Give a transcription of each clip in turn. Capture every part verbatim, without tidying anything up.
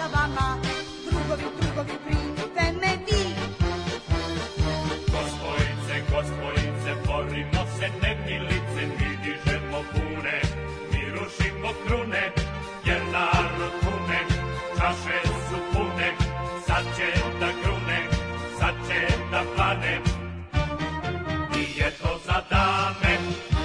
sa vama, drugovi, drugovi, primite me vi. Gospojice, gospojice, borimo se nemilice, mi dižemo bune, mi rušimo krune, jer narod pune, čaše su pune, sad će da grune, sad će da plane, nije to za dame.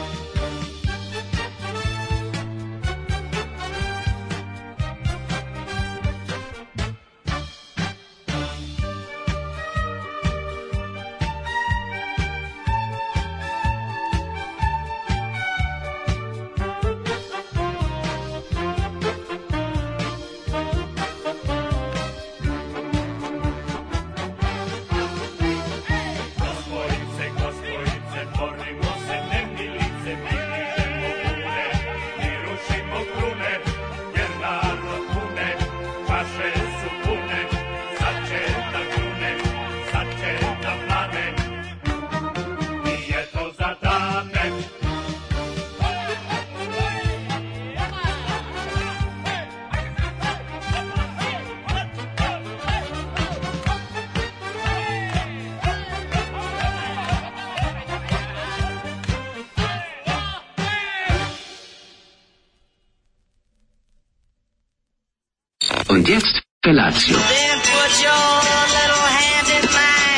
Und jetzt Felatio. Then put your little hand in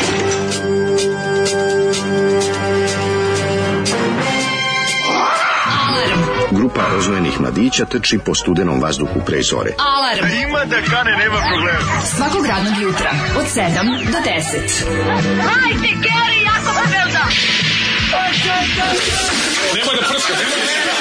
mine. Grupa rozvojenih mladića trči po studenom vazduhu pre zore. Alarm. A ima da kane, nema problema. Svakog radnog jutra od sedam do deset. Hajde, Geri, jako se velda. Nema da prska, nema da prska.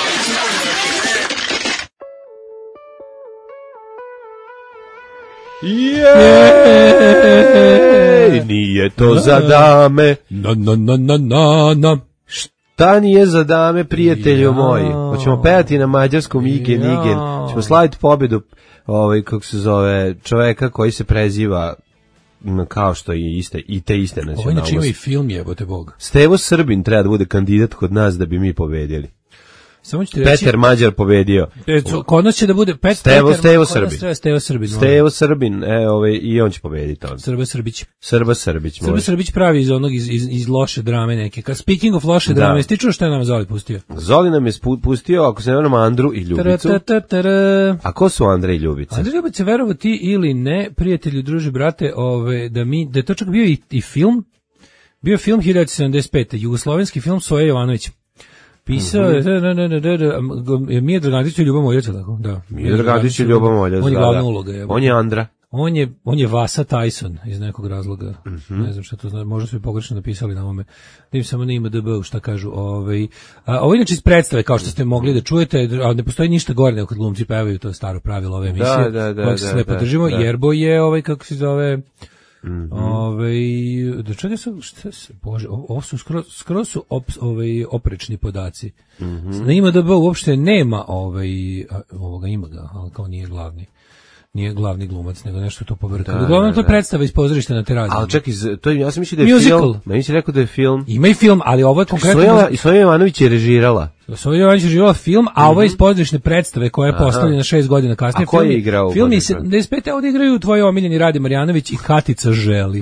Jej, nije to za dame. Na, na, na, na, na, na. Šta nije za dame, prijatelju moji? Hoćemo pevati na mađarskom Igen, Igen. Ćemo slaviti pobjedu, ovaj, kako se zove, čoveka koji se preziva kao što i iste, i te iste nacionalnosti. Ovo inače ima i film, jebote Bog. Stevo Srbin treba da bude kandidat kod nas da bi mi pobedili. Samo ću ti reći, Petar Mađar pobedio. Kod nas će da bude Pet, Stevo, Petar, Stevo kod nas Srbin. treba Stevo Srbin. Stevo Srbin, e, ovaj, i on će pobediti. On. Srba Srbić. Srba Srbić. Srba Srbić pravi iz onog, iz, iz, iz loše drame neke. Ka, speaking of loše Da. drame, sti čuo šta je nam Zoli pustio? Zoli nam je spu- pustio, ako se ne varam, Andru i Ljubicu. Tara, tara, tara. A ko su Andra i Ljubica? Andrej Ljubica, verovo ti ili ne, prijatelju, druži, brate, ove, da mi, da je to čak bio i, i film, bio je film hiljadu devetsto sedamdeset pete. Jugoslovenski film Soje Jovanović. Pisao je, mm-hmm. Mije Dragadić i Ljuba Moljac, tako? Da. Mije Dragadić i Ljuba Moljac. On je da, glavna da. uloga. Je. On je Andra. On je, on je Vasa Tyson iz nekog razloga. Mm-hmm. Ne znam šta to znači, možda su i pogrešno napisali na ovome. Nim samo na I M D B šta kažu. Ovaj, a, ovo inače iz predstave, kao što ste mogli da čujete, a ne postoji ništa gore nego kad glumci pevaju, to je staro pravilo ove emisije, da, da, da, kojeg se sve da, podržimo. da. Jerbo je, ovaj, kako se zove... Mm-hmm. Ove, da čekaj su, šta se, bože, ovo su skroz, skroz su op, ovaj, oprečni podaci. Mm-hmm. Na I M D B uopšte nema ovaj, ovoga, ima ga, ali kao nije glavni. Nije glavni glumac, nego nešto to povrkalo. Uglavnom to je predstava iz pozorišta na Teraziji. Ali čekaj, to je, ja sam mislio da je Musical. film. Meni si rekao da je film. Ima i film, ali ovo je konkretno... Soja, i Soja Jovanović je režirala. Soja Jovanović je režirala film, a ovo je iz pozorišne predstave koja je postavljena šest godina kasnije. A ko je igrao? Film je sedamdeset pete, ovdje igraju tvoji omiljeni Rade Marjanović i Katica Želi.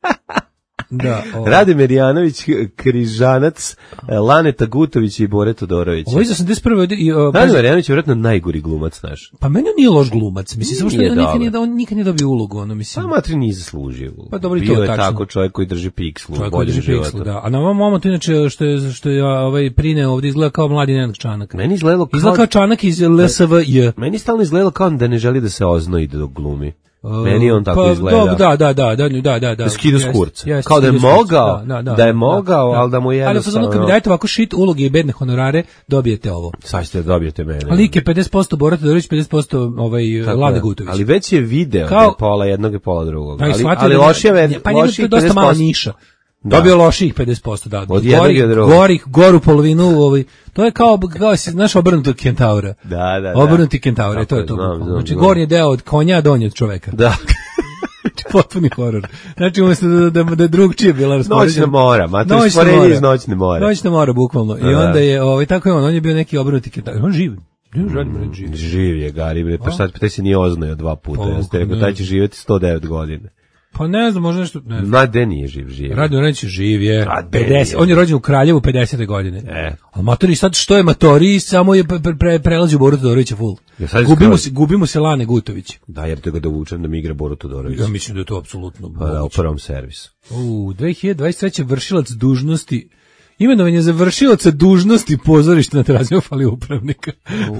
Da, ovo. Rade Marjanović, Križanac, Laneta Gutović i Bore Todorović. Ovo je iz osamdeset prve. I, uh, Rade Marjanović je vjerojatno najgori glumac naš. Pa meni on nije loš glumac, mislim, samo što Nije on nikad dobar. nije, da, on nikad nije dobio ulogu, ono, mislim. Pa matri nije zaslužio. Pa dobro, i to Bio je je tačno. tako čovjek koji drži pikslu. Čovjek koji drži pikslu, da. A na ovom momentu, inače, što je, što je ovaj, Prine ovdje izgleda kao mladi Nenad Čanak. Meni izgledalo kao... Izgleda kao Čanak iz L S V J. Meni stalno izgledalo kao da ne želi da se oznoji dok glumi. Meni on tako pa, izgleda. Da, da, da, da, da, da, Da skida s kurca. Jest, Kao da je skida s kurca, mogao, da, da, da je da, mogao, da, ali da mu je ali jednostavno... Ali kad mi dajete ovako shit uloge i bedne honorare, dobijete ovo. Sad ćete dobijete mene. Lik je pedeset posto Borata Dorić, pedeset posto ovaj, Lane Gutović. Ali već je video Kao, da je pola jednog i pola drugog. Ali, ali ali da, lošije ve, pa njega to je dosta mala niša. Da. Dobio loših pedeset posto, da. Od jednog i od drugog. Gorih, goru polovinu, ovaj, to je kao, kao si, znaš, obrnutog kentaura. Da, da, da. Obrnuti kentaura, to je to. Znam, znam, znači, znam. gornji je deo od konja, a donji od čoveka. Da. Potpuni horor. Znači, umjesto da, da, da je drugčije bila raspoređena. Noćna mora, ma to je stvorenje iz noćne more. Noćna mora, bukvalno. I onda je, ovaj, tako je on, on je bio neki obrnuti kentaur. On živ. živ. Živ je Gari, bre, pa sad pa se nije oznojio dva puta. Pa, Ja ste rekao, ne. taj će živjeti sto devet godina. Pa ne znam, možda nešto... Ne znam. Na de nije živ, živ. Radio Neće živ je, A, pedeset, de, on je rođen u Kraljevu pedesete godine. E. A Matori sad što je Matori, samo je pre, pre, prelazi u Boru Todorovića full. Ja sad Gubimo skroz- se, gubimo se Lane Gutović. Da, jer te ga dovučem da mi igra Boru Todorović. Ja mislim da je to apsolutno Pa da, u moguće. prvom servisu. U dve hiljade dvadeset treće vršilac dužnosti, imenovan je za vršilaca dužnosti pozorišta na Terazijama, fali upravnika.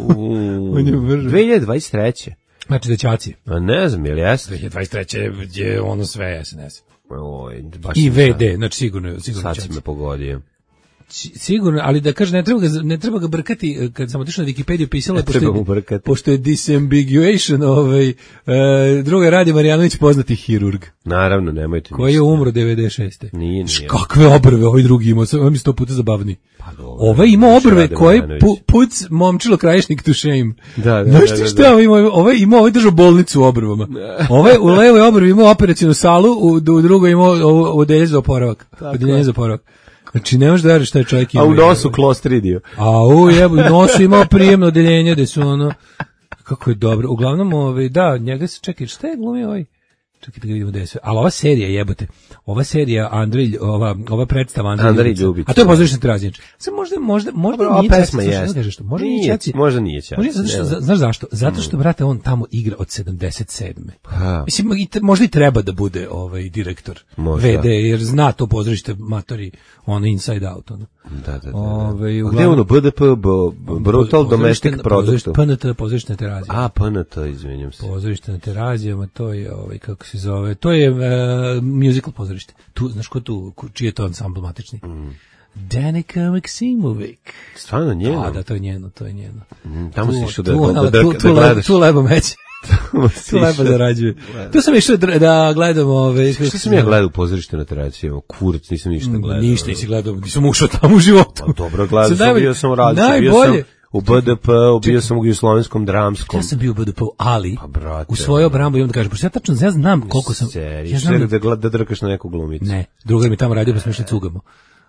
On je vršio. dve hiljade dvadeset treće. Znači dečaci. A ne znam, je li jeste? dve hiljade dvadeset treće je ono sve S N S. Oj, baš I sam V sad- D, znači sigurno, sigurno Sad si dečaci. me pogodio. Si- Sigurno, ali da kaže ne treba ga ne treba ga brkati, kad sam otišao na Wikipediju pisalo Ne je pošto treba je- mu brkati. pošto je disambiguation, ovaj e, druga je Radi Marjanović, poznati hirurg Naravno, nemojte koji je umro devedeset šeste. Nije, Š, nije. Kakve obrve ovaj drugi imao, sam mi sto puta zabavni. Pa dobro. Ovaj ima Znači, obrve Rade koje Marjanović. pu, puc momčilo krajišnik to shame. Da, da, Znaš da, ti da, šta da. ovaj ima? Ovaj ima ovaj držao bolnicu u obrvama. Ovaj u levoj obrvi imao operacionu salu, u, u drugoj imao ovo odeljenje za oporavak. Odeljenje za oporavak. Znači ne možeš da veriš šta je čovjek ima. A u nosu klostridio. A u jebu, u nosu imao prijemno odeljenje gde su ono, kako je dobro. Uglavnom, ovaj, da, njega se, čekaj, šta je glumio ovaj? Čekaj da ga vidimo gde je sve. Ali ova serija, jebote, ova serija, Andrej, ova, ova predstava Andrej, Andrej Ljubica. Ljubica. A to je pozorište Tražnjač. Sad možda, možda, možda Dobro, ova nije pesma Ćaci, jest. da kažeš što, možda Nije, nije Ćaci. možda nije Ćaci, Možda zato što, ne znam. znaš zašto? Zato što, brate, on tamo igra od sedamdeset sedme. Pa. Mislim, i te- možda i treba da bude ovaj direktor Možda. V D, jer zna to pozorište matori, ono inside out, ono. Da, da, da. da. Ovaj, A gde je uglavnom- ono B D P, b- Brutal Domestic Product? P N T, pozorište na Terazijama. A, P N T, izvinjam se. Pozorište na Terazijama, to je, ovaj, kako se zove, to je uh, musical pozorište. Tu, znaš ko tu, ko- čiji je to ansambl matični? Mm. Danica Maksimović. Stvarno njeno? Da, da, to je njeno, to je njeno. Mm, Tamo si išao da, tu, da, da, tu, da, tu, da le- gledaš. tu lebo meće. Tamo si Tu lepo išao. zarađuje. Tu sam išao da, da gledam ove... Šta sam ja gledao u pozorište na Terazijama? Kurac, nisam ništa gledao. Ništa nisi gledao, nisam ušao tamo u životu. Pa dobro, gledao Sad sam, najbolje- bio sam u Radicu, bio najbolje- sam u B D P, bio sam u Jugoslovenskom dramskom. Ja sam bio u B D P-u, ali Pa, brate, u svojoj obrambu imam da kažem, pošto ja tačno ja znam koliko sam... Seriji, ja šta znam, da, gled- da drkaš na neku glumicu. ne, drugar mi tamo radio pa smo išli cugamo.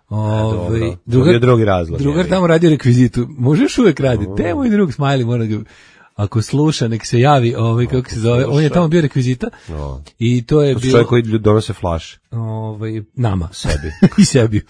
Ove, dobro. To je drugi razlog, Drugar je. tamo radio rekvizitu. Možeš uvek raditi. Te moj drug Smiley mora ga... Ako sluša, nek se javi, ovaj, kako se zove, on je tamo bio rekvizita O. i to je To su bilo... čovjek koji ljudi donose flaš. Ovaj, nama. Sebi. I sebi.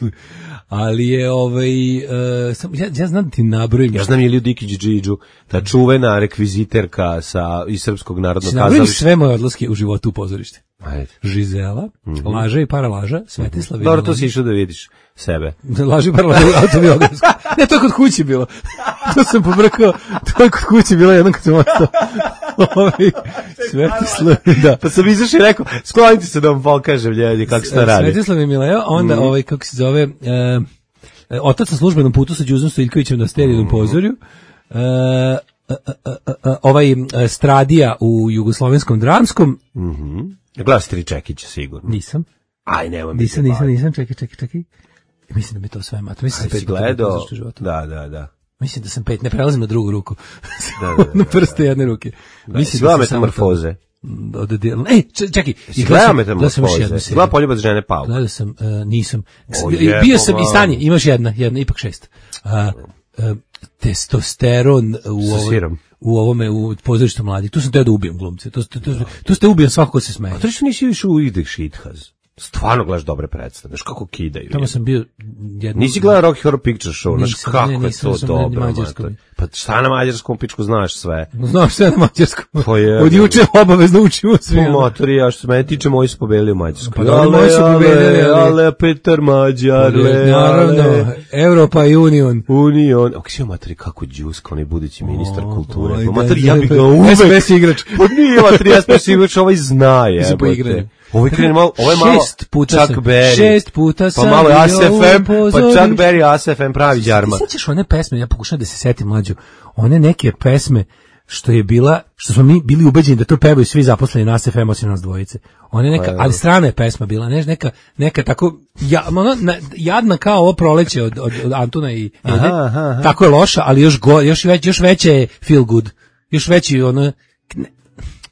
Ali je, ovaj, uh, sam, ja, ja znam da ti nabrojim. Ja znam Iliju Dikić Džidžu, ta čuvena rekviziterka sa, iz Srpskog narodnog Ti nabrojim kazališta. sve moje odlaske u životu u pozorište. Ajde. Žizela, Laža i Paralaža, Svetislav i Dobro, to si Milović. išao da vidiš sebe. Laži Paralaža, autobiografsko. Ne, to je kod kući bilo. To sam pobrkao, to je kod kući bilo jednom kad sam ostao. Ovaj, Svetislav, da. Pa sam izašao i rekao, sklonite se da vam pokažem ljudi kako se to radi. Svetislav i Mileo, onda Mhm. ovaj, kako se zove, e, e, otac na službenom putu sa Đuzom Stojiljkovićem na sterilnom Mhm. pozorju, e, e, e, e, e, ovaj e, Stradija u jugoslovenskom dramskom, Glas Tri Čekića sigurno. nisam, Aj, nemoj mi nisam, se nisam, baviti. nisam, čekaj, čekaj, čekaj. Mislim da mi to sve mato. Mislim da Aj, sam si pet puta gledao? pozorište u životu. Da, da, da. Mislim da sam pet, ne prelazim na drugu ruku. Da, da, da, na prste jedne ruke. Jesi gledao Metamorfoze? Od del... Ej, č- čekaj, Jesi i gledao gledao sam još jednu Metamorfoze? seriju. Gledao Poljubac žene Pauka? Gledao sam, uh, nisam. O, Bio jebo, sam i malo. stanje, imaš jedna, jedna, ipak šest. Uh, uh, testosteron u, Sa ovoj, sirom. u ovome, u pozorištu mladih. Tu sam teo da ubijem glumce. Tu, tu, tu, tu ste ubijem svako ko se smeje. A to što nisi više u Ideh Šithaz? Stvarno gledaš dobre predstave, znaš kako kidaju. Tamo sam bio jedno... Nisi gledao Rocky Horror Picture Show, znaš Nisam, kako ne, je nisam, to sam na dobro. mađarskom. mater. Pa šta na mađarskom pičku znaš sve? Znaš sve na mađarskom. Pa je. Od juče obavezno učimo sve. Po motori, ja što se mene tiče, moji su pobedili u Mađarsku. Pa dobro, moji su pobedili, ali- ale, Petar Mađar, le, Naravno, ale, Europa i Union. Union. Ok, si matori, kako Đuska, on je budući ministar kulture. oj, Pa da, matori, da, ja bi da. ga uvek... S P S igrač. Pa nije, matori, S P S igrač, ovaj zna je. Mislim, po igranju. Ovo je krenu malo, ovo je malo Šest puta Chuck sam- Berry. šest puta Pa sam malo je bio A S F M, u pa pozorištu. Chuck Berry, A S F M pravi đarma. Ti sećaš one pesme, ja pokušam da se setim mlađu, one neke pesme što je bila, što smo mi bili ubeđeni da to pevaju svi zaposleni na A S F M osim nas dvojice. One neka, ali strana je pesma bila, ne, neka, neka tako, ja, ono, na, jadna kao ovo proleće od, od, od Antuna i Ede, Aha, aha, aha. tako je loša, ali još, go, još, već, još veće je feel good, još veći, ono, ne,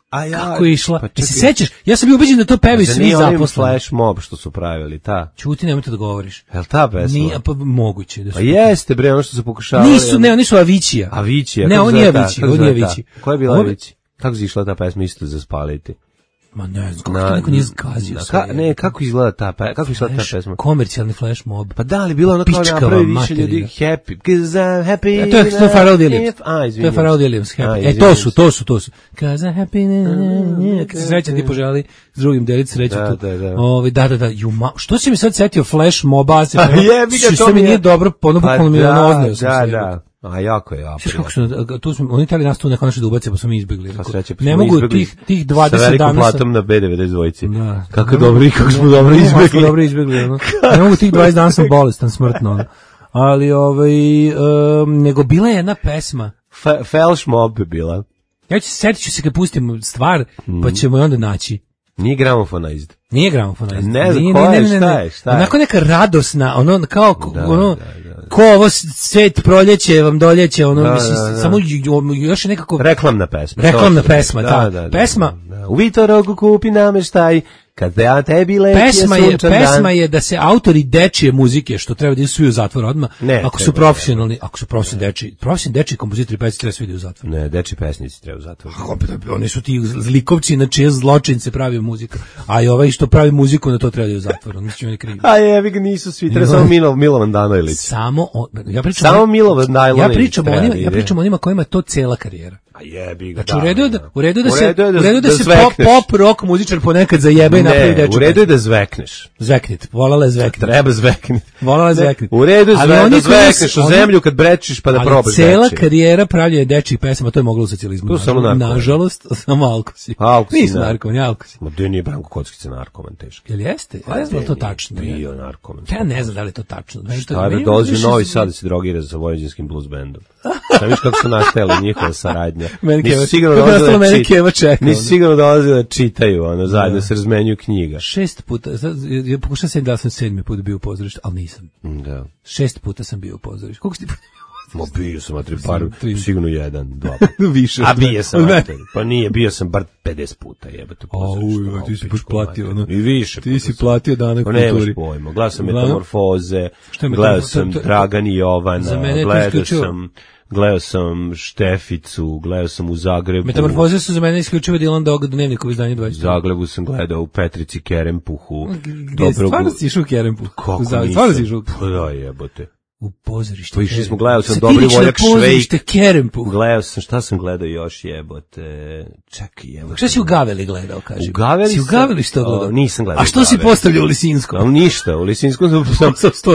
A ja, kako je išla? Pa Ti se sećaš? Ja sam bio ubeđen da to pevaju svi zaposleni. Flash mob što su pravili, ta. Ćuti, nemojte da govoriš. Jel ta pesma? Nije, pa moguće da su. Pa jeste, bre, ono što su pokušavali. Nisu, ne, oni su Avićija. Avićija. Ne, on nije Avićija, on nije Avićija. Koja je bila Avićija? Kako je išla ta pesma isto za spaliti? Ma ne znam, kako to neko nije zgazio ka, Ne, kako izgleda ta pesma? Kako izgleda ta pesma? Komercijalni flash mob. Pa da li bilo ono kao napravi više ljudi happy, cause I'm happy. A to je, to je Pharrell Williams. A, to je Pharrell Williams, happy. A, e, to su, to su, to su. Cause I'm happy, kad se srećan ti poželi s drugim delic sreću da, tu. Da, da. Ovi, da, da, da, juma. Što si mi sad setio flash moba? Se, a jebi ga, to mi nije dobro, ono bukvalno mi je ono oznao sam da, se. Da, a jako je jako. Kako su, tu smo, oni tali nas tu neko naše da ubace, pa smo mi izbjegli. Pa sreće, pa ne mogu izbjegli tih, tih dvadeset dana. Sa velikom platom na B devedeset dva. Da. Kako dobro i kako smo dobro izbjegli. Kako smo dobro izbjegli. Ono. Ne mogu tih dvadeset dana sam bolestan, smrtno. Ono. Ali, ovaj, um, nego bila je jedna pesma. Felš mob je bila. Ja ću, setit ću se kad pustim stvar, mm. pa ćemo je onda naći. Nije gramofonized. Nije gramofonized. Ne znam, nije, koja ne, je, ne, ne, šta je, šta je? Onako neka radosna, ono, kao, da, ono, da, da. ko ovo svet proljeće vam doljeće, ono, da, mislim, da, da. samo još je nekako... Reklamna pesma. Reklamna pesma, da. da, da, da pesma... Da, da. U Vitorogu kupi nameštaj, kad ja tebi leti pesma je je, pesma dan. je da se autori dečije muzike, što treba da idu svi u zatvor odmah, ne, ako su profesionalni, ne. ako su profesionalni dečiji, profesionalni dečiji kompozitori i pesnici treba svi da u zatvor. Ne, dečiji pesnici treba u zatvor. A opet, oni su ti zlikovci na čije zločince pravi muziku, a i ovaj što pravi muziku na to treba da u zatvor, oni su oni krivi. A jevi ga nisu svi, treba samo Milo, Milovan Danojlić. Samo, on, ja pričam, samo Milovan Danojlić. Ja pričam o onima, ja pričam o onima kojima je to cela karijera. A jebi ga. Znači, u redu je da, u redu da se, da, u redu da, da se pop, pop rock muzičar ponekad zajebe i napravi dečju. U redu je da zvekneš. Zveknit, volala je zveknit. Treba zveknit. Volala je zveknit. U redu je zve, da zvekneš u zemlju kad brečiš pa da probaš dečje. Ali cela karijera pravljenja dečjih pesama, to je moglo u socijalizmu. To samo narkoman. Nažalost, samo alkosi. Alkosi. Nisu narkoman, ja alkosi. Ma gde nije Branko Kockica narkoman, teški. Jel jeste? Ja ne znam da to tačno. Bio narkoman. Ja ne znam da li je to tačno. Kada dolazi u Novi Sad da se drogira sa vojvođanskim blues bandom. Sam viš kako su nastajali njihova saradnja. Nisu sigurno dolazili da čitaju. Nisu sigurno dolazili da čitaju, ono, zajedno se razmenjuju knjiga. Šest puta, ja pokušam se da sam sedmi put bio u pozorištu, ali nisam. Da. Šest puta sam bio u pozorištu. Koliko si ti Ma bio sam, a tri par, sigurno jedan, dva puta. Više. A bio sam, pa nije, bio sam bar pedeset puta, jebate. Uj, ti si baš platio, ono. I više. Ti si platio dana kulturi. Nemaš pojma, gledao sam Metamorfoze, gledao sam Dragan i Jovana, gledao sam... Gledao sam Šteficu, gledao sam u Zagrebu. Metamorfoze su za mene isključivo Dylan Dog dnevnikovo izdanje dvadeset. U Zagrebu sam gledao u Petrici Kerempuhu. Gdje stvarno si išao u Kerempuh? Kako nisam? Stvarno si išao? Pa da jebote. U pozorište. Pa išli smo, gledao sam Dobri voljak Švejk. Kerempuh. Gledao sam, šta sam gledao još jebote? Čekaj jebote. Šta si u Gaveli gledao, kaži? U Gaveli si u Gaveli što gledao? Nisam gledao. A što si postavljao u Lisinskom? Ali ništa, u Lisinskom sam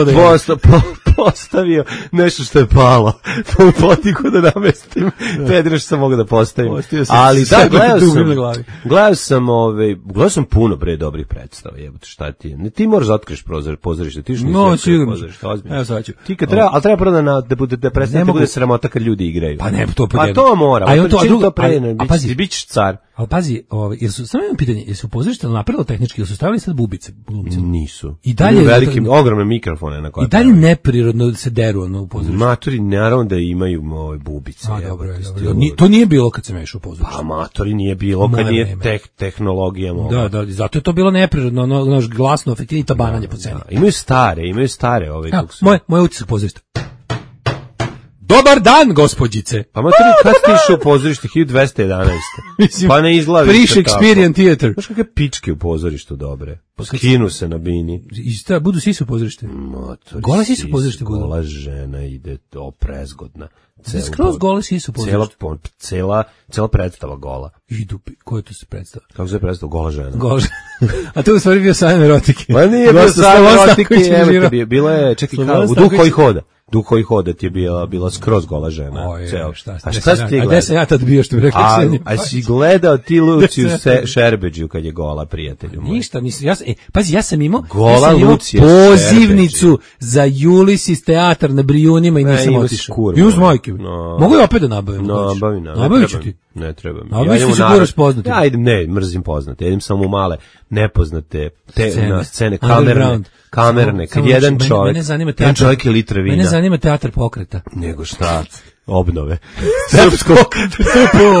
postavio nešto što je palo. Po potiku da namestim. Pedro što sam mogao da postavim. Ali da, gledao sam. Gledao sam, ovaj, gledao sam puno bre dobrih predstava, jebote, šta ti je? Ne, ti moraš da otkriješ pozorište, ti što no, sigurno. Evo sad ću. Ti kad treba, al treba prvo da da bude da prestane da bude sramota kad ljudi igraju. Pa ne, to pa to mora. A on to, a drugo, a pazi, bić car. Al pazi, ovaj, jesu samo jedno pitanje, jesu pozorište napravilo tehnički, jesu stavili sad bubice, glumci? Nisu. I dalje velikim ogromne mikrofone na koje. I dalje neprirodno se deru ono u pozorištu. Matori naravno da imaju ove bubice. A dobro, dobro. Ni, to nije bilo kad se mešao u pozorištu. Pa matori nije bilo kad nije teh, tehnologija mogla. Da, da, zato je to bilo neprirodno, ono, ono glasno, efektivno i tabananje po ceni. Imaju stare, imaju stare ove ja, moje, moje utisak pozorišta. Dobar dan, gospođice. Pa matori, kad ste išao u pozorište hiljadu dvesta jedanaeste? Pa ne izglaviš Free Shakespearean Theater. Znaš kakve pičke u pozorištu dobre? Skinu se na bini. Ista, budu sisi u pozorište. Matori, gola sisi u pozorište budu. Gola žena ide, o, prezgodna. Skroz gola sisi u pozorište. Cela, cela, cela predstava gola. Idu, ko je to se predstava? Kako se predstava? Gola žena. Gola žena. A to je u stvari bio sajam erotike. Ma nije bio sajam erotike, evo ti bila je, čekaj, kao, u duh koji hoda. Duh koji hoda ti je bila, bila skroz gola žena. O, je, šta, a šta si ti gledao? A gde sam ja tad bio što bi rekli Ksenija? A si gledao ti Luciju Šerbeđiju kad je gola, prijatelju moj? Ništa, nisam, ja sam, e, pazi, ja sam imao, gola ja sam imao Lucija pozivnicu Šerbeđiju. Za Ulysses teatar na Brijunima i nisam otišao. I uz majke. No. Mogu je opet da nabavim? Nabavi, nabavi. Nabavit ću ti. Ne treba mi. Nabavit ću ti se guraš poznati. Ja idem, ne, mrzim poznate. Ja idem samo u male, nepoznate te, scene, na scene, kamerne, kamerne. Kad jedan čovjek, jedan čovjek je litra vina. Mene zanima teatar pokreta. Nego šta? Obnove. Srpskog.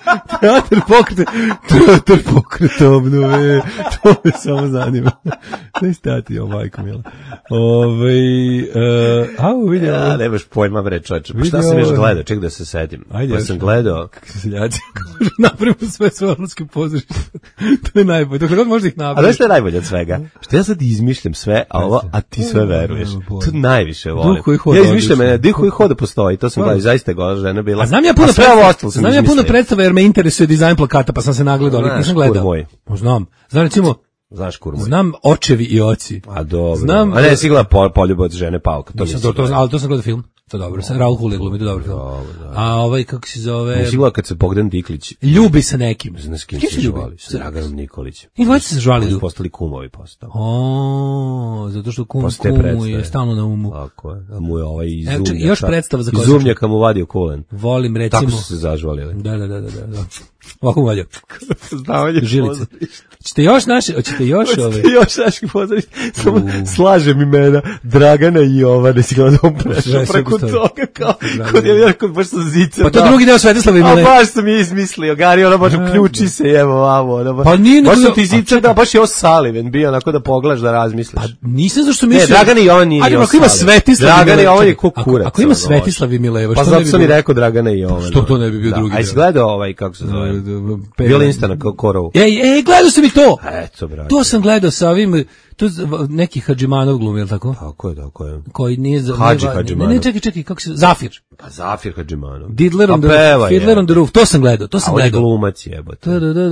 Teatar pokreta, teatar pokreta obnove, to me samo zanima. Ne stati, o majko mila. Ove, uh, a, vidio. Ja, nemaš pojma, bre, čoveče. Pa šta Vidio sam još ovo. gledao? Ček da se setim. Ajde, Pa još. sam gledao. Seljaci, napravimo sve svrlonske pozorište. To je najbolje. Dok god možda ih A napraviti. znaš što je najbolje od svega? Što ja sad izmišljam sve, a ovo, a ti sve veruješ. nema pojma. To najviše volim. Duh koji hoda Ja izmišljam, odlično. ne, duh koji hoda postoji, to sam gledao, zaista je gola žena bila. A znam ja puno sve ovo predstava, ostalo sam znam ja puno izmislio. predstava jer me interesuje dizajn plakata, pa sam se nagledao, ali Znaš, nisam kur gledao. moj. Pa znam. Znam recimo, Znaš kur moj. znam Očevi i oci. A dobro. Znam- a ne, si gleda pol, poljubav žene Pauka. To Nisam nisi to, to, gledao. ali to sam gledao film. To je dobro. Sam Raul Julia glumi, to je dobar film. A ovaj kako se zove? Nisi gledao kad se Bogdan Diklić Ljubi sa nekim. Znaš s kim Kim se se ljubi? žvali? S Draganom Nikolićem. I dvojica se žvali. Oni su postali kumovi postao. O, zato što kum, Posle te kumu predstave. je stalno na umu. Tako je. A mu je ovaj iz Evo, čekaj, Zumnjaka. još predstava za Iz kozičku. Zumnjaka mu vadio kulen. Volim recimo. Tako su se zažvalili. Da, da, da, da, da. da. Ovako mu valjao. Znavanje Žilice. Hoćete još naše, hoćete još ove? Još naših pozorišta, samo slažem imena Dragana i Jovane, si gledao on prešao Sve preko postoji. toga, kao, Dragana. kod je jako baš sa zice. Pa to je drugi deo Svetislava A Imane. baš sam je izmislio, Gari, ono baš uključi se, evo, vamo, ono, baš, Pa nije baš nego- sam ti zice, da, baš je osaliven bio, onako da pogledaš, da razmisliš. Pa nisam zašto Ne, mislio. Dragan i Jovan nije Ajde, ni ako ima ostali. Svetislav i Dragan i Milevac, Jovan je čekaj, ko ako- kurac, Ako ima ono, Svetislav i Milevac, Pa što ne zato bi sam i bilo? rekao Dragana i Jovan. Što to ne bi bio Da, drugi a jesi deo? gledao ovaj, kako se zove? Pe- Violinstana kao Korovu. Ej, ej, gledao sam i to. Eto, brate. To sam gledao sa ovim, to z- neki Hadžimanov glumi, je li tako? Tako je, tako je. Koji nije za... Hadži ne, ne, Hadžimanov. ne, čekaj, čekaj, kako se... Zafir. Pa Zafir Hadžimanov. Diddler on Pa the, peva, Fiddler je. on the Roof, to sam gledao, to A sam on je gledao. glumac jebote.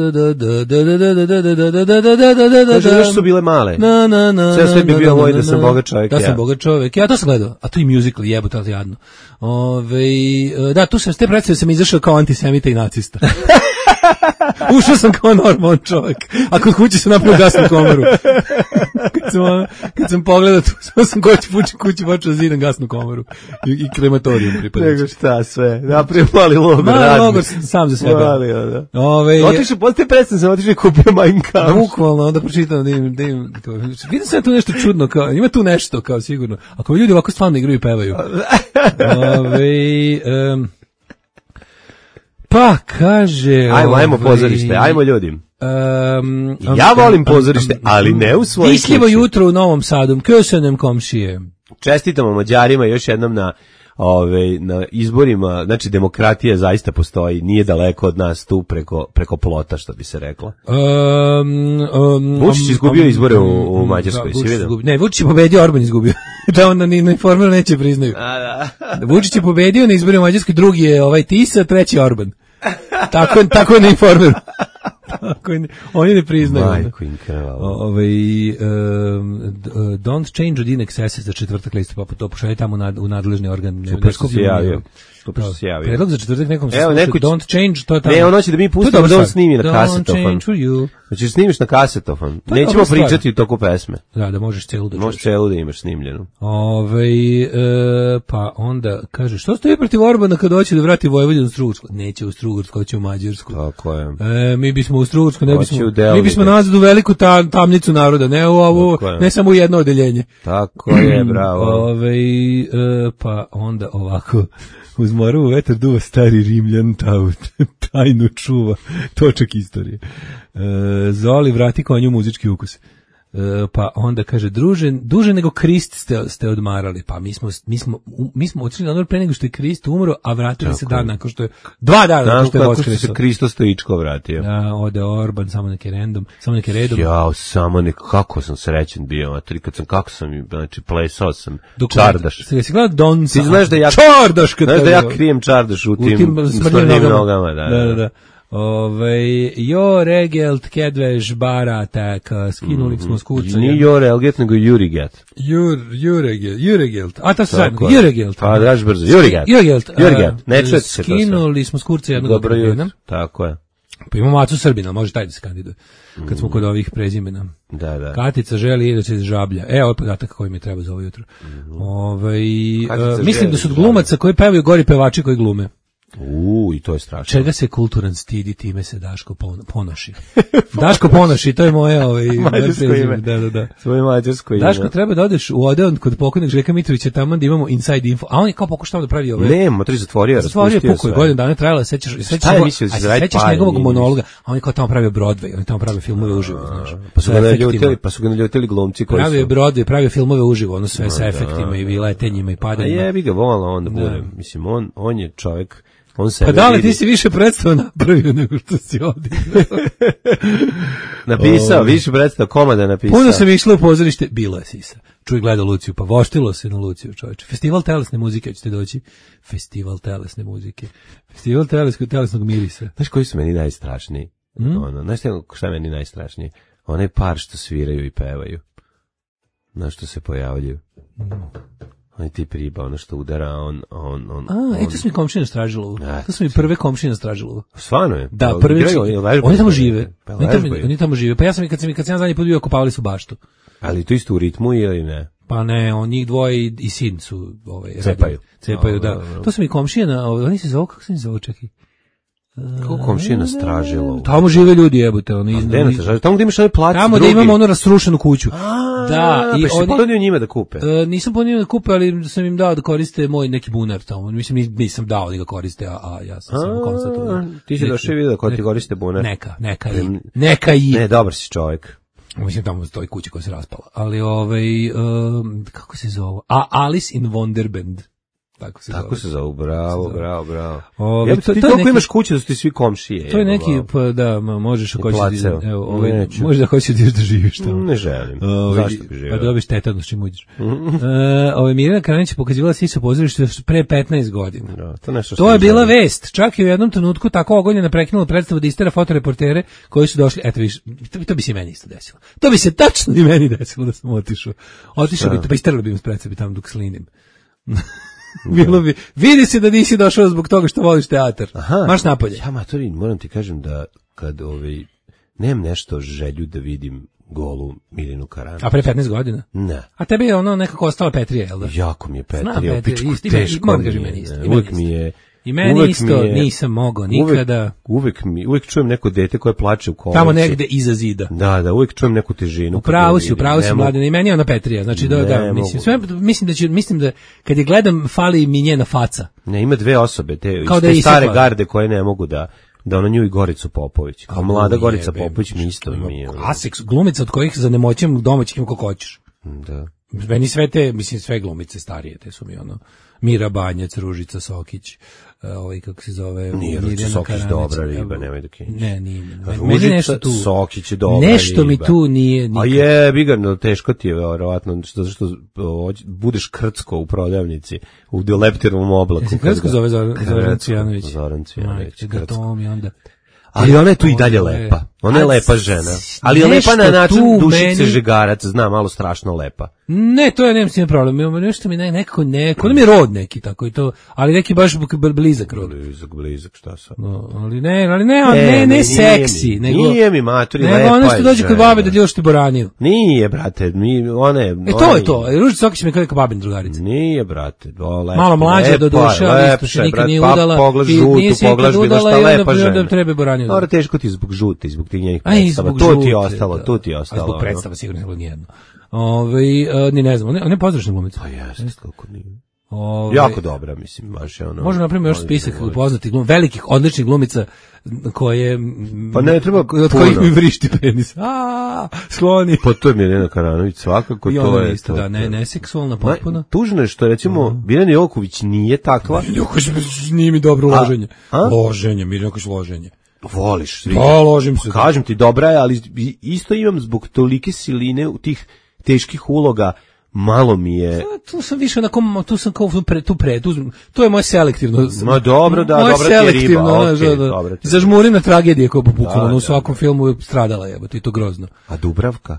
Kaže, Kaže, još su bile male. Na, na, na, Sve sve bi na, bio na, moj na, da sam na. bogat čovjek, Da ja. sam bogat čovjek. Ja to sam gledao. A to i musical jebote, ali jadno. Ove, da, tu sam s te predstave sam izašao kao antisemita i nacista. Ušao sam kao normalan čovjek. A kod kuće sam napravio gasnu komoru. kad, sam, ono- kad sam pogledao tu, sam sam kući pući kući počeo zidam gasnu komoru. I, i krematorijum pripadajući. Nego šta sve. Napravio mali logor. Mali radni. logor sam za sebe. Mali, da. Ove, Otišao, posle te predstave sam otišao i kupio Mein Kampf. bukvalno, onda pročitam da im, da im, kao, vidim sam tu nešto čudno, kao, ima tu nešto, kao sigurno. Ako ljudi ovako stvarno igraju i pevaju. Ove, um, pa, kaže... Ajmo, ajmo ovaj, pozorište, ajmo ljudi. Um, Ja volim pozorište, ali ne u svojoj Pisljivo kući. jutro u Novom Sadu, kösenem komšije. Čestitamo Mađarima još jednom na ove, na izborima, znači demokratija zaista postoji, nije daleko od nas tu preko, preko plota, što bi se reklo. Um, um, Vučić izgubio izbore u- u um, Mađarskoj, da, si Vučić vidio? izgubio. Ne, Vučić je pobedio, Orban izgubio. Da onda ni na informeru neće priznaju. Vučić je pobedio na izborima u Mađarskoj, drugi je ovaj Tisa, treći je Orban. Tako je, tako je na informeru. Tako je, oni ne priznaju. Majko im krvalo. Ovaj um, d- uh, don't change od in excess za četvrtak listopada, pa to pošalje tamo nad, u nadležni organ. Ne, Super ne što si skupljamo javio. mi. Super što si javio. Predlog za četvrtak nekom se Evo, sluša, neko će- don't change, to je tamo. Ne, on hoće da mi To je pustimo dobra da on stvar. snimi na Don't kasetofon. change for you. Znači snimiš na kasetofon. To je Nećemo dobra stvar. pričati u toku pesme. Da, da možeš celu da Možeš čuješ. celu da imaš snimljenu. Ove, e, pa onda kaže, što stoji protiv Orbana kad hoće da vrati Vojvodinu u Strugarsku? Neće u Strugarsku, hoće u Mađarsku. Tako je. E, mi bismo u Strugarsku, ne Hoće bismo, u Delnice. mi bismo nazad u veliku ta, tamnicu naroda, ne u ovu, Tako je. ne samo u jedno odeljenje. Tako je, bravo. Ove, e, pa onda ovako, uz moru vetar duva stari Rimljan, ta, tajno čuva, točak istorije. E, Zoli vrati konju muzički ukus. E, pa onda kaže, druže, duže nego Krist ste, ste odmarali. Pa mi smo, mi smo, mi smo otišli na odmor pre nego što je Krist umro, a vratili se dan nakon što je, dva dana nakon Znaš što je kako što se voskresao. Kristo Stoičko vratio. Da, ode Orban, samo neke redom, samo neke redom. Jao, samo neko, kako sam srećen bio, materi, kad sam, kako sam, znači, plesao sam Dok- čardaš. Se jesi gledao Donca? Ti znaš da ja, Čardaš kad znaš to da je ja bilo. krijem čardaš u U tim, tim smrdljivim smrdljivim nogama, da, da, da, da. Ove, jo, regelt, kedveš, baratak, skinuli smo s kurca. Nije Jore Elget, nego Juriget. Jur, juregelt, juregelt. A to se Tako zajedno, je. juregelt. Pa, daš brzo, Juriget. Juregelt. Juriget, a, ne čujete se to sve. Skinuli smo s kurca jednog Dobro okruženja. jutro, tako je. Pa imamo Macu Srbina, može taj da se kandiduje. Kad smo kod ovih prezimena. Da, da. Katica želi da će žablja. E, ovo je podatak koji mi treba za ovo jutro. Ovaj, Katica e, mislim želi da su od žablja. glumaca koji pevaju gori pevači koji glume. U, i to je strašno. Čega se kulturan stidi, time se Daško pon- ponoši. Daško ponoši, to je moje ovaj, mađarsko ime. Da, da, da. Svoje mađarsko ime. Daško, treba da odeš u Odeon kod pokojnog Željka Mitrovića, tamo da imamo inside info, a on je kao pokušao da pravi ove... Ne, motori zatvorio, zatvorio raspustio pukoj, sve. godinu dana je trajala, sećaš, sećaš, Šta je mislio da a se se radi sećaš paljenje, njegovog nije monologa, a on je kao tamo pravio Broadway, on je tamo pravio filmove uživo, znaš. Pa su Sa ga efektima. naljutili, pa su ga naljutili glumci koji Pravio je su... Broadway, pravio filmove uživo, ono sve sa efektima i letenjima i A padanjima. jebi ga vola on da bude. Mislim, on, on je čovjek, on se Pa da li ti si više predstava napravio nego što si odigrao? napisao, više predstav, komada napisao. Puno sam išla u pozorište, bilo je sisa. Čuj, gleda Luciju, pa voštilo se na Luciju, čovječe. Festival telesne muzike, ćete doći. Festival telesne muzike. Festival teleskog, telesnog mirisa. Znaš koji su meni najstrašniji? Mm? Ono, znaš šta je meni najstrašniji? Onaj par što sviraju i pevaju. Znaš što se pojavljuju. Mm. Onaj tip riba, ono što udara, on... on, on A, on... e, to su mi komšije na Stražilovu. A, To su mi prve komšije na Stražilovu. Stvarno je? Da, Jel prvi igraju, jel vežbaju? oni tamo žive. Pa Oni tamo, vežbaju. oni tamo žive. Pa ja sam i kad sam i kad sam ja zadnji put bio, kopavali su baštu. Ali to isto u ritmu ili ne? Pa ne, on njih dvoje i, i sin su ovaj Cepaju. Cepaju, A, da. dobro, dobro. To su mi komšije na, ovaj, oni se zovu, kako se oni zovu, čekaj. Kako komšije na Stražilovu? Tamo žive ljudi, jebote, oni. A gde na Stražilovu? Tamo gde imaš onaj plac Tamo drugi. da imamo onu rasrušenu kuću. A, Da, i pa si oni- ponudio njima da kupe. E, nisam ponio da kupe, ali sam im dao da koriste moj neki bunar tamo. Mislim, nis- nisam dao da ga koriste, a, a ja sam samo konstatovao. Ti si Neki- došao i vidio ko ti neki- koriste bunar. Neka, neka i. Neka i. Ne, dobar si čovjek. Mislim, tamo stoji kuća koja se raspala. Ali, ovaj, um, kako se zove? A, Alice in Wonderband. Tako se Tako zove. se zove, bravo, zove. bravo, bravo. Ove, Ja, to- ti to je toliko neki- imaš kuće da su ti svi komšije. To je jebo, neki, bravo. pa da, ma, možeš ako I hoćeš da, placeo. evo, ovaj, Neću. možeš da hoćeš da ideš da živiš tamo. Ne želim. Ovaj, Zašto bi živio? Pa dobiš tetanus čim uđeš. uh, ovaj, Mirjana Kranić je pokazivala Sisa pozorište pre petnaest godina. Da, to, nešto što To je ne bila želim. vest. Čak je u jednom trenutku tako ogoljena prekinula predstavu da istera fotoreportere koji su došli. Eto viš, to, to bi se i meni isto desilo. To bi se tačno i meni desilo da sam otišao. Otišao bi, pa isterali bi im s predstavi tamo dok slinim. Bilo bi, vidi se da nisi došao zbog toga što voliš teatar. Aha. Marš napolje. Ja, matori, moram ti kažem da kad ovaj, nemam nešto želju da vidim golu Mirjanu Karanović. A pre petnaest godina? Ne. A tebi je ono nekako ostala Petrija, jel da? Jako mi je Znam, Petrija, Petrija, pičku, isto, i meni- teško moram mi kažem, je, meni isto, ne, i meni uvek isto. mi je... I meni uvek isto mi je- nisam mogao nikada. Uvek, uvek, mi, uvek čujem neko dete koje plače u kolevci. Tamo negde iza zida. Da, da, uvek čujem neku težinu. U pravu si, u kad pravu ne si, mogu- Mladene, i meni je ona Petrija. Znači, da, Ne da, mogu. mislim, sve, mislim da će, mislim da, kad je gledam, fali mi njena faca. Ne, ima dve osobe, te, Kao iz da je te stare isekla. garde koje ne mogu da da ono nju i Goricu Popović. Kao mlada Gorica Jebem, Popović mi isto što mi je. ono, Klasik, glumica od kojih za nemoćem domaćih ima kako hoćeš. Da. Meni sve te, mislim, sve glumice starije, te su mi ono, Mira Banjac, Ružica Sokić, uh, ovaj, kako se zove, Nije Ružica Mirjana Sokić Karanović. dobra riba, nemoj da kinješ. Ne, nije. Meni, meni Ružica nešto tu, Sokić je dobra nešto mi riba. tu nije, nikad. A je, bigarno, teško ti je, verovatno, što, što o, budeš krcko u prodavnici, u leptirovom oblaku. Jesi Krcko zove Zoran, Krcko, Zoran Cvijanović? Zoran Cvijanović, Majke, da Krcko. to mi onda... Ali ona je tu i dalje To je- lepa. Ona je A, lepa žena. Ali je nešto lepa na način tu Dušice meni- Žegarac, zna, malo strašno lepa. Ne, to je, nemam s tim problem. Imamo nešto mi ne, nekako neko, ono mi je rod neki tako i to, ali neki baš b- blizak rod. Blizak, blizak, šta sad? No, ali ne, ali ne, ne, ne, ne nije seksi, mi, nego... Nije mi, maturi, lepa je Nego ono što dođe kod žena. babe da ljušti boraniju. Nije, brate, mi, ona je... E, to je to. Ružica Sokić mi je kao neka babin drugarica. Nije, brate, o, lepa, Malo mlađa do lepa, duše, ali isto lepša se je, nikad brate, nije pa udala. pogledaš i žutu, nije se nikad pogledaš bilo udala šta i onda- lepa i onda žena. treba boraniju. Dobro, teško ti je zbog žute, zbog tih njenih A i predstava. zbog To ti je žute, ostalo, da. to ti je A ostalo. zbog ono. predstava sigurno je bilo nijedno. Ove, ni ne znam, one, one pozdrašne glumice. Pa jeste, kako nije. Ove, Jako dobra, mislim, baš je ono... Možemo napraviti još ono spisak izgovori. poznatih glum, velikih, odličnih glumica koje... Pa ne treba od puno. kojih mi vrišti penis. A, skloni. Pa to je Mirjana Karanović, svakako I to ona je... isto, to- da, ne, to- neseksualna Ma, potpuno. tužno je što, recimo, Mirjana Joković nije takva. Joković nije mi dobro A? loženje. A? Loženje, Mirjana Joković loženje. Voliš. Da, ložim se. Kažem ti, dobra je, ali isto imam zbog tolike siline u tih teških uloga, malo mi je... A, tu sam više onako, tu sam kao pre, tu pre, tu, to je moje selektivno. Ma dobro, da, moje dobra ti je riba, selektivno, znaš, okej, da, da. dobra ti je. Zažmurim na tragedije koja Da, bukvalno u da, svakom filmu je stradala, jebote, i to grozno. A Dubravka?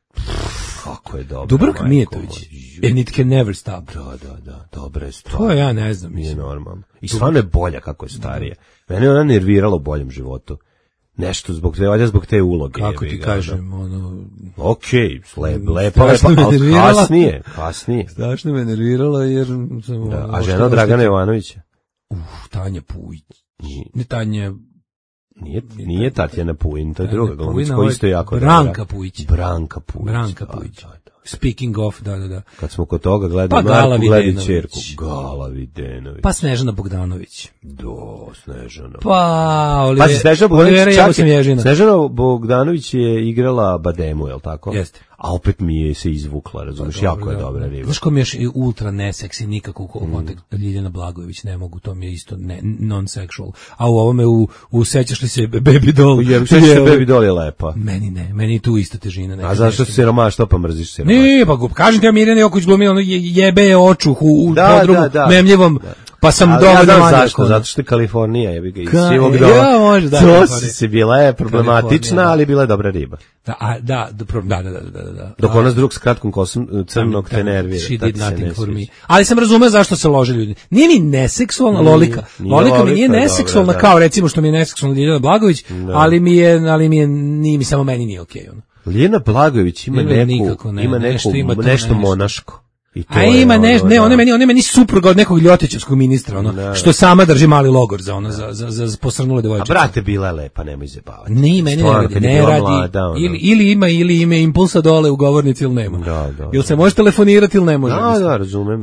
Kako je dobra. Dubravka majko Mijetović. moja. And it can never stop. Da, da, da, dobra je stvar. To ja ne znam, Nije mislim. normalno. I stvarno je bolja kako je starija. Mene je ona nervirala u boljem životu. Nešto zbog te, valjda zbog te uloge. Kako jebi ti ga, kažem, ono... Okej, lep, lepa, Strašno lepa, me ali nervirala. kasnije, kasnije. Strašno me nervirala jer sam... Da, ono, a što- žena od Dragana Jovanovića? Uf, Tanja Pujić. Ne Tanja... Nije, nije Tatjana Pujin, to je druga glumica Pujina, koja isto jako Branka dobra. Pujić. Branka Pujić. Branka Pujić. Da, da, da. Speaking of, da, da, da. Kad smo kod toga gledali Pa Gala Marku, gledali Videnović. ćerku. Gala Videnović. Pa Snežana Bogdanović. Do, Snežana. Pa, Olive, Pazi, Snežana Olivera Bogdanović, čak Jabusim je, Ježina. Snežana Bogdanović je igrala Bademu, je li tako? Jeste. A opet mi je se izvukla, razumiješ, Pa, jako dobro, je da. dobra riba. Znaš ko mi je još i ultra neseksi, nikako u kontekstu, Ljiljana Blagojević, ne mogu, to mi je isto ne, non-sexual. A u ovome, u, u sećaš li se Baby Doll? Jer sve se Baby Doll je lepa. Meni ne, meni je tu isto težina. A zašto si siromaš, što pa mrziš siromaš? Ne, pa kažem ti ja Mirjana Joković glumi, ono je- jebe je očuh u, u Da, podrumu, da, da. memljivom, pa sam Ali dovoljno ja znam manjak, zašto, ono. zato što je Kalifornija, je ga iz Ka- sivog ja, doma. može, da, To Kalifornija. si bila je problematična, Kalifornija, da. ali bila je dobra riba. Da, a, da, da, pro- da, da, da, da, da. Dok A- ona s drug s kratkom kosom crnog te nervira. She tad did ti se nothing ne for me. sviđa. Ali sam razumeo zašto se lože ljudi. Nije ni neseksualna Nije, Lolika. nije Lolika mi Lolika, nije dobra, neseksualna da. kao recimo što mi je neseksualna Ljiljana Blagojević, ali mi je, ali mi je, nije mi samo meni nije okej, ono. Lijena Blagojević ima Ima neku, nikako, ne, ima nešto neku, ima to nešto nešto. monaško. I to A je ima ne, ono, ne, da. on je meni, on je meni supruga od nekog ljotićevskog ministra, ono, Da. što sama drži mali logor za ono, za, za, za posrnule A devojčice. brate, bila je lepa, nemoj zebavati. Nije, meni ne Stvarno, radi, kad je ne bila radi, mlada, ono. ili, ili ima, ili ima impulsa dole u govornici ili nema. Da, da, Ili se da. može telefonirati ili ne može. Da, mislim. da, razumem.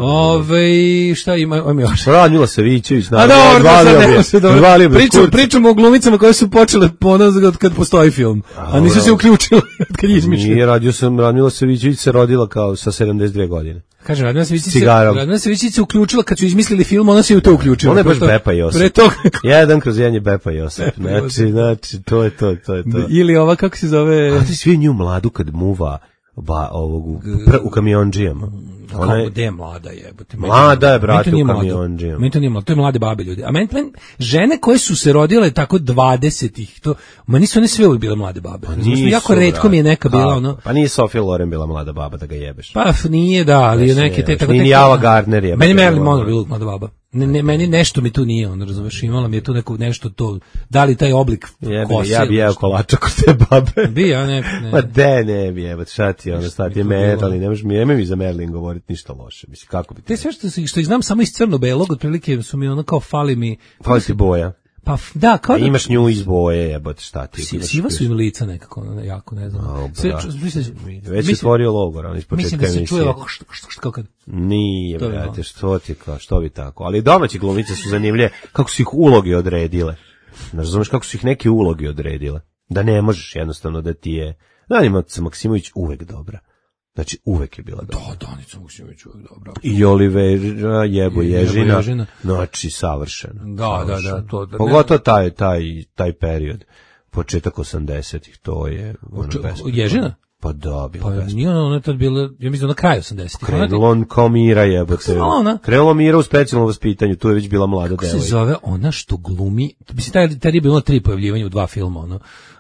Ove, šta ima, ima još? Radmila Savićević, A naravno, dobro, da odvalio sad bi nema je, se dobro. odvalio bi je Pričamo, kurca. pričamo o glumicama koje su počele ponos od kad postoji film. A nisu se uključile od kad je izmišljen. Nije, radio sam, Radmila Savićević se rodila kao sa sedamdeset dve godine. Kaže, Radmila Savićić se, Cigarom. Radmila Savićić se uključila kad su izmislili film, ona se i u to uključila. Ona je baš Pre to- Bepa Josip. Pre toga, Jedan kroz jedan je Bepa Josip. Bepa Znači, Josip. znači, to je to, to je to. ili ova, kako se zove... A ti svi nju mladu kad muva ba, ovog, u, pr, u kamionđijama. Ona je, Kako, gde je mlada jebote? Meni- Mlada je, meni to brate, nije u mlado. kamionđijama. Meni to nije mlado, to je mlade babe ljudi. A meni, meni žene koje su se rodile tako dvadesetih, to, ma nisu one sve uvijek bile mlade babe. Razumeš? Nisu, jako retko mi je neka brate. bila Kako? ono. Pa nije Sofia Loren bila mlada baba da ga jebeš. Pa f- nije da, ali Ne neke te smiješ. tako Ni te- Ava Gardner je, Meni brate, Marilyn bila Monroe mlada. bila mlada baba. Ne, ne, meni nešto mi tu nije, ono, razumeš, imala mi je tu neko nešto to, da li taj oblik Jebi, kose. ja bi ili jeo nešto. kolača kod te babe. Bi, ja ne, Ma ne. de, ne bi jebati, šta ti je ono, šta ti je mi to bilo? Merlin, nemaš mi, nemoj mi za Merlin govoriti ništa loše, mislim, kako bi Te sve što, si- što ih znam samo iz crno-belog, otprilike su mi ono kao fali mi, Fali ti boja. pa f- da, kao A da... imaš nju iz boje, jebote, šta ti? Si- imaš- Siva su im lica nekako, ono, jako, ne znam. A, Sve, brate, ču- mislim, već je mislim- otvorio logor, on iz početka Mislim da se emisije. čuje ovako što, što, što, kao kad... Nije, To je brate, malo. što ti kao, što bi tako. Ali domaće glumice su zanimljive, kako su ih uloge odredile. Ne razumeš kako su ih neke uloge odredile. Da ne možeš jednostavno da ti je... Danica Maksimović uvek dobra. Znači, uvek je bila dobra. Da, Danica Maksimović uvijek dobro. I Olivera Jebo I Ježina, Jebo Ježina. znači savršeno. Da, da, da, savršeno. to- da, Pogotovo taj, taj, taj period, početak osamdesetih, to je ono Če- bespredno. Ježina? Pa da, bilo Pa bespredno. nije ona, ona je tad bila, ja mislim na kraju osamdesetih. Ona je- Krenulo on kao Mira jebote. se zvala ona? Krenulo Mira u specijalnom vaspitanju, tu je već bila mlada Kako se devojka. zove ona što glumi, mislim, taj, taj je bilo tri pojavljivanja u dva filma, ono.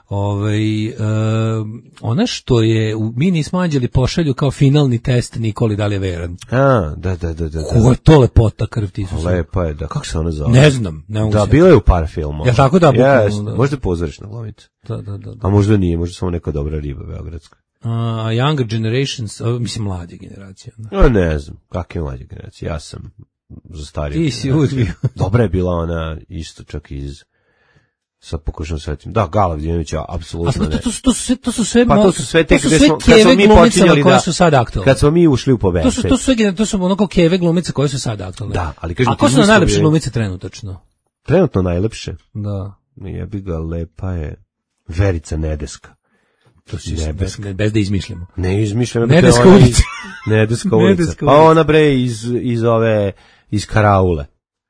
Ovaj e, ona što je u Mi nismo anđeli pošalju kao finalni test Nikoli da li je veran. A, da, da, da, da. Ko je to lepota krv ti su. Lepa je, da, kako se ona zove? Ne znam, ne mogu Da, se- bila je u par filmova. Jel tako da, bukvalno, Yes, da. možda pozorišna glumica. Da, da, da. da. A možda nije, možda samo neka dobra riba beogradska. A Younger Generations, a, mislim mlađe generacije. ono. Ja ne znam, kakve mlađe generacije, ja sam za stariju. Ti si generaciju. uvijek bio. Dobra je bila ona isto čak iz, sad pokušam svetim, da, Gala Vidjenovića, A apsolutno to, ne. to, su- to, su sve, to su sve, Pa mo- to su sve te to su gde sve smo, kad smo keve mi glumicama počinjali koje da, su sad aktualne. kad smo mi ušli u To su, Backstage. to su sve, gener- to su onako keve glumice koje su sad aktualne. Da, ali kažem A ti, ko su mi smo najlepše bili- glumice trenutačno? Trenutno najlepše, Da. jebi ga, lepa je Verica Nedeska. To si Nebeska. bez, bez da izmišljamo. Ne izmišljam. Nedeska ona iz- ulica. Nedeska ulica. Nedeska Pa ulica. ona bre iz, iz ove, iz Karaule.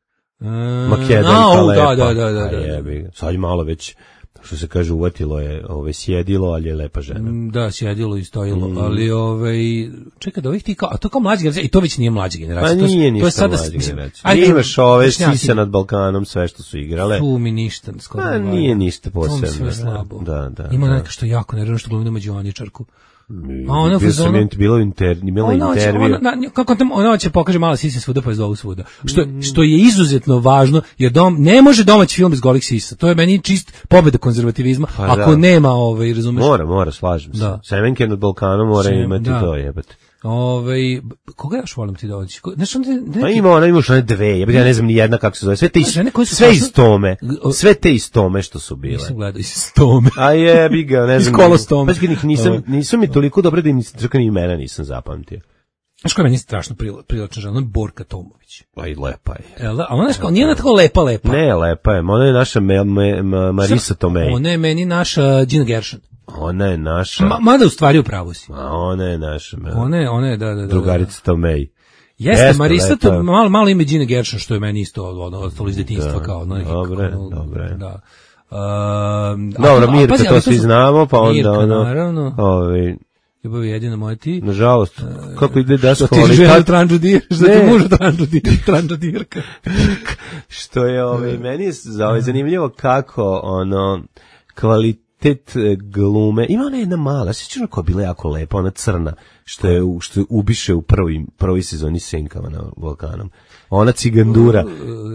Makedanka a, u, lepa. da, da, da, da, A da. jebi ga. Sad je malo već, što se kaže, uvatilo je ove sjedilo, ali je lepa žena. Mm, Da, sjedilo i stojilo, Mm. ali ovaj čekaj da ovih ti kao, a to kao mlađa generacija, i to već nije mlađa Pa generacija. to, nije to je ništa sada, mlađe mislim, generacije. ajde, Imaš ove Bošnjaci, Sise nad Balkanom, sve što su igrale. Tu mi ništa skoro. Pa ne valja. nije ništa To mi posebno. sve slabo. Da, da. Ima da. neka što jako nervno što glumi na Mađioničarku. A ona u Bio sam fazonu- je bilo inter, imala Ona hoće, intervju. ona, na, kako tam, ona će pokaže malo sise svuda pa je zovu svuda. Što, Mm. što je izuzetno važno, jer dom, ne može domaći film bez golih sisa. To je meni čist pobjeda konzervativizma, Pa ako da. nema, ovaj, razumeš? Mora, mora, slažem se. Da. Semenke nad Balkanom mora Sem- imati da. to, jebate. Ovaj koga još volim ti doći? Znaš, on Pa ima ona, imaš one dve, ja, ja ne znam ni jedna kako se zove, sve te is, sve iz tome, sve te iz tome što su bile. Nisam gledao iz tome. A jebi ga, ne znam. Iz kolostome. Pa njih nisam, nisu mi toliko dobre da im čak ni imena nisam zapamtio. Znaš koja meni strašno privlačna žena, Borka Tomović. Pa i lepa je. Jel da? A ona, nije ona tako lepa, lepa. Ne, lepa je, ona je naša me, me, me, Marisa Tomei. Ona je meni naša Gina Gershon. Ona je naša... Ma, mada u stvari u pravu si. A ona je naša... Me, ona je, ona je, da, da, da. Drugarica Tomei. Jeste, Jeste Marisa, to malo, malo ime Gina Gershon, što je meni isto ono, ostalo iz detinjstva, da, kao... No, dobre, ono, dobre. Da. Uh, Dobro, a, Mirka, a, pazi, to svi znamo, pa onda... Mirka, ono, naravno. Ovi, ljubav je jedina moja ti. Nažalost, kako ide da što ti žena tranđudir, što ti muža tranđudir, tranđudirka. Što je, ovaj, meni je ovaj, zanimljivo kako, ono, kvalitet glume, ima ona jedna mala, sjećam koja je bila jako lepa, ona crna, što je, što je ubiše u prvoj, prvoj sezoni Senkama na Balkanom. Ona Cigandura.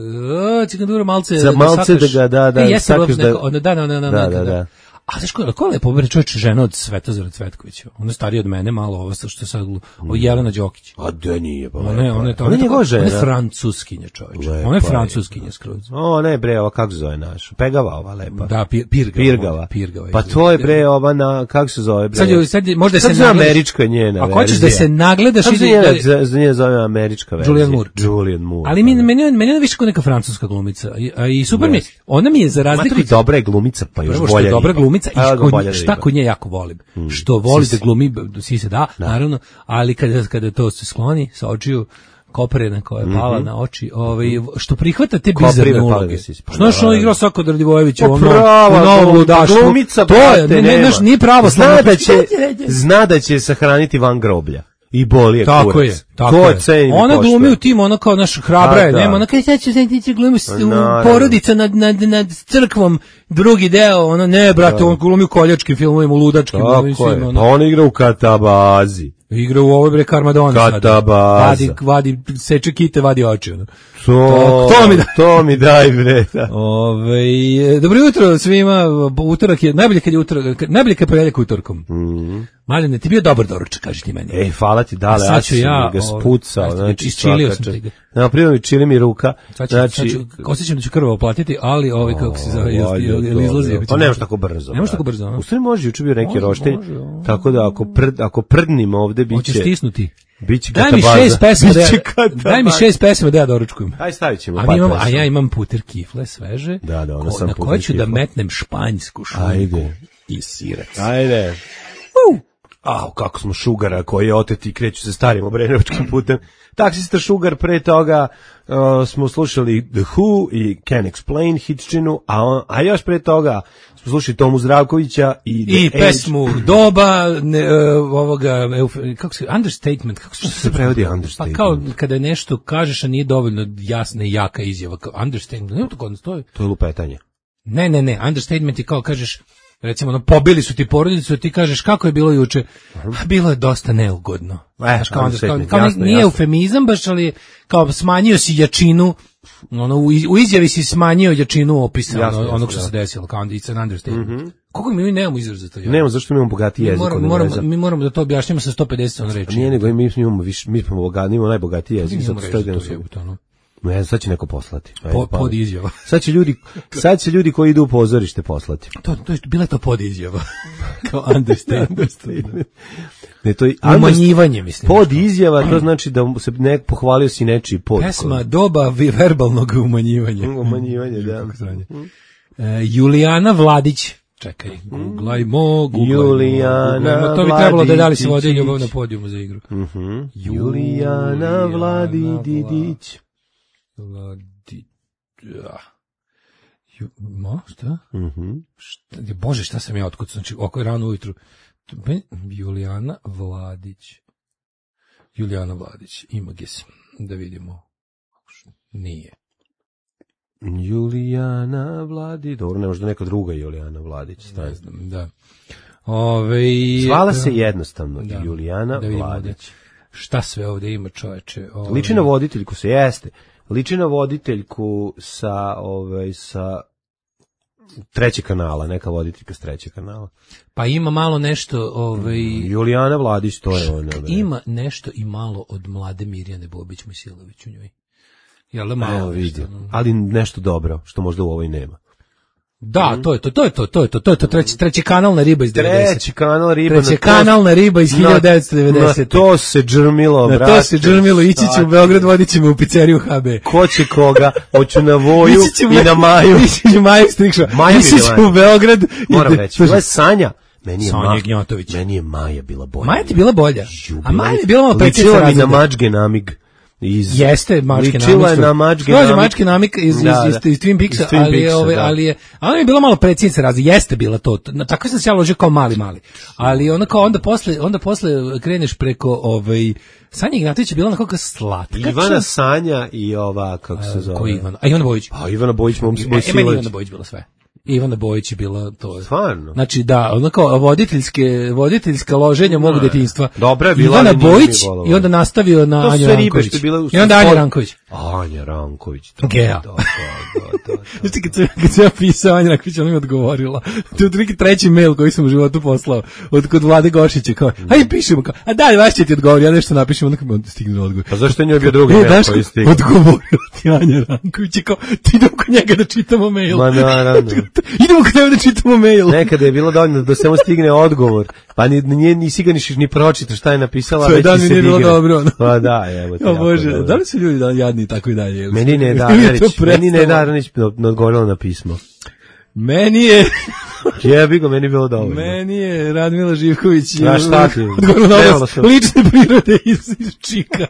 Uh, Cigandura malce, za malce da ga, da, da, e, sakaš da... Neko, da, da, da, da, da, da, da. A znaš ko, ko je lepo, bre, čovječ, žena od Svetozara Cvetkovića. Ona je starija od mene, malo ovo što je sad, o Jelena Đokić. A da nije, pa. Ona je, ona je to, ona je njegova žena. Ona je francuskinja, čovječ. Ona je francuskinja skroz. Ona je, bre, ova, kako se zove naša? Pegava ova lepa. Da, pir, pirgava. Pirgava. Pirgava. Pa to je, bre, ova na, kako se zove, bre? Sad, sad možda sad se nagledaš. Američka njena verzija. Ako hoćeš da se nagledaš... Kako se njena, za njena zove američka verzija? Julianne Moore. Julianne Moore. Ali meni, meni, meni je više kao neka francuska glumica. I, i super mi, ona mi je za razliku... Matri, dobra je glumica, pa još bolja. Dobra glumica i šta kod nje jako volim. Hmm. Što voli da glumi, si se da, da, naravno, ali kada, kada to se skloni sa očiju, koprena koja je pala mm-hmm. na oči, ovaj, što prihvata te bizarne uloge. Znaš, on igrao Sako Radivojević u Novom ludaštvu. Glumica, to je, ne, ne, naš, nije pravo. Zna da će, zna da će sahraniti van groblja. I boli je kurac. Tako je, tako je. Ona glumi u tim, ona kao naš hrabra je, nema, ona kao sad će se tiče glumi porodica nad, nad, nad crkvom, drugi deo, ona ne, brate, on glumi u koljačkim filmovima, u ludačkim. Tako je, pa on igra u Katabazi. Igra u ovoj bre Karmadona. Katabaza. Vadi, vadi, seče kite, vadi oči. Ono. To, to, mi daj. To mi daj, bre. Ove, dobro jutro svima, utorak je, najbolje kad je utorak, najbolje kad je ponedjeljak utorkom. Mm. Maljane, ti bio dobar doručak, kaži ti meni. Ej, hvala ti, dale, ja ću ja ga spucao. Znači, isčilio sam ti ga. Na primjer mi čili mi ruka. Sad ću, znači, sad ću, osjećam da ću krvo oplatiti, ali ovaj kako se zove, ili izlazi. Pa nemaš tako brzo. Nemaš tako brzo, no? U stvari može, juče bio neki roštilj, tako da ako, pred, ako prdnimo ovde, biće... Hoćeš stisnuti. Biće daj mi šest pesma da ja, daj mi šest pesma da ja doručkujem. Aj stavit ćemo. A, imam, a ja imam puter kifle sveže, da, da, ona ko, sam na koje ću da metnem španjsku šunku i sirac. Ajde. Uh. A, kako smo Šugara koji je oteti i kreću se starim obrenovačkim putem. Taksista Šugar, pre toga uh, smo slušali The Who i Can't Explain hitčinu, a, on, a još pre toga smo slušali Tomu Zdravkovića i, i pesmu Doba, ne, uh, ovoga, kako se, Understatement, kako se, se prevodi Understatement? Pa kao kada nešto kažeš, a nije dovoljno jasna i jaka izjava, kao Understatement, ne to kod nas, to je... To je lupetanje. Ne, ne, ne, Understatement je kao kažeš, recimo, no, pobili su ti porodicu, ti kažeš kako je bilo juče, a bilo je dosta neugodno. Znaš, kao, kao, kao jasno, nije jasno. Eufemizam baš, ali kao smanjio si jačinu, ono, u, u izjavi si smanjio jačinu opisa jasno, ono, onog što jasno. Se desilo, kao it's an understatement. Mm-hmm. Kako mi nemamo izraz za to? Nemamo, zašto mi imamo bogati jezik? Mi moramo, moramo, mi moramo da to objašnjamo sa sto pedeset on reči. Nije, nego mi imamo, više, mi smo bogati, imamo najbogati jezik. Ne znam, sad će neko poslati. Ajde, po, pod izjava. Sad će ljudi, sad će ljudi koji idu u pozorište poslati. To, to je, bila je to pod izjava. Kao understatement. Ne, to je umanjivanje, mislim. Pod izjava, to znači da se ne pohvalio si nečiji pod. Pesma doba verbalnog umanjivanja. Umanjivanje, da. E, Julijana Vladić. Čekaj, googlajmo, googlajmo. Julijana Vladić. To bi trebalo da dali se vode ljubav na podijumu za igru. Uh-huh. Julijana Vladić. Vladi... Ja. Ju... Mo, šta? Uh-huh. šta? Bože, šta sam ja otkud? Znači, oko je rano ujutru. Julijana Vladić. Julijana Vladić. Imagis. Da vidimo. Nije. Julijana Vladić. Dobro, ne možda neka druga Julijana Vladić. Ne znam, da. Ove... Zvala se jednostavno da, Julijana da Vladić. Šta sve ovdje ima, čoveče? Ove... Liči na voditeljku se jeste. Liči na voditeljku sa, ovaj, sa trećeg kanala, neka voditeljka s trećeg kanala. Pa ima malo nešto, ovaj Julijana Vladić, to je ona. Ima nešto i malo od mlade Mirjane Bobić Mojsilović u njoj. Jel da malo? Evo vidi, ali nešto dobro, što možda u ovoj nema. Da, to je to, to je to, to je to, to je to treći treći kanalna riba iz devedesete. Treći kanal riba. Treći kanalna riba iz hiljadu devetsto devedesete. Na to se džrmilo, brate. Na to se džrmilo, ići će u Beograd, vodit će me u pizzeriju H B. Ko će koga? Hoću na Voju i na Maju. Ići će Maju Strikša. Ići će u Beograd. Moram reći, bila je Sanja. Meni je, Sanja Gnjatović. Meni je Maja bila bolja. Maja ti bila bolja? A Maja je bila malo predsjednica razreda. Ličila mi na Mačge namig. Iz, Jeste mačke namik. Ličila je na Mačke namik. Mačke namik iz, da, iz, iz, iz Twin Peaksa, Twin ali, je, ove, da. ali je, ali je bila malo predsjednica razreda. Jeste bila to. Tako sam se ja ložio kao mali, mali. Ali onda kao onda posle, onda posle kreneš preko ovaj Sanja Ignatović je bila onako kao slatka. Ivana Sanja i ova, kako se zove? Ko Ivana? A Ivana Bojić. A Ivana Bojić, mom se Bojić. E, meni Ivana Bojić bila sve. Ivana Bojić je bila to. Stvarno? Znači da, ono kao voditeljske, voditeljska loženja mog detinjstva. Dobra je bila. Ivana Bojić i onda nastavio na to Anju Ranković. U I onda Anja Ranković. Anja Ranković. Gea. Da, da, da. Znači kad sam, kad sam ja pisao Anja Ranković, ona mi odgovorila. To je otprilike treći mail koji sam u životu poslao od kod Vlade Gošića. Kao, aj pišemo kao, a da, vaš će ti odgovor, ja nešto napišem, onda kao mi stigne odgovor. Pa zašto njoj bio drugi mail koji stigne? Odgovorila ti Anja Ranković, kao, ti idemo kod njega da čitamo mail. Ma naravno. Idemo kod njega da čitamo mail. Nekada je bilo dovoljno da samo stigne odgovor, pa ni, nije, nisi ga niš, ni pročita šta je napisala, već ti se digne. Bilo dobro. No. Pa da, evo te. O Bože, da li su ljudi da jadni tako i dalje? Meni ne da, Ranić, meni ne da, Ranić odgovorila na pismo. Meni je... Jebi ga, meni bilo dovoljno. Meni je Radmila Živković ja, šta ti? odgovorila na vas lične prirode iz, iz Čika.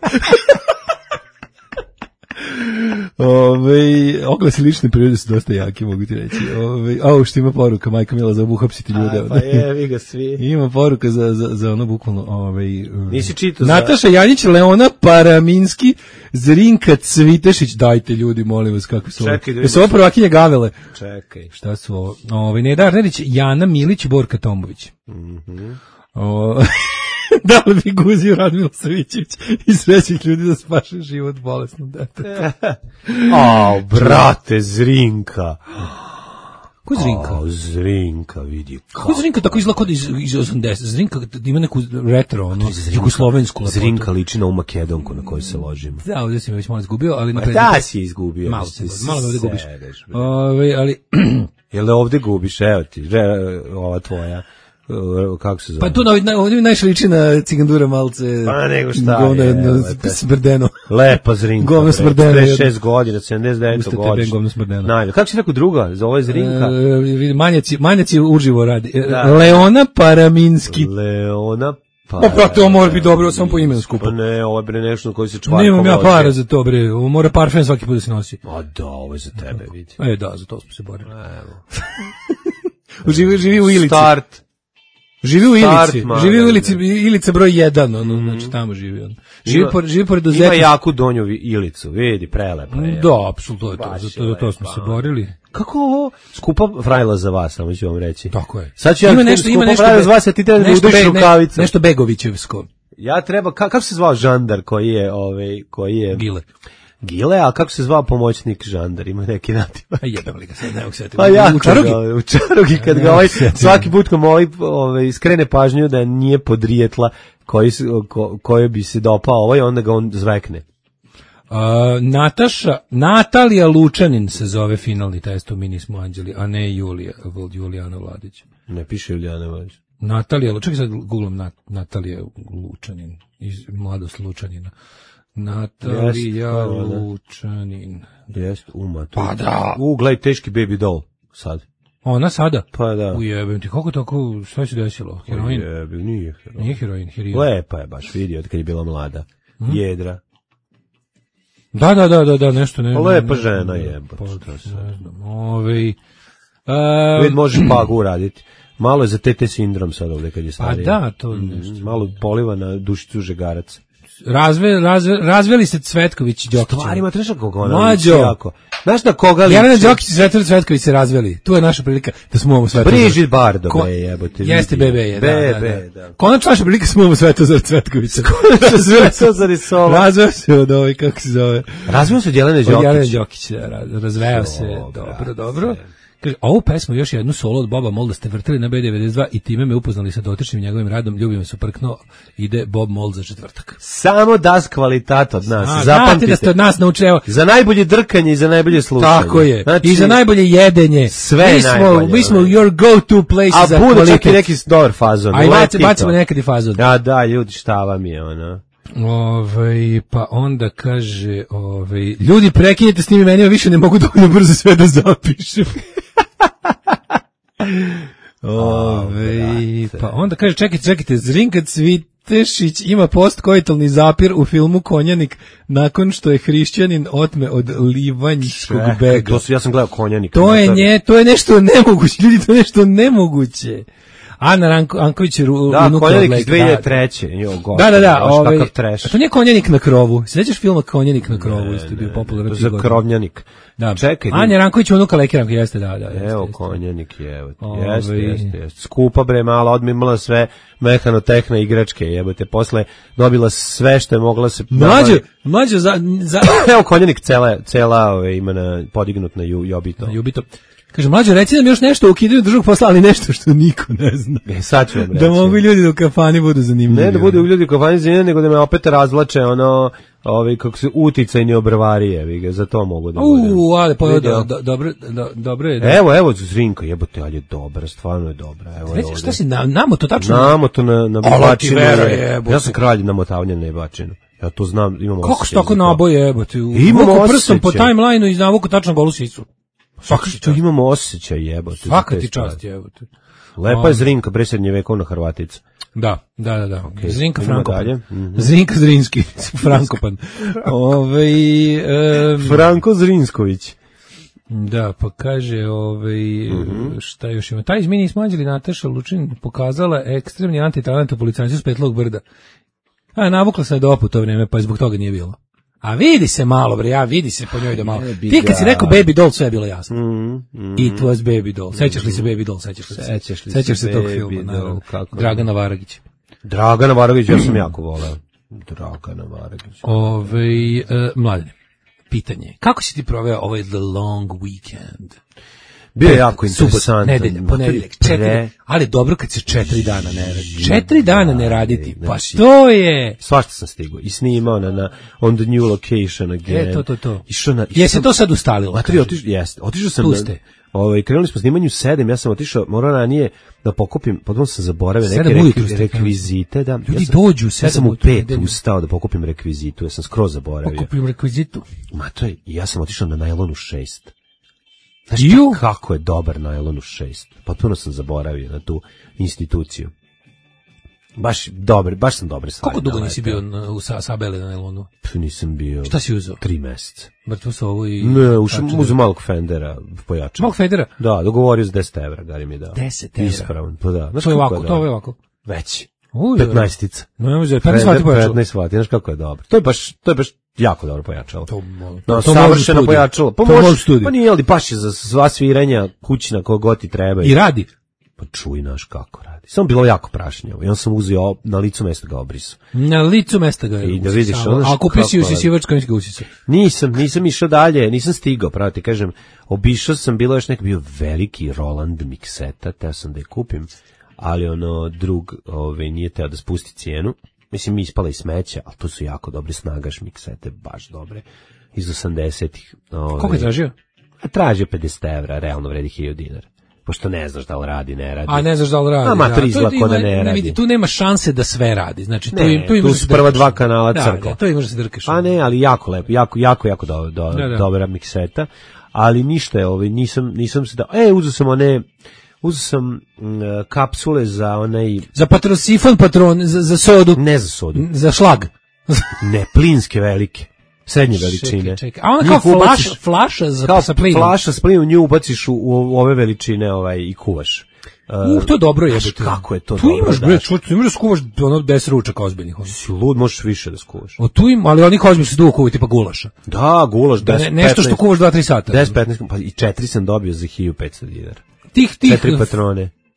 Ove, oglasi lične prirode su dosta jaki, mogu ti reći. Ove, a što ima poruka, majka Mila, za obuhapsiti ljude. A, pa je, vi ga svi. Ima poruka za, za, za ono bukvalno. Ove, nisi čitao Nataša za... Janjić, Leona Paraminski, Zrinka Cvitešić, dajte ljudi, molim vas, kakvi su ovo. Da su ovo prvakinje Gavele. Čekaj. Šta su ovo? Ove, Nedar Nerić, Jana Milić, Borka Tombović. Mhm. Mm o... Da li bi guzio Radmila Savićević i srećih ljudi da spaše život bolesnom detetu? Ao, brate, Zrinka. Ko je Zrinka? Ao, Zrinka, vidi. Kako je Zrinka tako izgleda kod iz, iz osamdesetih? Zrinka ima neku retro, ono, jugoslovensku. Zrinka liči na u Makedonku na kojoj se ložimo. Da, ovdje si me već malo izgubio, ali... Ma da si je izgubio. Malo, malo me ovdje gubiš. Ove, ali... Jel ovdje gubiš, evo ti, ova tvoja... kako se zove? Pa tu ovdje najviše liči na Cigandura malce. Pa nego šta govno, je. No, smrdeno. Lepa Zrinka. Govno smrdeno. četrdeset šest godina, sedamdeset devet godina. Govno smrdeno. Najbolje. Kako si rekao druga? Za ovo je Zrinka? E, manjaci, manjaci uživo radi. Da. Leona Paraminski. Leona Pa, pa to mora biti dobro, samo po imenu skupo. Pa ne, ovo je bre nešto koji se čvarko. Nemam ja para za to, bre. Ovo mora parfem svaki put da se nosi. A da, ovo je za tebe, vidi. E, da, za to smo se borili. Evo. živi, živi u Ilici. Start. Živi u Ilici, man, živi u Ilici, Ilica broj jedan, ono, mm. znači tamo živi on. Živi ima, pored, živi pored do Zetina. Ima jaku donju Ilicu, vidi, prelepo je. Da, apsolutno je to, za to, to smo se borili. Kako ovo? Skupa frajla za vas, samo ću vam reći. Tako je. Sad ću ja ima nešto, ima nešto frajla za vas, a ti treba da udiš be, rukavice. Ne, nešto Begovićevsko. Ja treba, ka, kako se zvao žandar koji je, ovaj, koji je... Gile. Gile, a kako se zvao pomoćnik žandar, ima neki nativ. A jebem li ga sad, ne mogu se pa ja, u Čarugi. Ga, u Čarugi, kad ga ovaj, svaki put kom ovaj, ovaj, skrene pažnju da nije podrijetla koji, ko, koje bi se dopao ovaj, onda ga on zvekne. Uh, Nataša, Natalija Lučanin se zove finalni test u Mini smo anđeli, a ne Julija, Julijana Vladić. Ne piše Julijana Vladić. Natalija Lučanin, sad googlam Nat, Natalija Lučanin, iz Mladost Lučanina. Natalija yes, Lučanin. Jeste, uma. Pa da. U, gledaj, teški baby doll, sad. Ona sada? Pa da. Ujebem ti, kako tako, šta se desilo? Heroin? Ujebem, nije heroin. Nije heroin, heroin. Lepa je baš, vidio, kad je bila mlada. Hmm? Jedra. Da, da, da, da, da, nešto ne. Lepa ne, žena je. Pa, ne znam, ovej. Um, Vid, možeš pagu uraditi. Malo je za T T sindrom sad ovdje kad je starije. Pa da, to nešto. Mm, malo poliva na dušicu žegarac. Razve, razve, razveli se Cvetković i Đokić. Stvarima treša koga ona. Mlađo. Znaš na koga li? Jelena Đokić i Svetlana Cvetković se razveli. Tu je naša prilika da smo ovo Svetozar. Brižit Bardo, Ko... be jebote. Jeste B B je, da, B B, da, da. da. Konačno naša prilika smo ovo Svetozar Cvetkovića. Svetozar i Sova. Razveo se od ovaj, kako se zove. Razveo se od Jelene Đokić. Od Jelene Đokić, da, razveo se, dobro, dobro. Kaže, ovu pesmu još jednu solo od Boba Molda ste vrtili na B devedeset dva i time me upoznali sa dotičnim njegovim radom, ljubim se prkno, ide Bob Mold za četvrtak. Samo das kvalitat od nas, A, zapamtite. znate da ste od nas naučili, evo. Za najbolje drkanje i za najbolje slušanje. Tako je, znači, i za najbolje jedenje. Sve mi smo, najbolje. mi smo your go-to place a za bude kvalitet. čak i neki dobar fazon. A i leti bacimo to. nekad i fazon. Da, da, ljudi, šta vam je, ono. Ovaj pa onda kaže, ovaj ljudi prekinite s njim, meni više ne mogu dovoljno brzo sve da zapišem. Ovaj pa onda kaže, čekajte, čekajte, Zrinka Cvitešić ima postkoitalni zapir u filmu Konjanik nakon što je hrišćanin otme od livanjskog bega. To su, ja sam gledao Konjanik. To je nje, to je nešto nemoguće, ljudi, to je nešto nemoguće. Ana Ranko, Anković je ru, da, unuka Konjanik od iz dve hiljade treće. Jo, God, da, da, da. Ovaj, kakav trash. a to nije Konjanik na krovu. Sećaš filma Konjanik na krovu? Isto je bio popularan. Za Krovnjanik. Da. Čekaj. Anja Ranković je unuka Lekiranka, jeste, da, da. Jeste, evo, jeste. Konjanik je, evo. Ove... Jeste, jeste, jeste. Skupa bre, mala, odmimala sve mehanotehna igračke, jebote. Posle dobila sve što je mogla se... Mlađe, mlađe, za... za... evo, Konjanik cela, cela ove, ima na, podignut na ju, Jobito. Na Jubito. Kaže, mlađe, reci nam još nešto o ukidanju državnog posla, ali nešto što niko ne zna. E, sad ću vam reći. Da mogu ljudi da u kafani budu zanimljivi. Ne da budu ljudi u kafani zanimljivi, nego da me opet razvlače ono, ovi, kako se, uticajni obrvarije, vi ga, za to mogu da budem. Uuu, ali pa, do, do, dobro, do, dobro je. Da. Evo, evo, Zrinka, jebote, ali je dobra, stvarno je dobra. Evo, Reći, evo, šta si, na, namo to tačno? Namo to na, na Ala ti bačinu. vera, je. jebote. Ja sam kralj namotavanja na bačinu. Ja to znam, imam Kako osjećaj se tako za to. naboje, jebote? Imamo Vuku prstom po osjećaj. timelineu i navuku tačno golu sicu. Svaka što imamo osjećaj, jebote. Svaka ti čast, jebote. Lepa je Zrinka, bre srednjevekovna Hrvatica. Da, da, da, da. Okay. Zrinka Idemo Frankopan. dalje. Mm-hmm. Zrinka Zrinski, Frankopan. Ovaj um, Franko Zrinsković. Da, pa kaže, ovaj Mm-hmm. šta još ima. Taj izmini smađili Nataša Lučin pokazala ekstremni antitalent u policajcu s Petlog brda. A navukla se do opu to vreme, pa zbog toga nije bilo. A vidi se malo, bre, ja vidi se po njoj da malo. Ti kad si rekao Baby Doll, sve je bilo jasno. Mm, mm. It was Baby Doll. Sećaš li se Baby Doll? Sećaš li se? Sećaš li Sećaš se se tog Baby filma, Doll, naravno. kako? Dragana Varagić. Dragana Varagić, ja sam jako voleo. Dragana Varagić. Ovaj uh, mladine, pitanje. Kako si ti proveo ovaj The Long Weekend? Bio je jako Subot, interesantan. nedelja, ponedeljak, četiri, Pre... ali dobro kad se četiri dana ne radi. Četiri dana ne raditi, pa znači, to je... Svašta sam stigao. I snimao na, na On the New Location again. E, to, to, to. Išao na... Je se to sad ustalilo? Matri, otiš, jeste. Otišao sam... Tu na, ste. ovaj, krenuli smo snimanju sedam, ja sam otišao, morao ranije da pokupim, potom sam zaboravio neke Sedam ujutru rekvi, ste rekvizite. Da, Ljudi ja sam, dođu ja sedam sam u ujutru pet nedelju. ustao da pokupim rekvizitu, ja sam skroz zaboravio. Pokupim rekvizitu. Matri, i ja sam otišao na Najlonu šest. Znaš Ju. pa kako je dobar Najlonu šest? Potpuno sam zaboravio na tu instituciju. Baš dobar, baš sam dobar stvari. Koliko dugo naletao. nisi bio na, u sa, Sabele na Nelonu? Pff, nisam bio. Šta si uzeo? Tri meseca. Mrtvo sovu i... Ne, ušao tačno uzeo malog Fendera pojačao. Malog Federa? Da, dogovorio za deset evra, Gari mi je dao. deset evra? Ispravan, pa da. Znaš To je kako ovako, je to je dobro? ovako. Veći. Uj, petnaestica. No, ne može, petnaest vati pojačalo. petnaest vati, znaš kako je dobro. To je baš, to je baš jako dobro pojačalo. To, No, to savršeno može pojačalo. Pa to može može, studiju. pa nije ali baš je za sva sviranja kućna koga god ti treba. I radi. Pa čuj naš kako radi. Samo bilo jako prašnjavo. I on sam uzeo na licu mesta ga obrisao. Na licu mesta ga je. I da vidiš, usisavao. ono što- A kupio si kako- usisivač kojimske usice. Nisam, nisam išao dalje, nisam stigao, pravo ti kažem, obišao sam, bilo još neki bio veliki Roland mikseta, teo sam da je kupim, ali ono, drug ovaj, nije teo da spusti cijenu, mislim, mi ispala i smeća, ali to su jako dobre snagaš miksete, baš dobre, iz osamdesetih. Ovaj, Koliko je tražio? A tražio pedeset evra, realno vredi hiljadu dinara. Pošto ne znaš da li radi, ne radi. A ne znaš da li radi. A mater da. izgleda To ko da ima- ne radi. vidi, tu nema šanse da sve radi. Znači, tu, Ne, im, tu, imaš tu da su se prva drkaš. dva kanala da, crkla. Da, to imaš da se drkaš. Pa ne, ali jako lepo, jako, jako, jako do, do, Da, da. dobra mikseta, ali ništa je, ovaj, nisam, nisam se da, e, uzeo sam one, uzeo sam mm, kapsule za onaj, Za patrosifon patron, za, za sodu, ne za sodu, za šlag. ne, plinske velike, srednje veličine. Čekaj, čekaj. A ona kao Njih ubaciš- flaša, flaša za, kao sa plinom. flaša s plinom, nju ubaciš u, u ove veličine ovaj, i kuvaš. Uh, to je dobro je. znaš kako je to tu dobro, imaš, da. bre, čuč, tu imaš da skuvaš ono deset ručaka ozbiljnih. ono. Si lud, možeš više da skuvaš. O, tu im, ali onih ozbiljnih se dugo kuva tipa gulaša. Da, gulaš, Da, deset, ne, nešto što petnaest kuvaš dva tri sata. deset, petnaest, pa i četiri sam dobio za hiljadu petsto dinara. Tih, tih, Četiri patrone.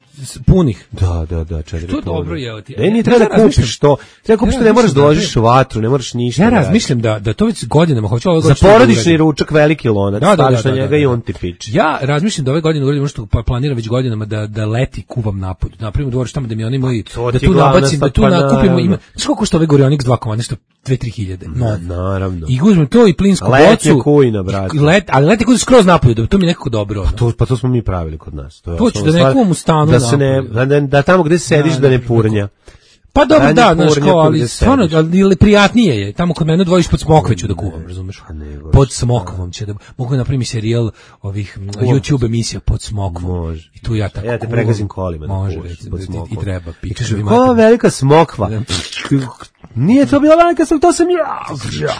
punih. Da, da, da, četiri. To je puna. dobro, evo ti. Ne, ni treba Ja da kupiš to. Treba kupiš to, ne moraš da uložiš u vatru, ne moraš ništa. Ja da razmišljam da da to već godinama hoću ove Za godine. porodični ručak veliki lonac, Da, da, staviš da, na da, njega da, i da. on ti piči. Ja razmišljam da ove godine uradim što pa planiram već godinama da da leti kuvam napolju. Napravimo dvorište tamo da mi oni moji to da ti tu glavna nabacim, da stvar, tu pa nakupimo naravno. ima. Znaš koliko što ove Gorionik dva komada, nešto dve tri hiljade. No, Naravno. I uzmem to i plinsku Letnja bocu. kujna, brate. i Let, ali leti kod skroz napolju, da to mi je nekako dobro. ono. To, pa to smo mi pravili kod nas. To, je To ću osnovna da stvar, nekom u stanu da se ne, napravi. da, da tamo gde sediš Da, da, da, ne purnja. Pa dobro, Ranje da, znaš purnja kao, tu ali gde stvarno, sediš. ali ili prijatnije je. Tamo kod mene dvojiš pod smokve ću da kuvam, razumeš? nego Pod smokvom će da mogu napraviti serijal ovih m, YouTube emisija pod smokvom. Može. I tu ja tako. Ja te kuvam. pregazim kolima da Može, kuvaš recimo, pod i- smokvom. i treba. I pička kaže, mi ko mater. velika smokva? Nije to bila velika smokva, to sam ja.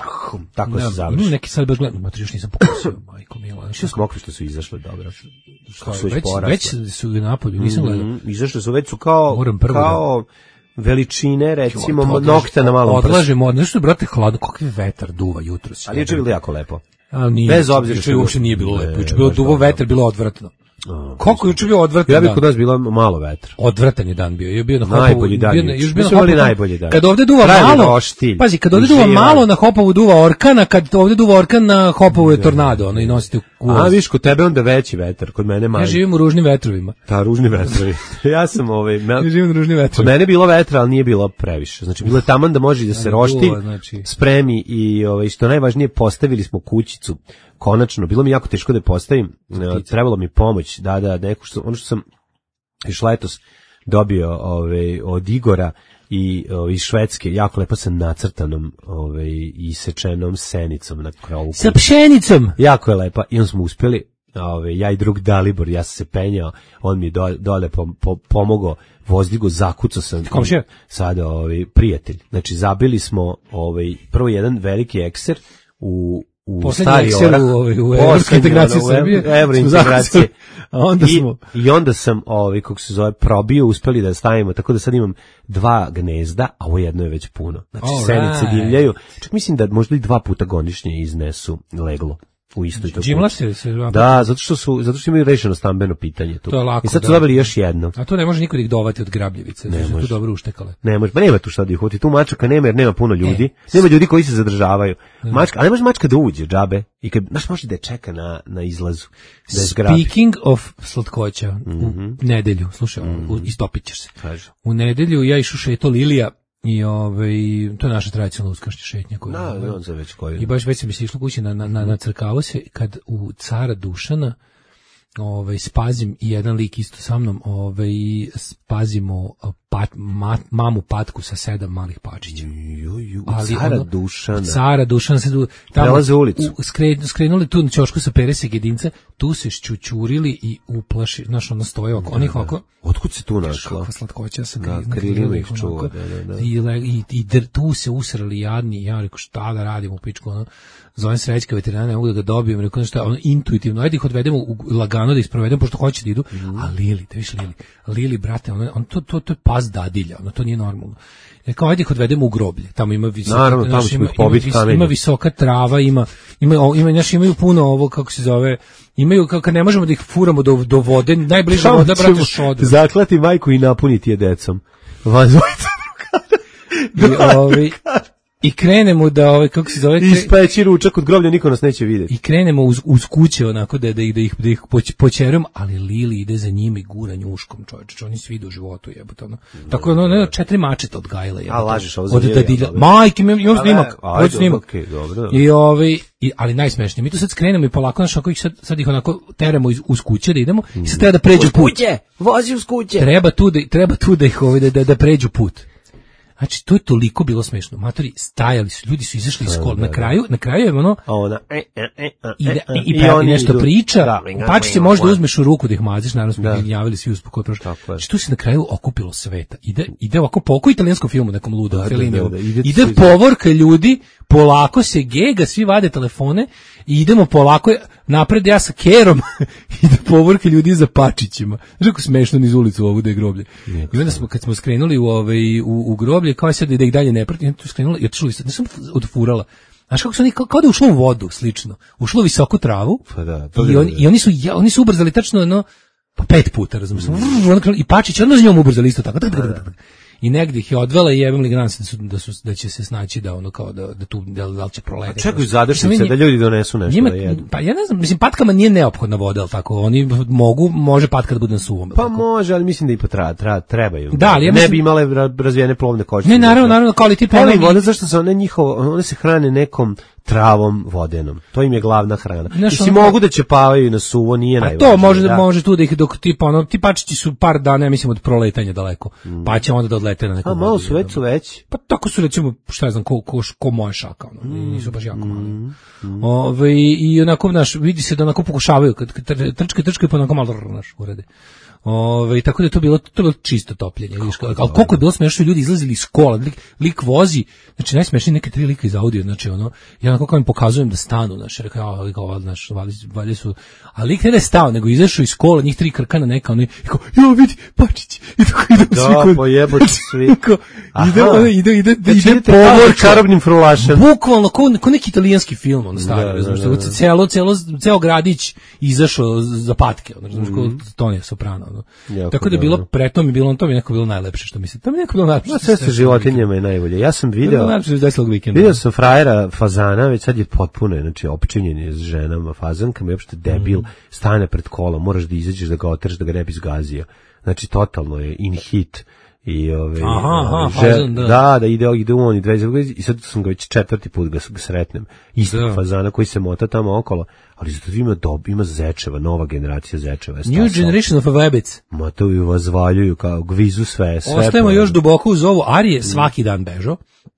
Tako se Da, završi. imam neki sad baš gledam, mater, još nisam pokusio, majko mila. Što smokve što su izašle dobro. Kao, su već već, porasle. već su na napolju, nisam gledao. Mhm, izašle su, već su kao, Moram prvo da- kao veličine, recimo, Odlaže- nokta na malom prstu. Odlažemo, od nešto, brate, hladno, kakvi vetar duva jutros. Ali juče je bilo jako lepo. A nije, Bez obzira juče što je uopšte bilo- nije bilo Ne, lepo. Juče je bilo baš duvo dobro. vetar, bilo odvratno. Koliko je juče bio odvratan Ja bih dan? kod nas bilo malo vetra. Odvratan je dan bio. Je bio na Hopovu. Najbolji dan bio na- juče. još bio Mi na smo imali Hopovu. najbolji dan. Kad ovde duva Trajali malo, roštilj. pazi, kad ovde duva Uživali. malo na Hopovu duva orkan, a kad ovde duva orkan na Hopovu je tornado, ono i nosite u A ulaz. viš, kod tebe onda veći vetar, kod mene Ja manji. živim u ružnim vetrovima. Ta, ružni vetrovi. Ja sam ovaj... me- Ja živim u ružnim Kod vetrovima. mene je bilo vetra, ali nije bilo previše. Znači, bilo je taman da može da se Ali roštilj duva, znači. spremi i ovaj, što najvažnije, postavili smo kućicu. Konačno, bilo mi jako teško da je postavim. E, Trebalo mi pomoć, da, da, neku što, ono što sam još letos dobio ovaj, od Igora i ovaj, iz Švedske, jako lepo sa nacrtanom ovaj, i sečenom senicom na krovu. Sa pšenicom. Jako je lepa i on smo uspjeli, ove, ja i drug Dalibor, ja sam se penjao, on mi je dole, dole pom, pom, pomogao, vozdigo, zakucao sam. Komšija? Sada ovaj, prijatelj. Znači, zabili smo ovaj, prvo jedan veliki ekser u u Poslednji stari ekser orah. u, ovaj, u Poslednji, evropskoj integraciji ono, u Srbije. ev- Evro Smo integracije. zakucali, a onda I, smo- I onda sam, ovaj, kako se zove, probio, uspeli da stavimo, tako da sad imam dva gnezda, a ovo jedno je već puno. Znači, All senice right. divljaju. Čak mislim da možda i dva puta godišnje iznesu leglo u istoj toj Džimlase kući. se zvao. Da, zato što su zato što imaju rešeno stambeno pitanje tu. To je lako, I sad su da. dobili još jedno. A to ne može niko da ih dovati od grabljevice. Ne su tu može. dobro uštekale. Ne može, pa nema tu šta da ih uhvati. Tu mačaka nema jer nema puno ljudi. E, Nema ljudi koji se zadržavaju. Mačka, a ne može mačka da uđe, džabe. I kad, znaš, može da je čeka na, na izlazu. Da je zgrabi. Speaking of slatkoća, u nedelju, slušaj, u, istopit ćeš se. Kaže. U nedelju ja išao šeto Lilija i ovaj, to je naša tradicionalna uskršnja šetnja. Koju, Da, ovaj, on se već koju. I baš već sam se išlo kući na, na, na, na crkavo se, kad u cara Dušana ovaj, spazim i jedan lik isto sa mnom, ovaj, spazimo pat, ma, mamu patku sa sedam malih pačića. Ju, ju, Ali cara ono- Dušana. Cara Dušana se du, tamo Prelaze ulicu. u- skre, skrenuli tu na ćošku sa Perese Gedinca, tu se šćućurili i uplaši, znaš, ono stoje ovako, onih ovako, Otkud se tu našla? kakva slatkoća sa Da, kri- Krilina ih onako. čuva, da, da, da. I, le- i, i dr- tu se usrali jadni, ja rekao šta da radim u pičku, ono, zovem Srećka veterina, ne mogu da ga dobijem, rekao šta, ono, intuitivno, ajde ih odvedemo u, lagano da ih sprovedemo, pošto hoće da idu, a Lili, da viš Lili, Lili, brate, ono, on, to, to, to je pas dadilja, ono, to nije normalno. Rekao, ajde ih odvedemo u groblje, tamo ima visoka, Naravno, tamo znaš, ćemo ima, ih pobiti ima, vis- kamenjem. ima visoka trava, ima, ima, o- ima, znaš, imaju puno ovo, kako se zove, imaju, kako kad ne možemo da ih furamo do, do vode, najbliža Tamo voda, brate, ćemo šodro. zaklati majku i napuniti je decom. Vas dvojica. I, ovaj, I krenemo da, ovaj, kako se zove, kre- Ispeći ručak od groblja, niko nas neće vidjeti. i krenemo uz, uz kuće onako da, da, ih, da ih, da ih poć- poćeram, ali Lili ide za njima i gura njuškom, čovječe, oni svi idu u životu, jebote, ono. Tako ono, ne, četiri mačeta odgajila, jebote. A, lažeš, ovo za Od Lilija, dadilja. dobro. Majke, imam, imam A, snimak, ne, ovo je ajde, snimak. okej, dobro. I ovaj, i, ali najsmešnije, mi tu sad skrenemo i polako, znaš, ako ih sad, sad ih onako teramo iz, uz kuće da idemo, i sad treba da pređu put. Vozi uz kuće. Treba tu da, treba tu da ih ovaj, da, da, da pređu put. Znači, to je toliko bilo smešno. Matori, stajali su, ljudi su izašli iz škole. Na kraju, na kraju je ono, A ona, e, e, e, e, i, da, e, i, i pe- oni nešto idu. priča, Da. pačiće možda uzmeš u ruku da ih maziš, naravno smo Da. ih javili svi uz pokoj prošlo. Tako je. Znači, tu se na kraju okupilo sveta. Ide, ide ovako po oko italijanskom filmu, nekom ludom, Da, da, Fellinijevom. da, da, ide Ide svi- povorka ljudi, polako se gega, svi vade telefone i idemo polako napred, ja sa kerom ide povorka ljudi za pačićima. Znaš kako smešno niz ulicu ovu da je groblje. I onda smo, kad smo skrenuli u, ovaj, u, u groblje, kao je sad da ih dalje ne prati, tu skrenuli, jer čuli, nisam odfurala. Znaš kako su oni, kao, kao da je ušlo u vodu, slično. Ušlo u visoku travu Pa da, to i, je- oni, i oni, su, ja, oni su ubrzali tačno, no, Pa pet puta, razumiješ. I Pačić odmah s njom ubrzali isto tako. I negdje ih je odvela i jebem li gran se da, su, da, su, da će se snaći da ono kao da, da tu da, da li će proletiti. Čekaju zadršnice da ljudi donesu nešto njima, da jedu. Pa ja ne znam, mislim patkama nije neophodna voda, al tako oni mogu, može patka da bude na suvom. Pa tako. Može, ali mislim da i potra, tra, trebaju. Da, ali ja ne mislim, bi imale razvijene plovne kočice. Ne, naravno, naravno, kao ali ti plovne voda zašto se one njihovo, one se hrane nekom travom vodenom. To im je glavna hrana. Mislim ono, mogu da ćepavaju na suvo, nije najvažnije. A to može da može tu da ih dok tipa ono ti Pačići su par dana, ja mislim od proletanja daleko. Mm. Pa će onda da odlete na neku. A malo su već su već. Pa tako su recimo šta ja znam ko ko, ko moja šaka, ono. Mm. Nisu baš jako mali. Mm. Mm. Ove i onako naš vidi se da onako pokušavaju kad, kad trčke trčke pa onako malo naš urede. Ove, tako da je to bilo, to bilo čisto topljenje. Ali koliko je bilo smiješno, ljudi izlazili iz škola, lik, lik vozi, znači najsmešnije neke tri lika iz audio, znači ono, ja onako kao im pokazujem da stanu, znači, rekao, ja, ali kao, znaš, valjda su, a lik ne da je stao, nego izašao iz škola, njih tri krkana neka, ono, i kao, jo, vidi, Pačić, i tako idemo da, svi kod... Da, pojeboć svi. Ide, ono, ide, ide, ide, ide povor čarobnim frulašem. Bukvalno, ko, ko neki italijanski film, ono, stari, znaš, celo, celo, ceo gradić izašao za patke, ono, znaš, ko Tonija Soprano, ono. Jako tako da je bilo preto mi bilo on to mi neko bilo najlepše što mislim. To mi neko bilo najlepše. Sve sa životinjama je najbolje. Ja sam video vikenda. Video sam frajera fazana, već sad je potpuno, znači opčinjen je s ženama fazankama, je uopšte debil, stane pred kola, moraš da izađeš da ga otreš da ga ne bi zgazio. Znači totalno je in hit. I ove aha, aha, že, fazan, da. da, da ide, ide on i dve i sad sam ga već četvrti put ga, ga sretnem. Istog da. Fazana koji se mota tamo okolo, ali zato ima dob, ima zečeva, nova generacija zečeva. New generation of rabbits. Motaju vas valjuju kao gvizu sve, sve. Ostajemo po... još duboko uz ovu, Arije svaki dan bežao.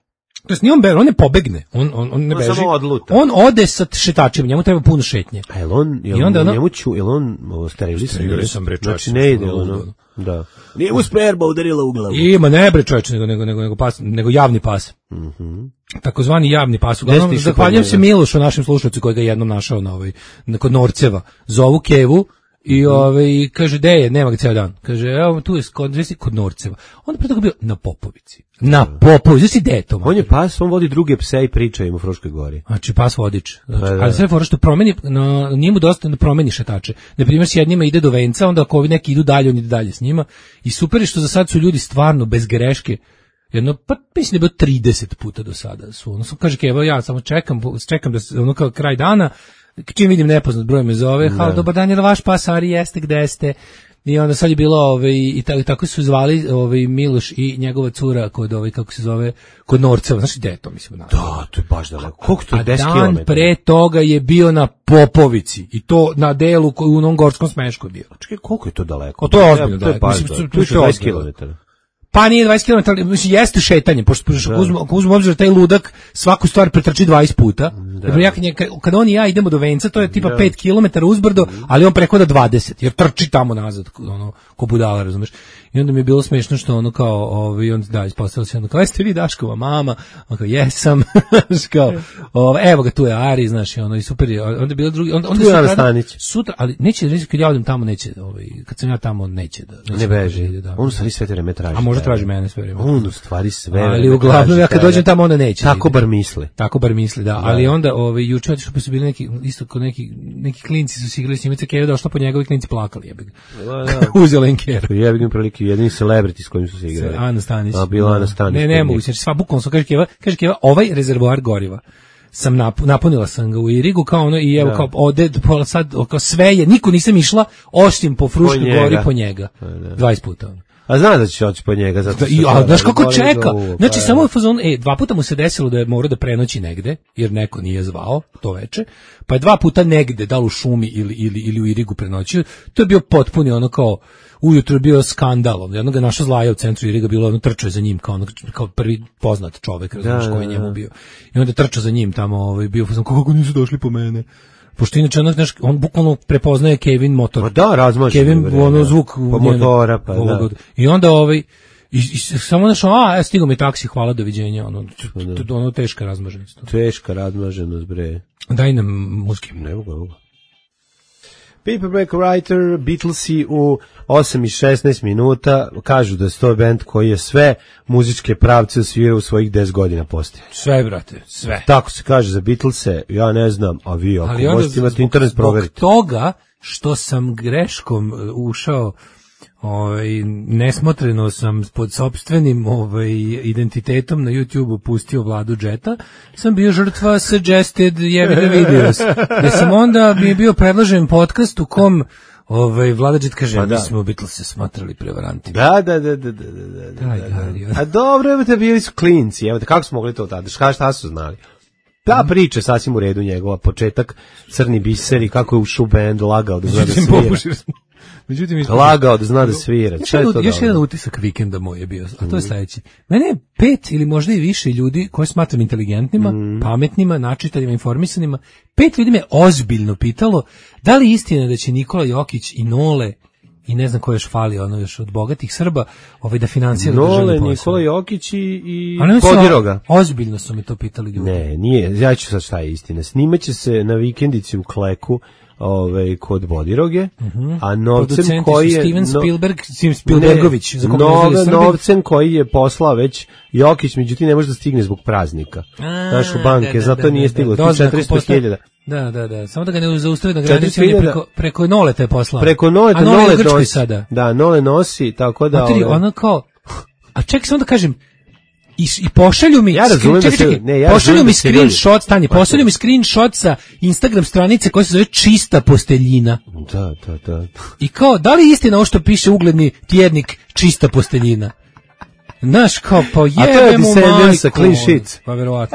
To jest nije on beže, on ne pobegne, on on on ne on beži. On ode sa šetačem, njemu treba puno šetnje. A jel on, jel on, ono, njemu ću, jel on sterilisan? Sam bre, znači ne ide ono. Da. Nije mu sperma udarila u glavu. Ima ne bre čovjek, nego nego nego nego pas, nego javni pas. Mhm. Mm takozvani javni pas. Uglavnom zahvaljujem se Milošu, našem slušaocu koji ga jednom našao na ovoj kod Norceva. Zovu Kevu. I ovaj kaže de je, nema ga ceo dan. Kaže evo tu je kod kod Norceva. Onda pre toga bio na Popovici. Na Popovici, znači de to. On je pas, on vodi druge pse i priča im u Fruškoj gori. Znači pas vodič. Znači, da, da. Ali sve fora što promeni, no, njemu dosta ne promeni šetače. Na primjer s jednima ide do venca, onda ako ovi neki idu dalje, on ide dalje s njima. I super je što za sad su ljudi stvarno bez greške. Jedno, pa mislim da je bilo trideset puta do sada su. Ono sam kaže evo ja samo čekam, čekam da se ono kao kraj dana. Čim vidim nepoznat broj me zove, halo, dobar dan, je li vaš pas, Ari, jeste, gde ste? I onda sad je bilo, ovaj, i tako, tako su zvali ovaj, Miloš i njegova cura kod, ovaj, kako se zove, kod Norceva, znaš gde je to, mislim, na, da, to je baš daleko. Koliko to je, deset dan kilometara? Pre toga je bio na Popovici, i to na delu u onom Gorskom Smešku je bio. Čekaj, koliko je to daleko? O, to je ozbiljno daleko. To je baš daleko, to je dvadeset kilometara. Pa nije dvadeset kilometara, mislim, jeste šetanje, pošto ako uzmemo obzir taj ludak svaku stvar pretrči dvadeset puta. Da. Ja, kada on i ja idemo do venca, to je tipa da. pet kilometara uzbrdo, ali on prehoda dvadeset, jer trči tamo nazad, ono, ko budala, razumeš. I onda mi je bilo smiješno što ono kao, ovaj, on da, ispostavilo se ono kao, jeste vi Daškova mama? On kao, jesam, kao, ovaj, evo ga, tu je Ari, znaš, i ono, i super je, onda je bilo drugi, onda, onda tu je Ana Stanić. Sutra, ali neće, reći, kad ja odem tamo, neće, ovaj, kad sam ja tamo, neće da, neće ne beži, da, on u stvari sve vreme traži. A možda traži mene sve vreme. On u stvari sve vreme ali uglavnom, ja kad dođem tamo, onda neće. Tako bar misli. Tako bar misli, da, ali onda, ovaj, juče otišao, pa su bili neki, isto kao neki, neki klinci su se igrali s njim, Keva je došla po njegovi klinci plakali, jebig. Uzela im Keru. Jebig im prilike, jedini celebrity s kojim su se igrali. Ana Stanić. A bila Ana Stanić. Ne, ne mogu, znači sva bukvalno, kaže Keva, kaže Keva, ovaj rezervoar goriva sam napunila sam ga u Irigu kao ono i evo da. Kao ode sad kao sve je, niko nisam išla osim po Fruškoj gori po njega. dvadeset puta ono. A zna da će oći po njega zato što... A znaš kako čeka? Uvo, znači pa, samo je fazon, e, dva puta mu se desilo da je morao da prenoći negde, jer neko nije zvao to veče, pa je dva puta negde, da li u šumi ili, ili, ili u Irigu prenoćio, to je bio potpuni ono kao, ujutro je bio skandal, ono, jedno ga naša Zlaja u centru Iriga bilo, ono trčao za njim kao, ono, kao prvi poznat čovek, razumiješ koji je njemu bio. I onda trčao za njim tamo, ovaj, bio fazon, kako nisu došli po mene. Pošto inače on, znaš, on bukvalno prepoznaje Kevin motor. Pa da, razmažen. Kevin, bre, ono, zvuk. Pa motora, pa da. I onda ovaj, i, i samo znaš, a, e, stigao mi taksi, hvala, doviđenja, ono, da. ono teška razmaženost. Teška razmaženost, bre. Daj nam muziku. Ne mogu, ne mogu. Paperback Writer, Beatlesi u osam i šesnaest minuta, kažu da je to bend koji je sve muzičke pravce osvirao u svojih deset godina postoje. Sve, brate, sve. Tako se kaže za Beatlese, ja ne znam, a vi ako možete imati internet proveriti. Zbog toga što sam greškom ušao, ovaj, nesmotreno sam pod sopstvenim ovaj, identitetom na YouTubeu pustio Vladu Džeta, sam bio žrtva suggested jebi ga videos, gde sam onda mi je bio predložen podcast u kom ovaj, Vlada Džet kaže, Pa da. mi smo u Beatles se smatrali prevarantima. Da, da, da, da, da, da, da, Daj, da. Gari, A dobro, evo te bili su klinci, evo te, kako smo mogli to tada, šta, šta su znali? Ta priča sasvim u redu njegova, početak, crni biseri, kako je ušao u bend, lagao da zna da Međutim, svira. popušio sam. Međutim, isto- Lagao da zna da svira. Još Šta je jedan, to još dobro? jedan utisak vikenda moj je bio, a to je sledeći. Mene je pet ili možda i više ljudi koje smatram inteligentnima, pametnima, načitaljima, informisanima, pet ljudi me ozbiljno pitalo da li je istina da će Nikola Jokić i Nole i ne znam ko još fali, ono još od bogatih Srba, ovaj da finansira Nole, državni posao. Nikola Jokić i, i Ali oni su- Bodiroga. Ozbiljno su mi to pitali ljudi. Ne, nije, ja ću sad šta je istina. Snimaće se na vikendici u Kleku, ovaj, kod Bodiroge, a novcem Producenti koji su je... Steven no- Spielberg, Steven Spielbergović, za koga ne nove, znaju Srbi. novcem koji je poslao već Jokić, međutim ne može da stigne zbog praznika. A, Znaš, u banke, da, da, zato da, nije da, stiglo. da, Ti doznaku četiristo postoje- hiljada. Da, da, da. Samo da ga ne zaustavi na granici, on je četiristo hiljada. preko, preko Nole te poslao. Preko Nole, A Nole je u Nole Grčkoj nosi. sada. Da, Nole nosi, tako da... Materi, ove- ono kao, a čekaj samo da kažem, i, i pošalju mi, Ja razumem skrin- da čekaj, se- čekaj, ne, ja pošalju razumem mi da se ljudi- screenshot, stani, Pa, pošalju to- mi screenshot sa Instagram stranice koja se zove Čista posteljina. Da, da, da. I kao, da li je istina ovo što piše ugledni tjednik Čista posteljina? Znaš, kao, pa to je jebe mu Descendants sa majku. clean sheets. Pa verovatno.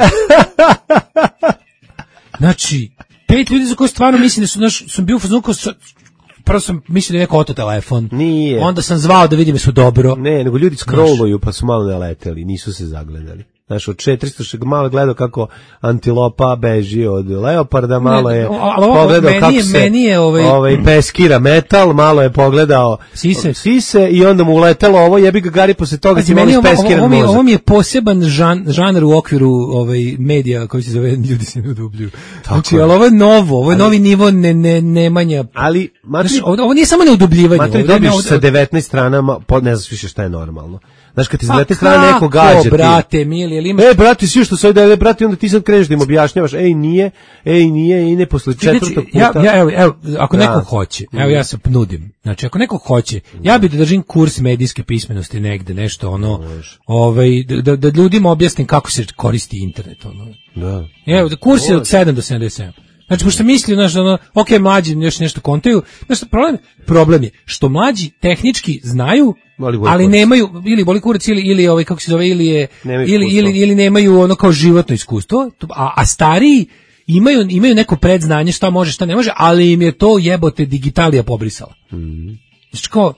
Znači, pet ljudi za koje stvarno mislim da su, znaš, sam bio u fazonu kao, sa- prvo sam mislio da je neko oto telefon. Nije. Onda sam zvao da vidim jesu dobro. Ne, nego ljudi scrolluju pa su malo naleteli, nisu se zagledali. Znaš, od četiristo što malo gledao kako antilopa beži od leoparda, malo je Ne, ali ovo, pogledao meni kako je- se meni je ovaj- ovaj peskira metal, malo je pogledao Sise. sise i onda mu uletelo ovo, jebi ga Gari, posle toga Pazi, ti meni malo je ovo, ovo, peskiran ovo, mi, je- mozak. ovo mi je poseban žan, žanar u okviru ovaj, medija koji se zove ljudi se ne udubljuju. Znači, je. ali ovo je novo, ovo je novi nivo ne, ne, nemanja. Ali, matri, Znaš, ovo, ovo nije samo neudubljivanje. matri ovo je- dobiš ovo- sa devetnaest stranama, po, ne znaš više šta je normalno. Znaš, kad ti sa Pa devetnaest strana neko gađa kako, ti. brate, mili, ili imaš... E, brate, svi što se ovdje, brate, onda ti sad kreneš da im objašnjavaš, ej, nije, ej, nije, ej, ne, posle četvrtog Znači, puta. ja, ja, evo, evo, ako Da. neko hoće, evo ja se nudim. Znači, ako neko hoće, ja bih da držim kurs medijske pismenosti negde, nešto ono, ovaj, da, da, da ljudima objasnim kako se koristi internet, ono. Da. Evo, da kurs je od sedam do sedamdeset sedam. Znači, pošto misli, znaš, ono, ok, mlađi još nešto kontaju, znaš, problem, problem je što mlađi tehnički znaju, Boli boli ali kurac. nemaju, ili boli kurac, ili, ili ovaj, kako se zove, ili je, Nemaju ili, iskustvo. ili, ili nemaju ono kao životno iskustvo, a, a stariji imaju, imaju neko predznanje šta može, šta ne može, ali im je to jebote digitalija pobrisala. Mm. Znači, kao,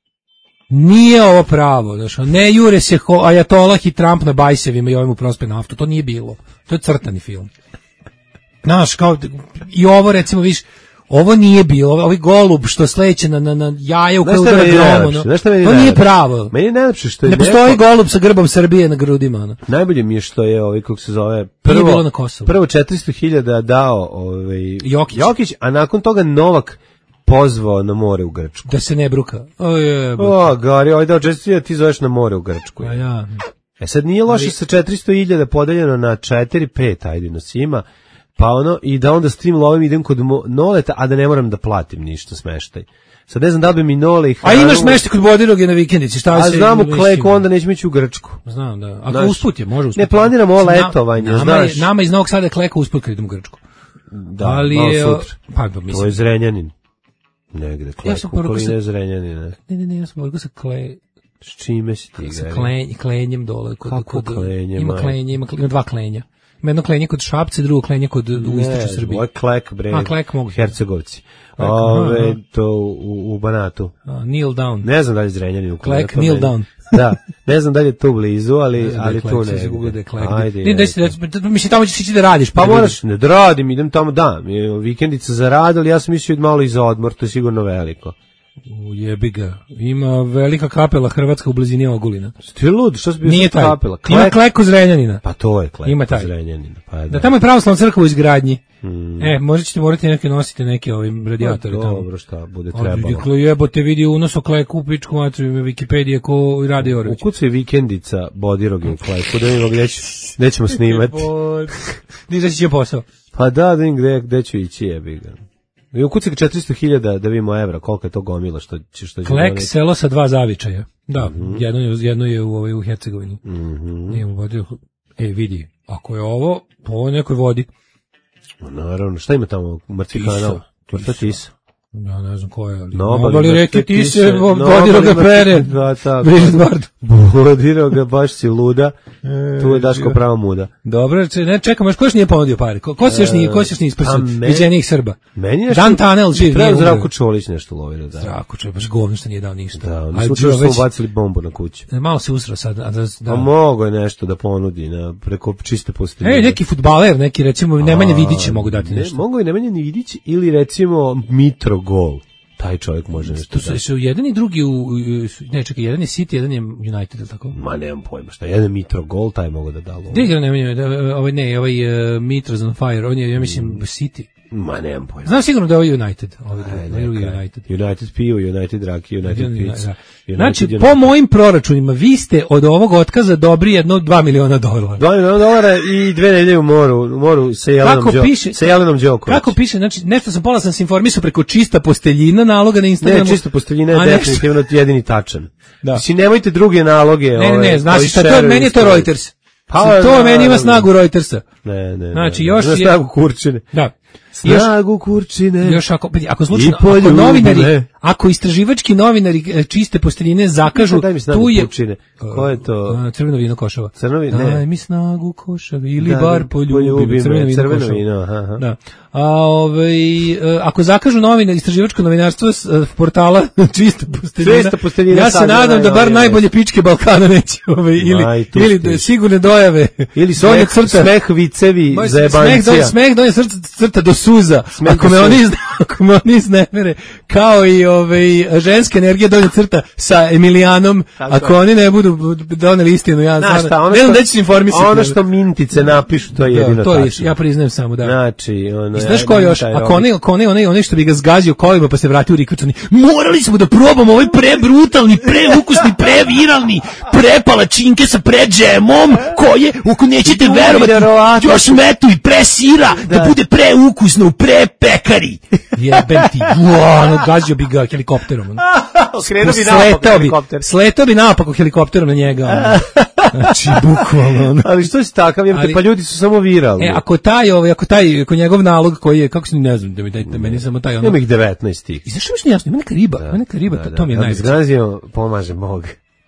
nije ovo pravo, znači, ne jure se ho, Ajatolah i Trump na bajsevima i ovim u prospe naftu, to nije bilo. To je crtani film. Znaš, kao, i ovo recimo, viš, ovo nije bilo, ovo- ovaj golub što sleće na, na, na jaje u Znaš koje šta udara meni je grom, najlepše? ono. Znaš šta meni je To nije najlepše? pravo. Meni je najlepše što je Ne postoji neko- golub sa grbom Srbije na grudima, ono. Najbolje mi je što je ovaj kako se zove Nije prvo bilo na Kosovu. prvo četiristo hiljada dao ovaj Jokić. Jokić, a nakon toga Novak pozvao na more u Grčku. Da se ne bruka. O, je, O, Gari, ovaj dao četiristo hiljada, ti zoveš na more u Grčku. a ja. E sad nije loše sa četiristo hiljada podeljeno na četiri, pet, ajde nosima, pa ono, i da onda s tim lovim idem kod mo- Noleta, a da ne moram da platim ništa smeštaj. Sad ne znam da li bi mi Nole i A hranu... imaš mešte kod Bodiroge na vikendici, šta A se... znam u mislim? Kleku, onda nećemo ići u Grčku. Znam, da. Ako Znaš, usput je, može usput. ne planiramo ovo Nam- letovanje, nama znaš. Je, nama iz Novog Sada je Kleka usput kad idemo u Grčku. Da, Ali malo je, sutra. pa, da, To je mislim. Zrenjanin. Negde, Kleku, sam porukao okoline sa- Zrenjanina. Ne, ne, ne, ja sam morao sa Kle... S čime si ti sa igrali? klen, klenjem dole. Kod, Kako kod, klenje, Ima maj? klenje, ima, ima dva klenja. Ima jedno klenje kod Šapce, drugo klenje kod u istočnoj Srbiji. Ovo je Klek, bre. A, Klek mogu. Hercegovci. Klek, Ove, aha, aha. to u, u Banatu. A, kneel down. Ne znam da li je Zrenjanin u Klek, Kleku, kneel meni- down. Da, ne znam da li je to blizu, ali, Ne znam da je ali Klek, tu sad ne. se Google da je Klek. Ajde, Ne, da se, ajde. da, mislim, tamo ćeš ići da radiš. Pa da moraš, ne da radim, idem tamo, da, mi je vikendica za rad, ali ja sam mislio malo i za odmor, to je sigurno veliko. U jebi ga. Ima velika kapela Hrvatska u blizini Ogulina. Ti lud, što si bio Nije sad taj. kapela? Ima Klek? Klek kod Zrenjanina. Pa to je Klek, Ima taj. Zrenjanina. Pa da. Da, tamo je pravoslavna crkva u izgradnji. Mm. E, možda ćete morati neke nositi neke ovim radijatori Pa tamo. dobro, šta bude Ali trebalo. dakle, jebote, vidi unos o Kleku u pičku matru, ima Wikipedije ko i Rade Jorović. Ukucaj vikendica Bodiroge u Kleku, da vidimo gdje, će- gdje ćemo snimati. Niže će posao. Pa da, da vidim gde, gde ću ići, jebi ga. I ukucaj četiristo hiljada da vidimo evra, koliko je to gomila što će što će Klek, doneti. selo sa dva zavičaja. Da, mm-hmm. jedno je jedno je u ovaj u Hercegovini. Mhm. Nije u vodi. E, vidi, ako je ovo, po ovoj nekoj vodi. Naravno, šta ima tamo? Mrtvi kanal? Mrtva Tisa. Ja ne znam ko je, ali... Nobali, Nobali reke mrtve Tise, Tise, Vodiro ga Nobali, pere. Da, tako. Brižit Bardu. Vodiro ga, baš si luda. Tu je Daško prava muda. Dobro, če- ne, čekamo, još ko još nije ponudio pare? Ko, ko se još nije, ko se još nije isprsio? A me- Viđenijih Srba. Meni je nešto... Dan Tanel živ Pravo nije Zdravko umro. Čolić nešto lovi da da. Zdravko Čolić, baš govno što nije dao ništa. Da, oni A su Đuro učinu već- su bacili bombu na kuću. Malo se usrao sad. A, da, da. A mogo je nešto da ponudi na, preko čiste posteljine. Ej, neki fudbaler, neki recimo Nemanja Vidić mogu dati ne, nešto. Mogu i Nemanja Vidić ili recimo Mitrogol. Taj čovjek može nešto Tu su, dati. su jedan i drugi u, u- ne, čekaj, jedan je City, jedan je United, ili tako? Ma nemam pojma šta. Jedan Mitrogol, taj mogu da da lovu. Gde igra Nemanja, da, ovaj ne, ovaj uh, Mitras on Fire, on je, ja mislim, City. Ma nemam pojma. Znam sigurno da je ovaj United, ovaj drugi, Aj, ovaj drugi neka je. United. United pivo, United raki, United pizza. Da. Znači, po mojim proračunima, vi ste od ovog otkaza dobri jedno dva miliona dolara. dva miliona dolara i dve nedelje u moru, u moru sa Jelenom, Kako Đo, piše- sa Jelenom Đoković. Kako piše, znači, nešto sam pola sam se informisao preko čista posteljina naloga na Instagramu. Ne, čisto posteljina je A nešto- definitivno jedini tačan. Da. Mislim, nemojte druge naloge. Ne, ne, ove, ne, znaš koji šta, to, šeruju meni je to isto. Reuters. Pa, to naravno. meni ima snagu Reutersa. Ne, ne, Znači, ne, još ne. je- Snagu kurčine. Da. Još, Snagu kurčine. još ako, ako slučajno, I poljubne. ako novinari, ako istraživački novinari e, čiste posteljine zakažu, Daj mi snagu tu je... kurčine. Ko je to? A, crveno vino Košava. Crveno vino, ne. Daj mi snagu Košave, ili Da, bar da, poljubi, poljubi me, crveno vino crveno Košava. vino, aha, aha. Da. A, ovaj, e, ako zakažu novinari, istraživačko novinarstvo s e, portala čista posteljina, Čista posteljina ja se sad nadam da bar najnovije. najbolje pičke Balkana neće, ovaj, ili, Ma, i tu ili stiže. da, sigurne dojave, Ili donja smeh, smeh vicevi Moj za smeh donja, jebancija. smeh donja crta, crta do suza. Smeh Ako do me suza. oni izne, ako me oni iznemere, kao i ovaj ženska energija donja crta sa Emilijanom, Tako ako je. oni ne budu doneli istinu, ja Znaš stvarno- šta, ono ne znam što- da ću se informisati. Ono što mintice napišu, to je jedino da, to je, tačno. ja priznajem samo, da. Znači, ono, I znaš ja- ko još? taj Ako rolik. onaj, ako onaj, onaj, onaj što bi ga zgazio kolima pa se vratio u rikvrcani, morali smo da probamo ovaj prebrutalni, preukusni, previralni, prepalačinke sa predžemom, koje, ako nećete verovati, Nevjerovatno. još metu i pre sira, da, bude preukusno u prepekari. Jebem ti, uo, ono, gazio bi ga helikopterom. ono. Okrenuo bi naopako Sletao bi, helikopter. sletao bi naopako helikopterom na njega. ono. Znači, bukvalno. ono. Ali što si takav, jebate, Ali- pa ljudi su samo viralni. E, ako taj, ovaj, ako taj, ako njegov nalog koji je, kako se ne znam, da mi dajte, meni samo taj, ono, Ima ih devetnaest tih. i zašto mi što jasno, ima neka riba, ima neka riba, to, to mi je Da bi najveće. zgazio, pomaže Bog.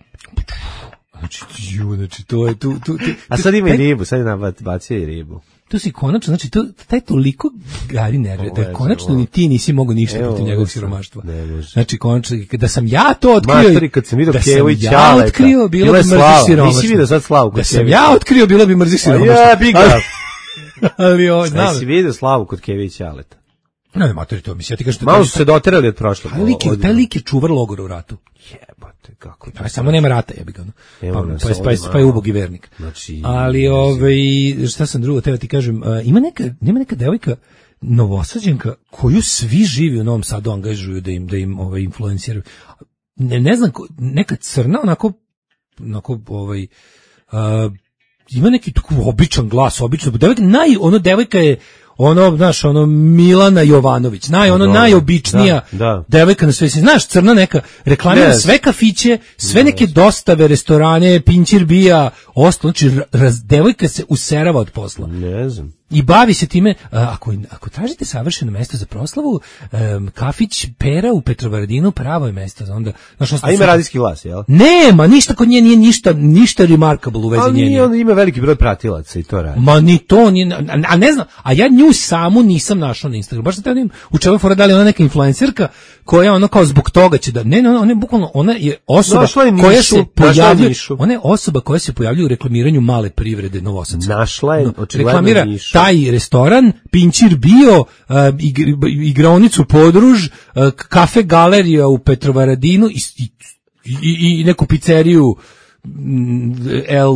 Znači, ju, znači, to je, tu, tu, tu, A sad ima i taj- ribu, sad je nabat- bacio i ribu. Tu si konačno, znači, to, taj toliko gari nerve, da Ovo je konačno za- ni ti nisi mogao ništa Evo, protiv ovo njegovog sam, siromaštva. ne može. Znači, konačno, da sam ja to otkrio, Matori, kad sam vidio da Kevu i sam ja Ćaleta, otkrio, bilo bila bi je mrzih slava. siromaštva. Nisi vidio sad slavu kod Da sam Kevića? ja otkrio, bilo bi mrzih A siromaštva. jebi ga. Ali, ali ovo, znam. Jesi vidio slavu kod Kevi i Ćaleta? Ne, ne, matori, to mislim, ja ti kažem, Malo su se doterali od prošlog. taj lik, je, od- taj lik je čuvar logora u ratu. Jebote, kako je to Pa samo nema rata, jebi ga. ono. Evo Pa, nas pa, je- pa, je- ovdje pa je malo. ubogi vernik. Znači, Ali, ovaj, šta sam drugo, teo ti kažem, a, ima neka, nema neka devojka, novosađenka, koju svi živi u Novom Sadu angažuju da im, da im ovaj, influenciraju. Ne, ne znam, ko- neka crna, onako, onako, ovaj, a, ima neki tako običan glas, obično, devojka, naj, ono, devojka je, ono, znaš, ono, Milana Jovanović, naj, ono, Dobro, najobičnija da, da. devojka na sve, znaš, crna neka, reklamira Ne. sve kafiće, sve neke dostave, restorane, pinčir bija, ostalo, znači, raz, devojka se userava od posla. Ne znam. I bavi se time, a, ako, ako tražite savršeno mesto za proslavu, em, kafić Pera u Petrovaradinu pravo je mesto za onda. Znaš, ono A ima su- radijski glas, jel? Nema, ništa kod nje nije ništa, ništa remarkable u vezi Ali nje. nije, on ima veliki broj pratilaca i to radi. Ma ni to, ni, a, a ne znam, a ja nju samu nisam našao na Instagramu. Baš sam te vidim u čemu je fora, da li je ona neka influencerka koja ono kao zbog toga će da, ne, ne, ona, ona je bukvalno, ona je osoba Našla je nišu, koja se našla je pojavljuje, nišu. ona je osoba koja se pojavljuje u reklamiranju male privrede Novosadske. Našla je, No, očigledno, reklamira nišu. taj restoran, Pinčir bio, uh, igr, igraonicu Podruž, uh, kafe galerija u Petrovaradinu i, i, i, i neku pizzeriju mm, El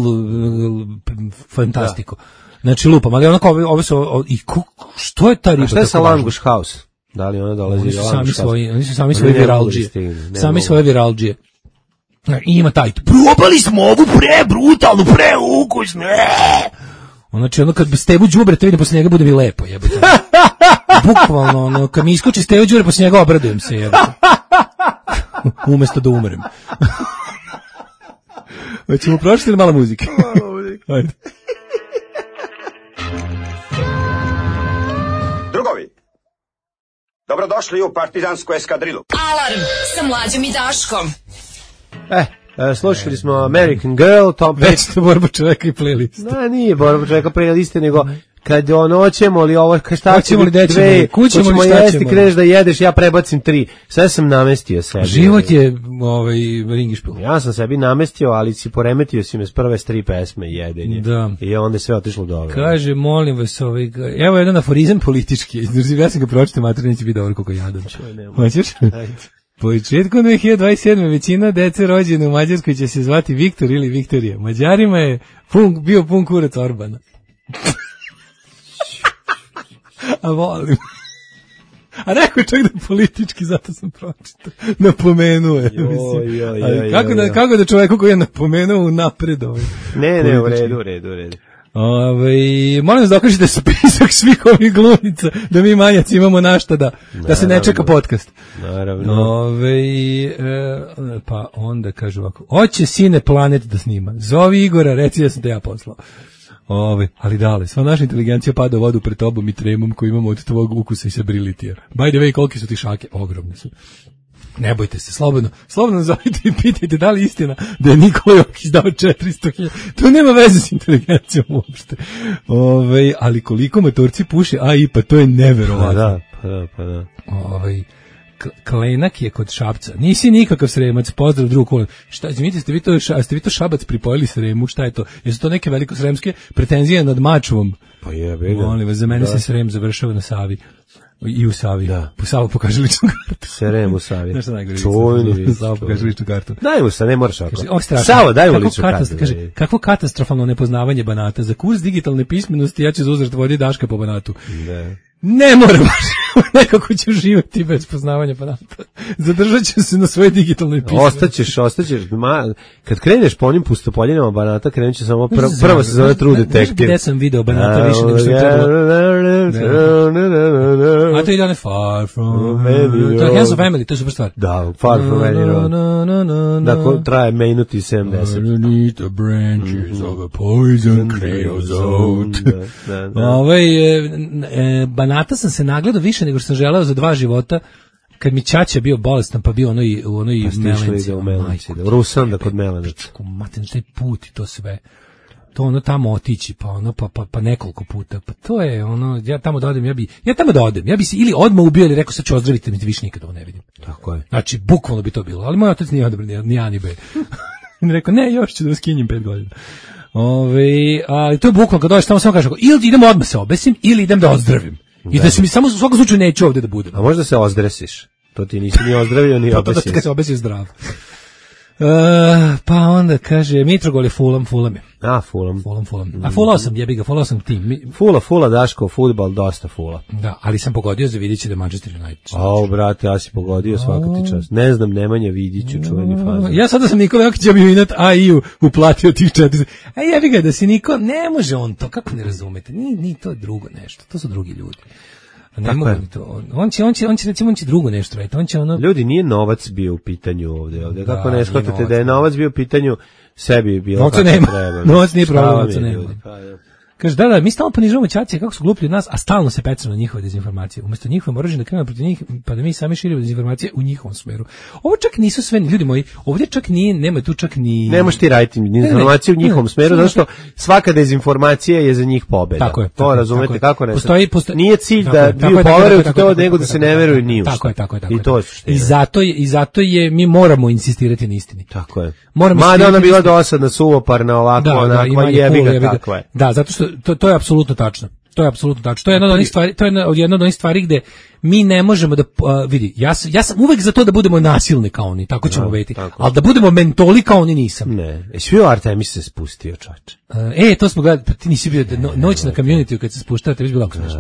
Fantastico. Znači lupam, ali onako ove, ove su ove, i ku, što je ta riba? A šta je tako sa važna? Langush House? Da li ona dolazi Oni iz su Langush sami House? svoji, oni su sami Oni svoje ne mogu da viralđije. stignu, ne Sami mogu. svoje viralđije. I ima taj, probali smo ovu pre brutalnu, pre ukusnu, Znači, ono kad bi Stevu đubrete vidim, posle njega bude mi lepo, jebote. Bukvalno, ono, kad mi iskoči Stevu đubre, posle njega obradujem se, jebote. Umesto da umrem. Hoćemo prošli ili malo muzike? Malo muzike. Ajde. Drugovi, dobrodošli u partizansku eskadrilu. Alarm sa Mlađom i Daškom. Eh, e, slušali smo American Girl, Tom Petty. Već to borba čoveka i playlist. No, nije borba čoveka playliste, nego kad ono hoćemo li ovo, šta hoćemo li dve, kućemo li šta jesti, ćemo. kreneš da jedeš, ja prebacim tri. Sve sam namestio sebi. Život je ovaj ringišpil. Ja sam sebi namestio, ali si poremetio si me s prve s tri pesme jedenje. Da. I onda je sve otišlo dobro. Kaže, molim vas, ovaj, evo jedan aforizam politički. Ja sam ga pročitao, mater, neće biti dobro koliko jadam. Hoćeš? Ajde. Početkom dve hiljade dvadeset sedme. većina dece rođene u Mađarskoj će se zvati Viktor ili Viktorija. Mađarima je pun, bio pun kurac Orbana. A volim. A rekao je čak da politički, zato sam pročitao. Napomenuo je. Joj, joj, joj, kako, da, joj. kako da čoveku koji je napomenuo unapred ovaj. Ne, ne, u redu, u redu, u redu. Ove, molim vas da okažete spisak svih ovih glumica, da mi manjaci imamo našta da, da se ne čeka podcast. Naravno. Ove, e, pa onda kaže ovako, hoće Sine Planet da snima, zovi Igora, reci da sam te ja poslao. Ove, ali dale, sva naša inteligencija pada u vodu pred tobom i tremom koji imamo od tvojeg ukusa i sebrilitija. By the way, koliki su ti šake? Ogromne su. Ne bojte se, slobodno, slobodno zovite i pitajte da li je istina da je Nikola Jokić dao četiristo hiljada. To nema veze s inteligencijom uopšte. Ove, ali koliko motorci puše, a i pa to je neverovatno. Pa da, pa da, pa da. Ove, Klenak je kod Šapca. Nisi nikakav Sremac, pozdrav drug kolen. Šta, izvinite, ste vi to, ste vi to Šabac pripojili Sremu, šta je to? Jesu to neke velikosremske pretenzije nad Mačvom? Pa jebe ga. Molim vas, za mene da. se Srem završava na Savi. I u Savi. Da. Po Savu pokaže ličnu kartu. Serem u Savi. Znaš šta najgore? Čujni. Savu pokaže ličnu kartu. Daj mu se, ne moraš ako. Kaže, Savo, daj mu kakvo ličnu katastrof- kartu. Kaže, kakvo katastrofalno nepoznavanje Banata. Za kurs digitalne pismenosti ja ću zauzeti vodi Daška po Banatu. Ne. Ne moram, nekako ću živjeti bez poznavanja Banata. Zadržat ću se na svoje digitalnoj pismenosti. Ostaćeš, ostaćeš, ma, kad kreneš po onim pustopoljinama Banata, krenut će samo prvo, prvo se zove True Detective. Znaš gde sam video Banata više nego što je trebalo? A to ide one Far From Many. To je Hands of Family, to je super stvar. Da, Far From Many Road. Dakle, traje minut i sedamdeset. Underneath the branches of a poison creosote. Ovaj, Banata sam se nagledao više nego što sam želeo za dva života, kad mi ćaća bio bolestan, pa bio ono i u onoj Melenci. U Melenci, da, u Rusanda kod Melenaca. Maten, taj put i to sve. To ono tamo otići, pa ono, pa, pa, pa nekoliko puta. Pa to je ono, ja tamo da odem, ja bi, ja tamo da odem, ja bi se ili odmah ubio ili rekao sad ću ozdraviti, mi te više nikada ovo ne vidim. Tako je. Znači, bukvalno bi to bilo, ali moj otac nije odabran, ni A ni B. I rekao, ne, još ću da skinjem pet godina. Ove, ali to je bukvalno kad dođeš tamo samo kažeš, ili idem odmah se obesim, ili idem da ozdravim. I da, da se mi samo u svakom slučaju neću ovde da budem. A možda se ozdresiš. To ti nisi ni ozdravio, ni obesio. To da se obesio zdrav. Uh, pa onda kaže, Mitrogol je Fulham, Fulham je. A, Fulham. Fulham, Fulham. A fulao sam, jebi ga, fulao sam tim. Mi... Fula, fula, Daško, fudbal, dosta fula. Da, ali sam pogodio za vidjet će da je Manchester United. Ao, brate, ja si pogodio svaka ti čast. Ne znam, Nemanja Vidiću, čuveni fazon. Ja sada sam Nikola Jokić, ja bi Inat A I U uplatio tih četiri. A jebi ga, da si Niko, ne može on to, kako ne razumete, ni, ni to je drugo nešto, to su drugi ljudi. Ne tako mogu je. mi to. On, on će on će on će recimo on će drugo nešto raditi. On će ono Ljudi, nije novac bio u pitanju ovde, ovde. Da, Kako ne nije shvatate novac, da je novac bio u pitanju, sebi je bilo Novca kako nema. treba. Novac nije Šta problem, vam novca je, nema. ljudi? Pa, ja. kaže da da mi stalno ponižavamo ćacije kako su gluplji od nas, a stalno se pecamo na njihove dezinformacije. Umesto njihove mržnje da krenemo protiv njih, pa da mi sami širimo dezinformacije u njihovom smeru. Ovo čak nisu sve, ljudi moji, ovdje čak nije, nema tu čak ni Nemaš ti raditi dezinformaciju u njihovom smeru, zato što svaka dezinformacija je za njih pobeda. Tako je, to tako, razumete tako je. kako ne. Postoji, postoji, nije cilj tako da je, vi tako je, poverujete tako to, je, nego da se ne veruju ni u šta. Tako je, tako je, tako je. I to je suština. I zato je, i zato je mi moramo insistirati na istini. Tako je. Moramo Mada ona bila insistirati- dosadna, suvoparna, ovako, Da, da, onako, ima i jebi cool, ga, jebi ga. tako je. Da, zato što to, to je apsolutno tačno. To je apsolutno tačno. To je jedna od onih stvari, to je jedna od jedna od onih stvari gde mi ne možemo da uh, vidi. Ja sam ja sam uvek za to da budemo nasilni kao oni, tako ćemo vidjeti. Al da budemo mentoli kao oni nisam. Ne. E svi Artemis se spustio, čoveče. Uh, e, to smo gledali, pa ti nisi bio da no, noć na community kad se spuštao, tebi je bilo jako smešno.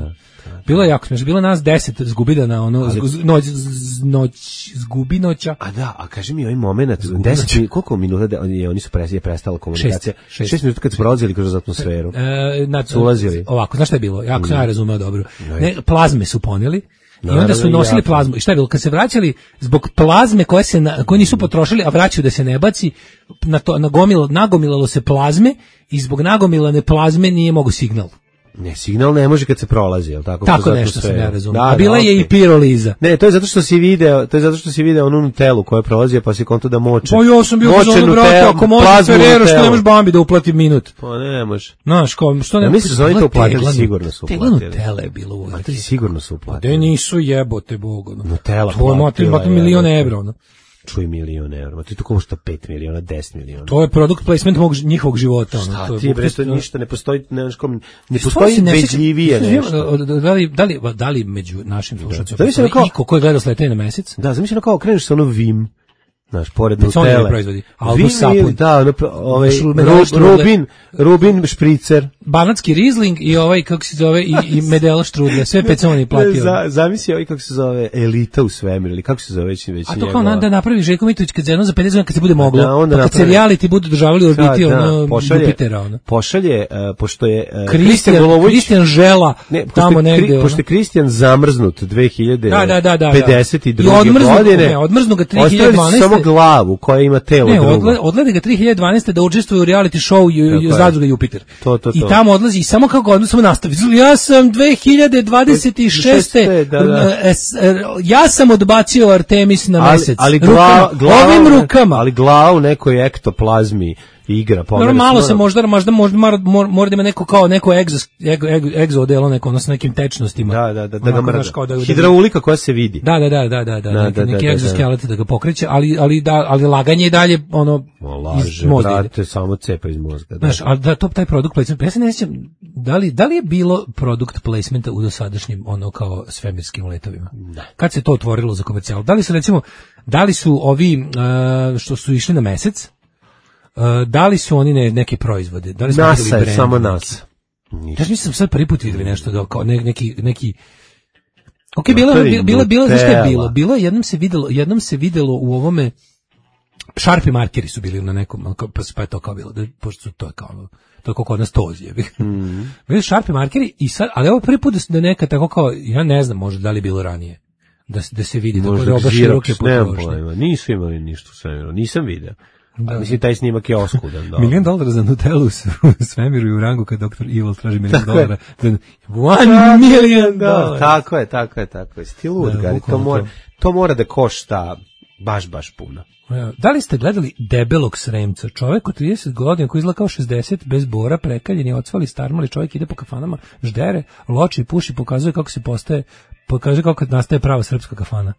Bilo je jako smiješno, bilo nas deset zgubida na ono, Ali- zgu- noć, z- noć, zgubi noća. A da, a kaži mi ovaj moment, deset mi- koliko minuta da, oni, oni su presi, je prestala komunikacija? Šest, šest. Šest minuta kad su prolazili kroz atmosferu. E, na, Su ulazili? Ovako, znaš šta je bilo? Jako sam ja razumeo dobro. Ne. Ne, plazme su poneli. I onda Naravno, su i nosili jako. plazmu. I šta je bilo? Kad se vraćali zbog plazme koje se na, koje nisu potrošili, a vraćaju da se ne baci, na to nagomilo, nagomilalo se plazme i zbog nagomilane plazme nije mogo signal. Ne, signal ne može kad se prolazi, je li tako? Tako Kroz nešto sam atmosferu. ja razumio. Da, A bila da, je i okej. piroliza. Ne, to je zato što si video, to je zato što si video onu Nutellu koja prolazio, pa si konto da moče. Pa ja sam bio Moče za ono, brate, Nutellu, ako može plazmu Ferrero, što Nutellu. ne može Bambi da uplati minut. Pa ne može. Znaš, kao, što ne... Ja mislim da su oni to Tegla uplatili, Nut- sigurno su Tegla uplatili. Nutella je bilo u Ma ti vatri. sigurno su Pa uplatili. de nisu jebote Bog, ono. Nutella To je mater, platila, mater milion jebote. evra, ono. Čuj milion evra, ma ti to košta pet miliona, deset miliona. To je produkt placement mog, njihovog života, ono. Šta To je ti, bre, to bukvalno- ništa, ne postoji, ne, znaš, kom- ne Stvarno postoji se ne sjećam- bedljivije ne sjećam, nešto. od- od- Da li, da li, da li među našim slušacima Da li se postoji kao- iko ko je gledao Sletanje na mesec? Da, zamisli ono kao kreneš sa ono Vim, znaš, pored Peconije Nutelle. proizvodi, Albo Vim sapun. je, da, ono, pro- ovaj, Šul- Ru- štrudle. Rubin, Rubin špricer. Banatski Riesling i ovaj, kako se zove, i, i Medela štrudle, sve Peconije platio. Za, zamisli ovaj, kako se zove, Elita u svemiru, ili kako se zove već, već A to kao njegova. na, da napravi Željko Mitrović kad za jedno za pedeset godina kad se bude moglo, Da, onda pa kad se napravi. reality budu održavali u orbiti, Da, da, ono, pošalje- Jupitera, ono. Pošalje, uh, pošto je uh, Kristijan, Golović- Kristijan Žela, Ne, pošto, tamo je, negde. Kri, ono. pošto je Kristijan zamrznut dve hiljade Da, da, da, da, da. pedeset I druge odmrznu- godine. ne, odmrznu ga Ostavili su tri hiljade dvanaeste. samo glavu koja ima telo Ne, drugo. odle, odlede ga tri hiljade dvanaeste da učestvuje u reality show ju, Tako ju, je. zadruga Jupiter. To, to, I to. tamo odlazi i samo kako odnosno nastavi. Ja sam dve hiljade dvadeset šeste. Da, da. e, s- e, ja sam odbacio Artemis na ali, mesec. ali Rukama. glava, glava, Ovim rukama. ali glava u nekoj ektoplazmi igra. Pa Dobro, malo se možda, možda, možda mora, mora, mora da ima neko kao neko egzo, egzo, egzo odelo, neko ono s nekim tečnostima. Da, da, da, da ga Onako, mrda. znaš, kao da- da- Hidraulika koja se vidi. Da, da, da, da, da, da, Da, neki, da, neki da, da, egzoskelet da ga pokreće, ali, ali, da, ali laganje i dalje, ono, O, iz laže, mozga ide. brate, samo cepa iz mozga. Da. Znaš, ali da, to, taj produkt placement, ja se ne sjećam, da li, da li je bilo produkt placementa u dosadašnjim, ono, kao svemirskim letovima? Kad se to otvorilo za komercijal? Da li su, recimo, da li su ovi, uh, što su išli na mesec, uh, da li su oni ne, neke proizvode? Da li smo NASA videli je brand? samo NASA. Ja mislim sam sad prvi put videli nešto da kao ne, neki neki Ok, No, bilo to je je bilo bilo znaš šta je Nutella. bilo? Bilo je jednom se videlo, jednom se videlo u ovome Sharpie markeri su bili na nekom, ono kao- pa, pa je to kao bilo, da, pošto su to je kao, ono, to je kao kod nas tozi, jebi. Mm. Bili su Sharpie markeri i sad, ali ovo je prvi put da, se- da neka tako kao, ja ne znam možda da li je bilo ranije, da, se- da se vidi, tako da Možda oba Xerox, široke nemam potrošnje. pojma. Nisu imali ništa u svemiru, nisam video. Da. Mislim, taj snimak je oskudan. Da. Milion dolara za Nutellu u svemiru i u rangu kad doktor Evil traži milion Tako je. dolara. Then One million Da, dollars. tako je, tako je, tako je. Sti lud, Da, Gari, to bukvalno mora, to. to mora da košta baš, baš puno. Evo, da li ste gledali Debelog Sremca? Čovjek od trideset godina koji izgleda kao šezdeset, bez bora, prekaljen je, ocvali, starmali, čovjek ide po kafanama, ždere, loči, puši, pokazuje kako se postaje, pokazuje kako nastaje prava srpska kafana.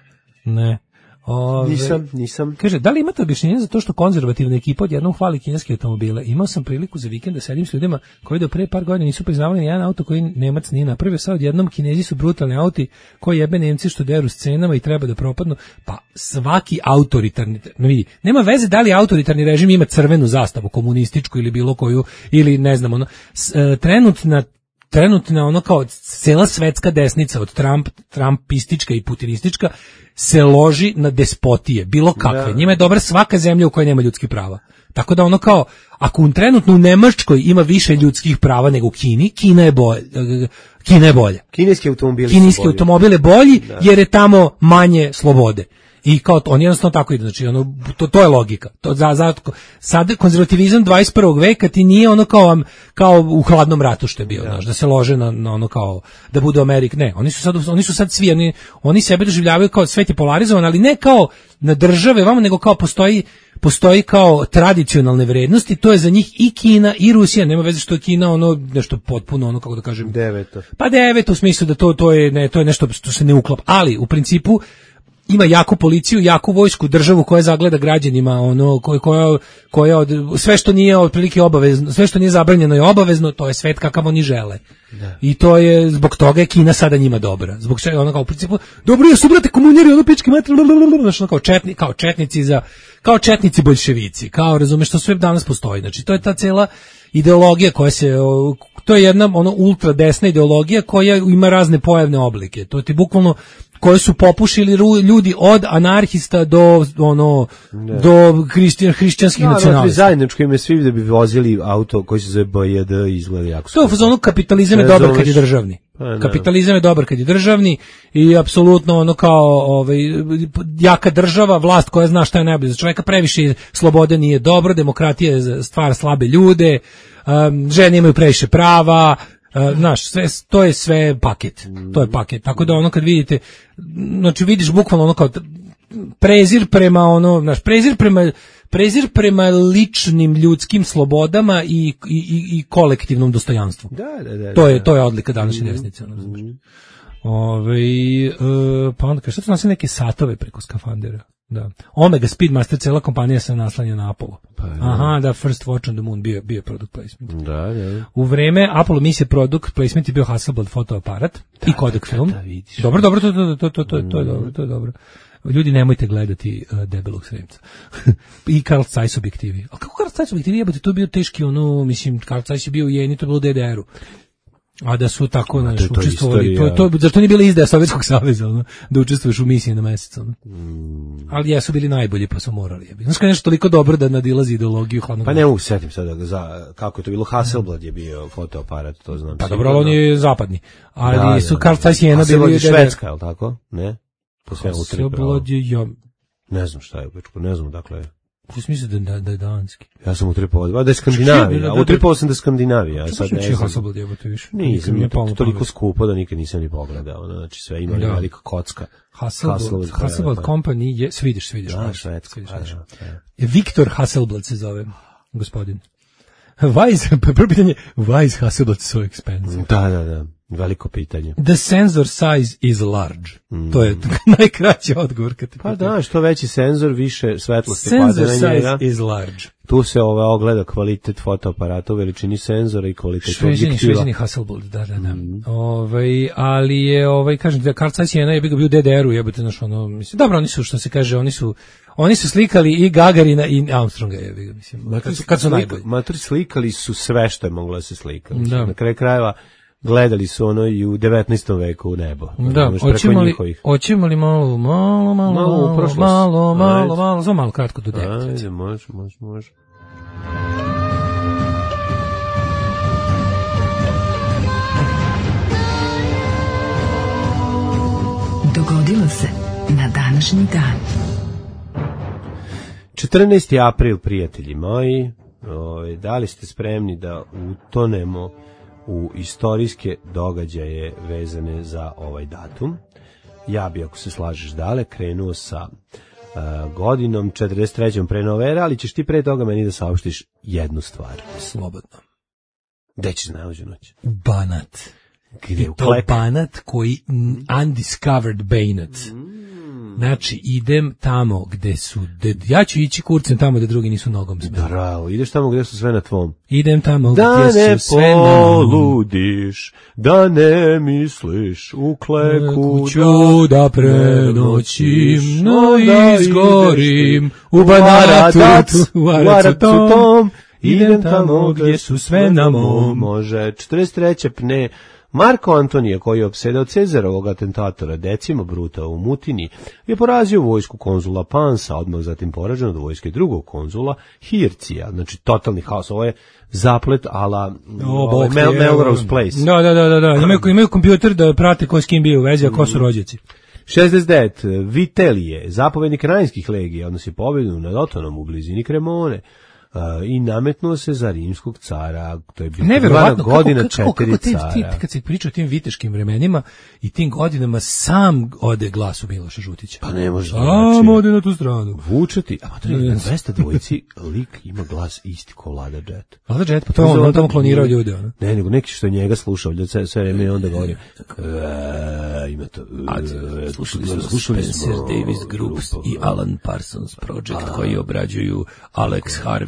Ne. Ove, Nisam, nisam. Kaže, da li imate objašnjenje za to što konzervativna ekipa odjednom hvali kineske automobile? Imao sam priliku za vikend da sedim s ljudima koji do pre par godina nisu priznavali ni jedan auto koji Nemac nije napravio. Sad odjednom Kinezi su brutalni auti koji jebe Nemci što deru s cenama i treba da propadnu. Pa svaki autoritarni, no vidi, nema veze da li autoritarni režim ima crvenu zastavu, komunističku ili bilo koju, ili ne znam, ono, s, e, trenutna trenutna ono kao cela svetska desnica od Trump, Trumpistička i putinistička se loži na despotije, bilo kakve. Da. Njima je dobra svaka zemlja u kojoj nema ljudskih prava. Tako da ono kao, ako u trenutno u Nemačkoj ima više ljudskih prava nego u Kini, Kina je bolja. Kina je bolja. Kineski automobili Kineski su bolji. automobil je bolji jer je tamo manje slobode. I kao to, on jednostavno tako ide, znači ono, to, to je logika. To za, za, sad konzervativizam dvadeset prvog veka ti nije ono kao, kao u hladnom ratu što je bio, znaš, da se lože na, na ono kao, da bude Amerik, ne, oni su sad, oni su sad svi, oni, oni sebe doživljavaju kao svet je polarizovan, ali ne kao na države, vamo, nego kao postoji, postoji kao tradicionalne vrednosti, to je za njih i Kina i Rusija, nema veze što je Kina ono nešto potpuno, ono kako da kažem, Deveto. pa devet u smislu da to, to, je, ne, to je nešto što se ne uklapa, ali u principu ima jaku policiju, jaku vojsku, državu koja zagleda građanima, ono koja koja koja od, sve što nije otprilike obavezno, sve što nije zabranjeno je obavezno, to je svet kakav oni žele. Da. I to je zbog toga je Kina sada njima dobra. Zbog čega ona kao u principu dobro je su brate komunjeri, ono pički mater, znači kao četni, kao četnici za kao četnici boljševici, kao razumeš što sve danas postoji. Znači to je ta cela ideologija koja se, to je jedna ono ultra desna ideologija koja ima razne pojavne oblike. To ti bukvalno koje su popušili ljudi od anarhista do ono ne. do hrišćan, hrišćanskih no, nacionalista. Zajedničko ime svi da bi vozili auto koji se zove B J D izgleda jako. To je fazonu kapitalizam je dobar kad je državni. Pa, kapitalizam je dobar kad je državni i apsolutno ono kao ovaj jaka država, vlast koja zna šta je najbolje za čovjeka, previše slobode nije dobro, demokratija je stvar slabe ljude, um, žene imaju previše prava. Uh, znaš, sve, to je sve paket, to je paket, tako da ono kad vidite, znači vidiš bukvalno ono kao prezir prema ono, znaš, prezir prema, prezir prema ličnim ljudskim slobodama i, i, i, i kolektivnom dostojanstvu. Da, da, da, to je, to je odlika današnje desnice, ono, znaš. Ove, uh, pa onda kaže, što su nosili neke satove preko skafandera? Da. Omega Speedmaster, cela kompanija se naslanja na Apollo. Pa, aha, da, First Watch on the Moon bio, bio product placement. Da, da. U vreme Apollo misije product placement je bio Hasselblad fotoaparat da, i Kodak da, film. Da, vidiš. Dobro, dobro, to, to, to, to, to, to je dobro, to je dobro. Ljudi, nemojte gledati uh, debelog sremca. I Carl Zeiss objektivi. A kako Carl Zeiss objektivi? Jebate, to je bio teški, ono, mislim, Carl Zeiss je bio u Jeni, to je bilo u D D R-u. A da su tako, znaš, učestvovali, to, to, zašto nije bila izdaja Sovjetskog saveza, ono, da učestvuješ u misiji na mesec, ono. Mm. Ali jesu bili najbolji, pa su morali. Znaš kada je nešto toliko dobro da nadilazi ideologiju hladnog. Pa ne mogu setim sada za, kako je to bilo, Hasselblad je bio fotoaparat, to znam. Pa dobro, on je zapadni, ali da, su da, Carl Zeiss i Jena bili... Hasselblad je Švedska, je li tako? Ne? Hasselblad je, ja... Ne znam šta je, ne znam, dakle... U smislu da, da, da je danski. Ja sam utripovao, da je Skandinavija, a utripovao sam da je Skandinavija. A sad ne znam. Hasselblad jebote više. Nisam, je to toliko skupo da nikad nisam ni pogledao. Znači sve ima da. Velika kocka. Hasselblad, Hasselblad Company je, svidiš, svidiš. Da, švedska. Viktor Hasselblad se zove, gospodin. Why is, prvo pitanje, why is Hasselblad so expensive? Da, da, da. Veliko pitanje. The sensor size is large. Mm. To je najkraći odgovor kad te pa pitanje. Da, što veći senzor, više svetlosti pada na njega. Sensor size is large. Tu se ove ogleda kvalitet fotoaparata u veličini senzora i kvalitet šveđeni, objektiva. Šveđeni Hasselblad, da, da, da. Mm. Ovaj, ali je, ovaj, kažem, da Carl Zeiss je bio u D D R-u, jebate, znaš, ono, mislim, dobro, oni su, što se kaže, oni su, oni su slikali i Gagarina i Armstronga, je, mislim, Maturi, kad su, kad su najbolji. Maturi slikali su sve što je moglo da se slika. Da. Na kraju krajeva, gledali su ono i u devetnaestom veku u nebo. Da, hoćemo li, hoćemo li malo, malo, malo, malo, malo, malo, malo, malo, za malo kratko do devet. Ajde, može, može, može. Dogodilo se na današnji dan. četrnaesti april, prijatelji moji, o, da li ste spremni da utonemo u istorijske događaje vezane za ovaj datum? Ja bi, ako se slažeš, dale, krenuo sa uh, godinom četrdeset trećom pre nove ere, ali ćeš ti pre toga meni da saopštiš jednu stvar. Slobodno. Gde ćeš najluđu noć? U Banat. Gde? I to Banat koji undiscovered Banat. Mm. Znači, idem tamo gde su, gde, ja ću ići kurcem tamo gde drugi nisu nogom smeli. Bravo, ideš tamo gde su sve na tvom. Idem tamo da gde su sve na mom. Da ne poludiš, da ne misliš, u kleku ću da prenoćim, no izgorim, u Banatu, u Aracu tom, idem tamo gdje su sve na mom. Može, četrdeset treće pne, Marko Antonije, koji je opsedao Cezarovog atentatora Decima Bruta u Mutini, je porazio vojsku konzula Pansa, odmah zatim poražen od vojske drugog konzula Hircija. Znači, totalni haos. Ovo je zaplet ala oh, Mel, Melrose Place. Da, da, da, da. Imaju, imaju kompjuter da prate ko s kim bio u vezi, a ko su rođaci. šezdeset devet. Vitelije, zapovednik Rajnskih legija, odnosi pobjedu nad Otonom u blizini Kremone. Uh, i nametnuo se za rimskog cara, to je bilo neverovatno godina kako, kako, četiri kako ti, cara. Ti, kad se priča o tim viteškim vremenima i tim godinama, sam ode glas u Miloša Žutića. Pa ne može. Sam ode na tu stranu. Vučati, a to je na dvesta dvojici lik ima glas isti ko Vlada Jet. Vlada Jet, pa to on, on tamo klonirao ljude. Ono. Ne, nego neki što je njega slušao, ljudi sve, sve vreme i onda govori. E, ima to. E, slušali smo Spencer Davis Groups i Alan Parsons Project, a, koji obrađuju Alex Harvey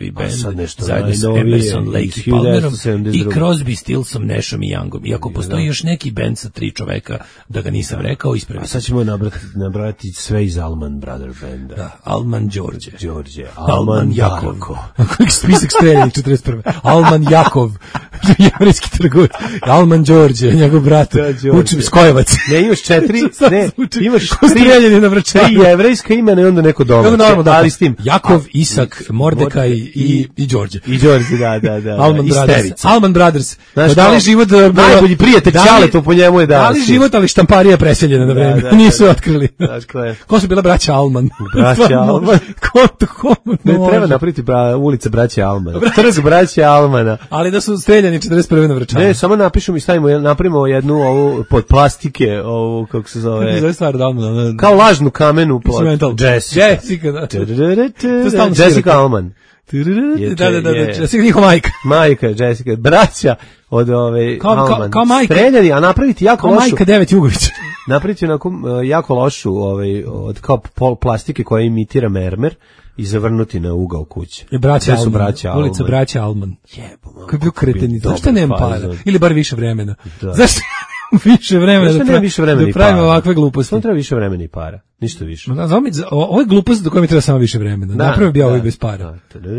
prvi bend nešto zajedno sa najnovije, Emerson, Lake iz i Palmerom hiljadu devetsto sedamdeset i druge. Crosby, Stillsom, Nashom i Youngom. Iako postoji još neki bend sa tri čoveka, da ga nisam rekao, ispravi. A sad ćemo nabrati, nabrati sve iz Allman Brother Benda. Da, Alman Đorđe. Đorđe, Alman Alman Jakov. Darko. Koji spisak streljanih četrdeset prve. Alman Jakov, jevrijski trgovac. Alman Đorđe, njegov brat. Da, Đorđe. Učim Skojevac. Ne, imaš četiri, ne, imaš Ko streljani na vraćanju. tri jevrejska imena i onda neko domaće. Normalno, da, ali s tim. Jakov, Isak, Mordekaj i, i Đorđe. I Đorđe, da, da, da. Alman i Brothers. Stevica. Alman Brothers. Znaš, da li kao, život... najbolji prijatelj da li- Ćaletu po njemu je da. Da li život, ali štamparija preseljena na vreme. Da, da, Nisu da. otkrili. Znaš ko je? Ko su bila braća Alman? Braća Alman. Ko to, ko Ne, može? treba napraviti bra, ulica braće Almana. Trg braće Almana. Ali da su streljani četrdeset prve na vraćanju. Ne, samo napišemo i stavimo, napravimo jednu ovu pod plastike, ovu, kako se zove, Zove stvar od Almana. kao lažnu kamenu plot. Instrumental. Jessica. Jessica, da. To stalno Jessica svira. Alman. Je, Da, da, da, je. da, Jessica njihova majka. Majka Jessica, braća od ove Kao- kao- Alman. kao majka. Streljani, a napraviti jako Kao lošu. majka Devet Jugović. Napraviti onako uh, jako lošu ovaj, od kao pol plastike koja imitira mermer i zavrnuti na ugao kuće. I braća Gde su Alman. braća Ulica Alman? braća Alman. Jebo, Kako je bio kreteni. dobar Zašto nemam para? fazon. Ili bar više vremena? Da. Zašto više vremena Zašto da, nema pra- više vremena da i pravimo para? ovakve gluposti? Samo treba više vremena i para. Ništa više. Da, za, za, o- ovo je glupost do koje mi treba samo više vremena. Da, Napravio bi ovo i da. bez para.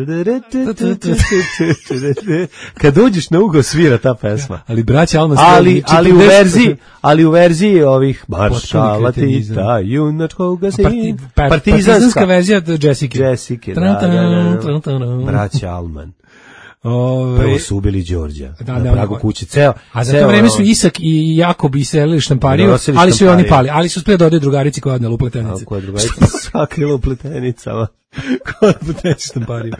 Kad uđeš na ugao svira ta pesma. Ali braća Alman... Ali, ali u četrdeset verziji, ali u verziji ovih maršala Potpuni kretenizam. Tita, junačkog Parti, gasin, par, partizanska. partizanska verzija od Jessica. Jessica, da, da, da, da. Braća Alman. Ove, Prvo su ubili Đorđa Da, na da, pragu da. kuće. Ceo, a za ceo, to vreme su ono, Isak i Jakob iselili štampariju, Donosili ali su i oni štampariju. pali. Ali su uspjeli da odaju drugarici koja je odnela u pletenice. Ako je drugarica sakrila u pletenicama. Koja je pletenice štampariju.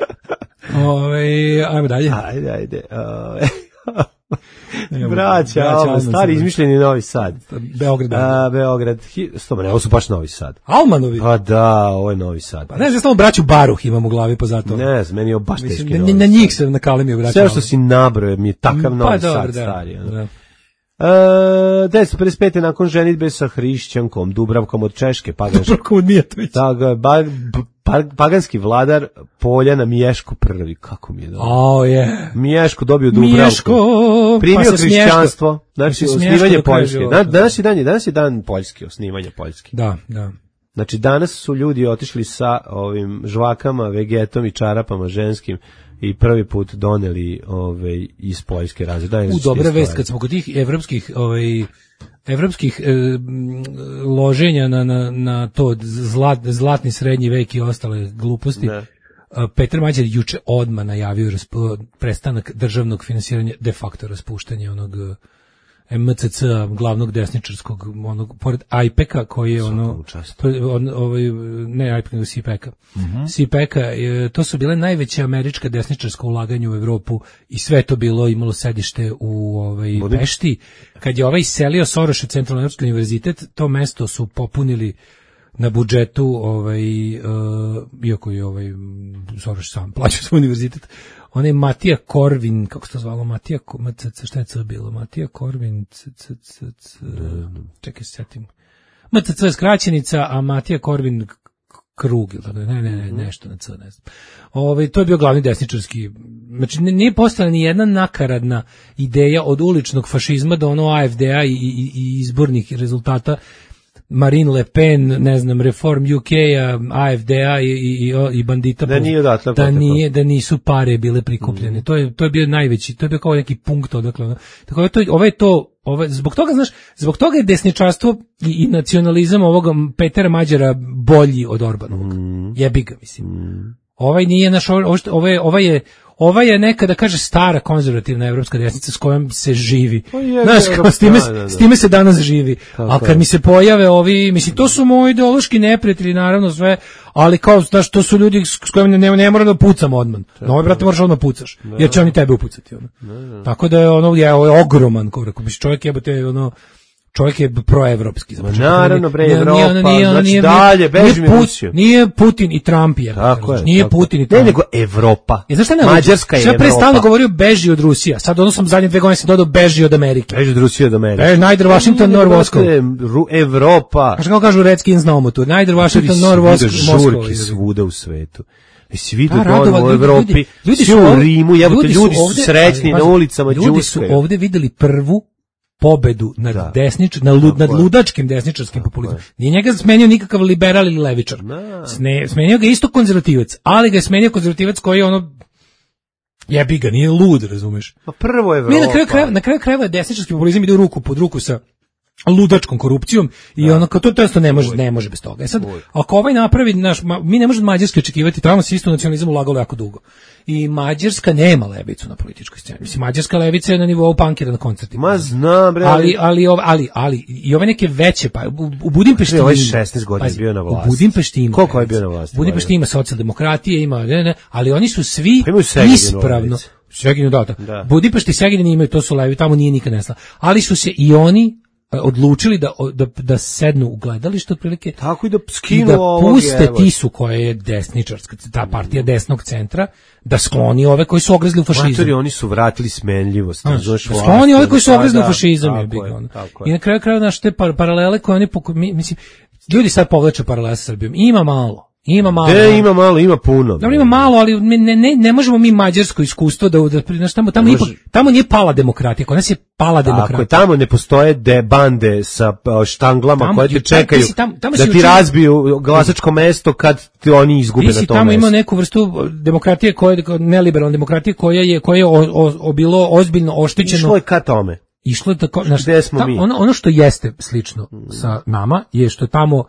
Ove, ajmo dalje. Ajde, ajde. ove. Evo, Braća, braća Alman, Alman stari su- izmišljeni Novi Sad. Beograd. A, A, Beograd, hi- sto, ne, ovo su baš Novi Sad. Almanovi. Pa da, ovo je Novi Sad. Pa ne znam, samo braću Baruh imam u glavi, pa zato. Ne znam, meni je ovo baš Mislim, teški na, Novi na Sad. njih se nakalemio braća Sve što Alman. si nabrojao mi je takav Novi Pa dobro, Sad da. stari. ono. Da. E, devetsto pedeset pete nakon ženitbe sa hrišćankom Dubravkom od Češke, paganski, Dubravko od Mijatović. da, ba, pa, paganski vladar Poljana Miješko prvi, kako mi je dobro. O, je. Miješko dobio Dubravku. Miješko, Primio pa se hrišćanstvo, znači Pa se smješko osnivanje do kraja Poljske. života. Da, danas je dan, danas je dan Poljski, osnivanje Poljski. Da, da. Znači danas su ljudi otišli sa ovim žvakama, vegetom i čarapama ženskim i prvi put doneli ove iz Poljske razreda. U dobra vest, kad smo kod tih evropskih, ovaj, evropskih e, m, loženja na, na, na to zlat, zlatni srednji vek i ostale gluposti, Ne. a, Petar Mađar juče odmah najavio rasp- prestanak državnog finansiranja, de facto raspuštanje onog M C C-a, glavnog desničarskog, onog, pored I P E C-a, koji je ono, to je on, ovaj, ne I P E C, nego C P E C-a. C P E C-a, je- to su bile najveće američka desničarska ulaganja u Evropu i sve to bilo, imalo sedište u ovaj, Pešti. Kad je ovaj selio Soroš u Centralno Evropski univerzitet, to mesto su popunili na budžetu, ovaj, uh, iako je ovaj Soroš sam plaća svoj univerzitet, onaj Matija Korvin, kako se to zvalo, Matija, Ko- M C C, šta je C bilo, Matija Korvin, C, C, C, C, čekaj se setim, M C C je skraćenica, a Matija Korvin k- krug, ili tako, ne, ne, ne, nešto na C, ne znam. Ove, to je bio glavni desničarski, znači ne- nije postala ni jedna nakaradna ideja od uličnog fašizma do ono A F D-a i, i, i izbornih rezultata Marine Le Pen, ne znam, Reform U K-a, A F D-a i, i, i bandita. Da nije odatle da, poteklo. nije, da nisu pare bile prikupljene. Mm. To, je, to je bio najveći, to je bio kao neki punkt odakle. ono. Tako da to, ovo je to, ovo, zbog toga, znaš, zbog toga je desničarstvo i, i nacionalizam ovoga Petera Mađara bolji od Orbanovog. Mm. Jebi ga, mislim. Mm. Ovaj nije naš, ovo, ovo je, ovaj je, Ova je neka, da kaže, stara konzervativna evropska desnica s kojom se živi. Pa je, Znaš, kao, s, time, da, da, da. s time se danas živi. Tako A kad je. mi se pojave ovi, mislim, to su moji ideološki neprijatelji, naravno sve, ali kao, znaš, to su ljudi s s kojima ne, ne moram da pucam odmah. No, ovaj, brate, moraš odmah pucaš, jer će oni tebe upucati. Ono. Tako da je ono, je, ovo je ogroman korak. Mislim, čovjek jebote, ono, čovjek je proevropski. za početak. naravno, bre, Nije- nije- Evropa, nije- znači nije- dalje, nije beži mi Put- Rusiju. Nije Putin i Trump je. Tako je. Nije tako. Putin i Ne, Trump. nego Evropa. Ja, znaš šta ne Mađarska je Sve pre Evropa. stalno govorio beži od Rusija. Sad odnosno zadnje dve godine se dodao beži od Amerike. Beži od Rusije od Amerike. E, Najder Washington, Nor Moskva. Ru- Evropa. Znaš kako kažu Redskins na omotu? Najder Washington, Ljudi Nor svuda Moskva. žurke svuda u svetu. Jesi vidio Pa, da radovali, u ljudi- Evropi, ljudi- ljudi svi su u ovde- Rimu, jebote, ljudi su ovde- srećni ali, na pazi, ulicama, ljudi su đuskaju. ovde videli prvu pobedu nad Da. desnič, na lud, nad je. ludačkim desničarskim populizmom. Nije njega smenio nikakav liberal ili levičar. Sne, smenio ga isto konzervativac, ali ga je smenio konzervativac koji je ono jebi ga, nije lud, razumeš? Pa prvo je Mi na kraju krajeva, na kraju krajeva desničarski populizam ide u ruku pod ruku sa ludačkom korupcijom i ono kao to to isto ne može ne može bez toga. E sad ako ovaj napravi naš ma, mi ne možemo od Mađarske očekivati, tamo se isto nacionalizam ulagalo jako dugo. I Mađarska nema levicu na političkoj sceni. Mislim Mađarska levica je na nivou punkera na koncertima. Ma znam, bre. Ali ali ov- ali ali i ove neke veće pa u, u Budimpešti Ovaj ima- šesnaest godina pazi, bio na vlasti. U Budimpešti ima. Koliko je bio na vlasti? U Budimpešti ima socijaldemokratije, ima ne, ne, ali oni su svi Pa imaju Segedinu ispravno. levicu. Segedinu da, da. Da. Budimpešti i Segedin imaju, to su levi, tamo nije nikad nesla. Ali su se i oni e, odlučili da, da, da sednu u gledalište otprilike Tako i da i skinu da ovog, puste evo. Tisu koja je desničarska, ta partija desnog centra, da skloni ove koji su ogrezli u fašizam. Matori, oni su vratili smenljivost. Znaš, razumeš, da vlast, skloni ove koji su da, ogrezli u da, fašizam. tako Je, big, je, ono. tako je. I na kraju krajeva naš te par, paralele koje oni poku, mi, mislim, ljudi sad povlače paralele sa Srbijom. Ima malo. Ima malo. De, ima malo, ima puno. Dobro, ima malo, ali mi ne, ne, ne možemo mi mađarsko iskustvo da, da znaš, tamo, tamo, Ne ipak, može. tamo nije pala demokratija, kod nas je pala Tako je, demokratija. tamo ne postoje de bande sa a, štanglama Tamo- koje te i tam- čekaju ti si tam- tamo da si ti učinio- razbiju glasačko mesto kad ti oni izgube Ti na si tom tamo mestu. imao neku vrstu demokratije koja je neliberalna demokratija koja je koja je o, o, o bilo ozbiljno oštećeno. Išlo je ka tome. Išlo je tako, znaš, Gde smo ta- mi? ono, ono što jeste slično sa nama je što tamo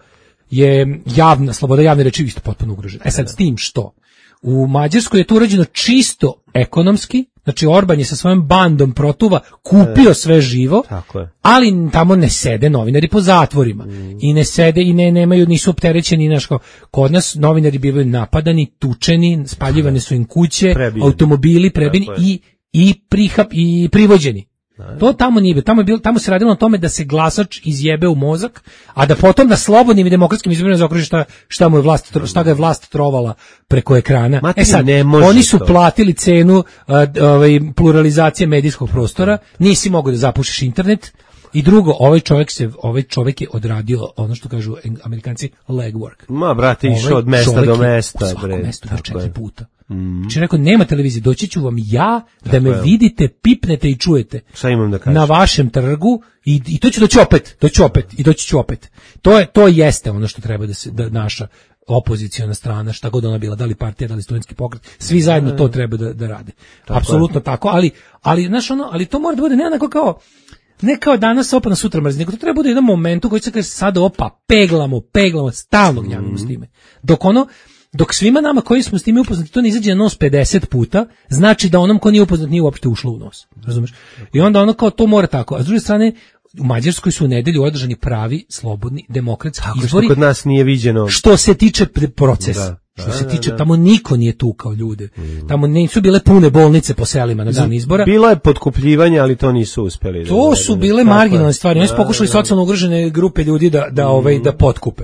je javna, sloboda javne reči isto potpuno ugrožena. E sad s tim što? U Mađarskoj je to urađeno čisto ekonomski, znači Orban je sa svojom bandom protuva kupio sve živo, Tako je. ali tamo ne sede novinari po zatvorima i ne sede i ne nemaju, nisu opterećeni, znaš kao, kod nas novinari bivaju napadani, tučeni, spaljivane su im kuće, Prebijeni. automobili prebijeni Tako je. i i prihap i privođeni. To tamo nije bilo. Tamo je bilo, tamo se radilo na tome da se glasač izjebe u mozak, a da potom na slobodnim i demokratskim izborima zaokruži šta šta mu je vlast tro- šta ga je vlast trovala preko ekrana. Ma ti E sad, ne može oni su to. platili cenu a, d- ovaj pluralizacije medijskog prostora, nisi mogao da zapušiš internet. I drugo, ovaj čovjek se ovaj čovjek je odradio ono što kažu Eng- Amerikanci legwork. Ma, brate, išao Ovaj od mesta čovjek do je mesta, po svakom bre. mestu bio Tako četiri je. puta. Znači rekao, nema televizije, doći ću vam ja da me je. vidite, pipnete i čujete Šta imam da kažem? na vašem trgu i, i to ću doći opet, doći opet i doći ću opet. To je to jeste ono što treba da se da naša opoziciona strana, šta god ona bila, da li partija, da li studentski pokret, svi zajedno to treba da da rade. Apsolutno tako, ali ali znaš ono, ali to mora da bude ne onako kao ne kao danas opa na sutra mrzi, nego to treba bude jedan moment u koji se kaže sad opa, peglamo, peglamo, stalno gnjavimo s time. Dok ono, dok svima nama koji smo s time upoznati to ne izađe na nos pedeset puta, znači da onom ko nije upoznat nije uopšte ušlo u nos. Razumeš? I onda ono kao to mora tako. A s druge strane, u Mađarskoj su u nedelju održani pravi, slobodni, demokratski Tako što izbori. kod nas nije viđeno. Što se tiče pre- procesa, Da. što Da, se da, tiče, da. tamo niko nije tukao ljude. Tamo nisu bile pune bolnice po selima na dan izbora. Bilo je potkupljivanje, ali to nisu uspeli. da To urade. su bile Tako je. marginalne stvari. Oni su Da, pokušali da. socijalno ugrožene grupe ljudi da da ovaj da potkupe.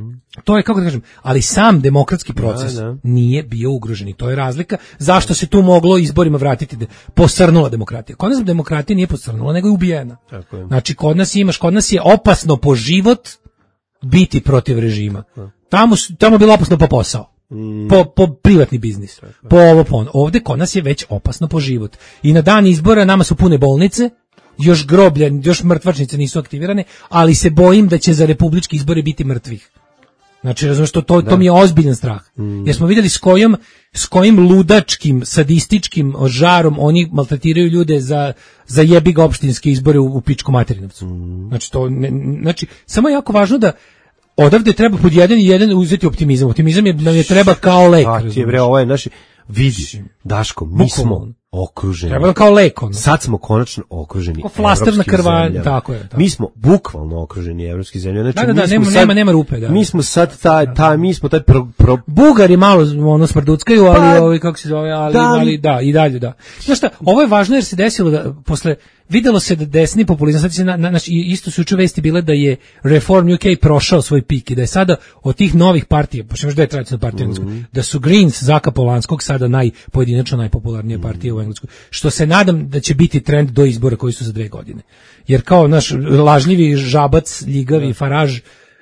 To je kako da kažem, ali sam demokratski proces Da, da. nije bio ugrožen i to je razlika. Zašto se tu moglo izborima vratiti da posrnula demokratija? Kod nas demokratija nije posrnula, nego je ubijena. Tako je. Znači kod nas imaš, kod nas je opasno po život biti protiv režima. Tamo su- tamo je bilo opasno po posao. Po, po privatni biznis. Po ovo po ono. Ovde kod nas je već opasno po život. I na dan izbora nama su pune bolnice, još groblja, još mrtvačnice nisu aktivirane, ali se bojim da će za republički izbore biti mrtvih. Znači, razumiješ, to, to, to mi je ozbiljan strah. Jer smo vidjeli s kojom, s kojim ludačkim, sadističkim žarom oni maltretiraju ljude za, za jebiga opštinske izbore u, u pičku materinovcu. Znači, to, ne, znači, samo je jako važno da odavde treba pod jedan i jedan uzeti optimizam. Optimizam je, nam je treba kao lek. Pa ti je, bre, razumiješ. ovo je naši, vidi, Daško, mi smo Bukvalno. okruženi. Treba da kao lek, ono. Sad smo konačno okruženi Kao flaster na evropskim krva- zemljama. tako je, tako. Mi smo bukvalno okruženi evropskim zemljama. Znači, Da, da, da, mi smo nema- sad- nema- nema rupe, da. Mi smo sad taj, taj, mi smo taj pro, pro, Bugari malo ono smrduckaju, ali Pa, ovaj kako se zove, ali, da, ali da, i dalje da. Znaš šta, ovo je važno jer se desilo da posle videlo se da desni populizam, sad se na, na, naš, i isto su juče vesti bile da je Reform U K prošao svoj pik i da je sada od tih novih partija, pošto imaš da je tradicionalna partija u Engleskoj, da su Greens Zaka Polanskog sada najpojedinačno najpopularnija partija u Engleskoj, što se nadam da će biti trend do izbora koji su za dve godine. Jer kao naš lažljivi žabac, ljigavi Farage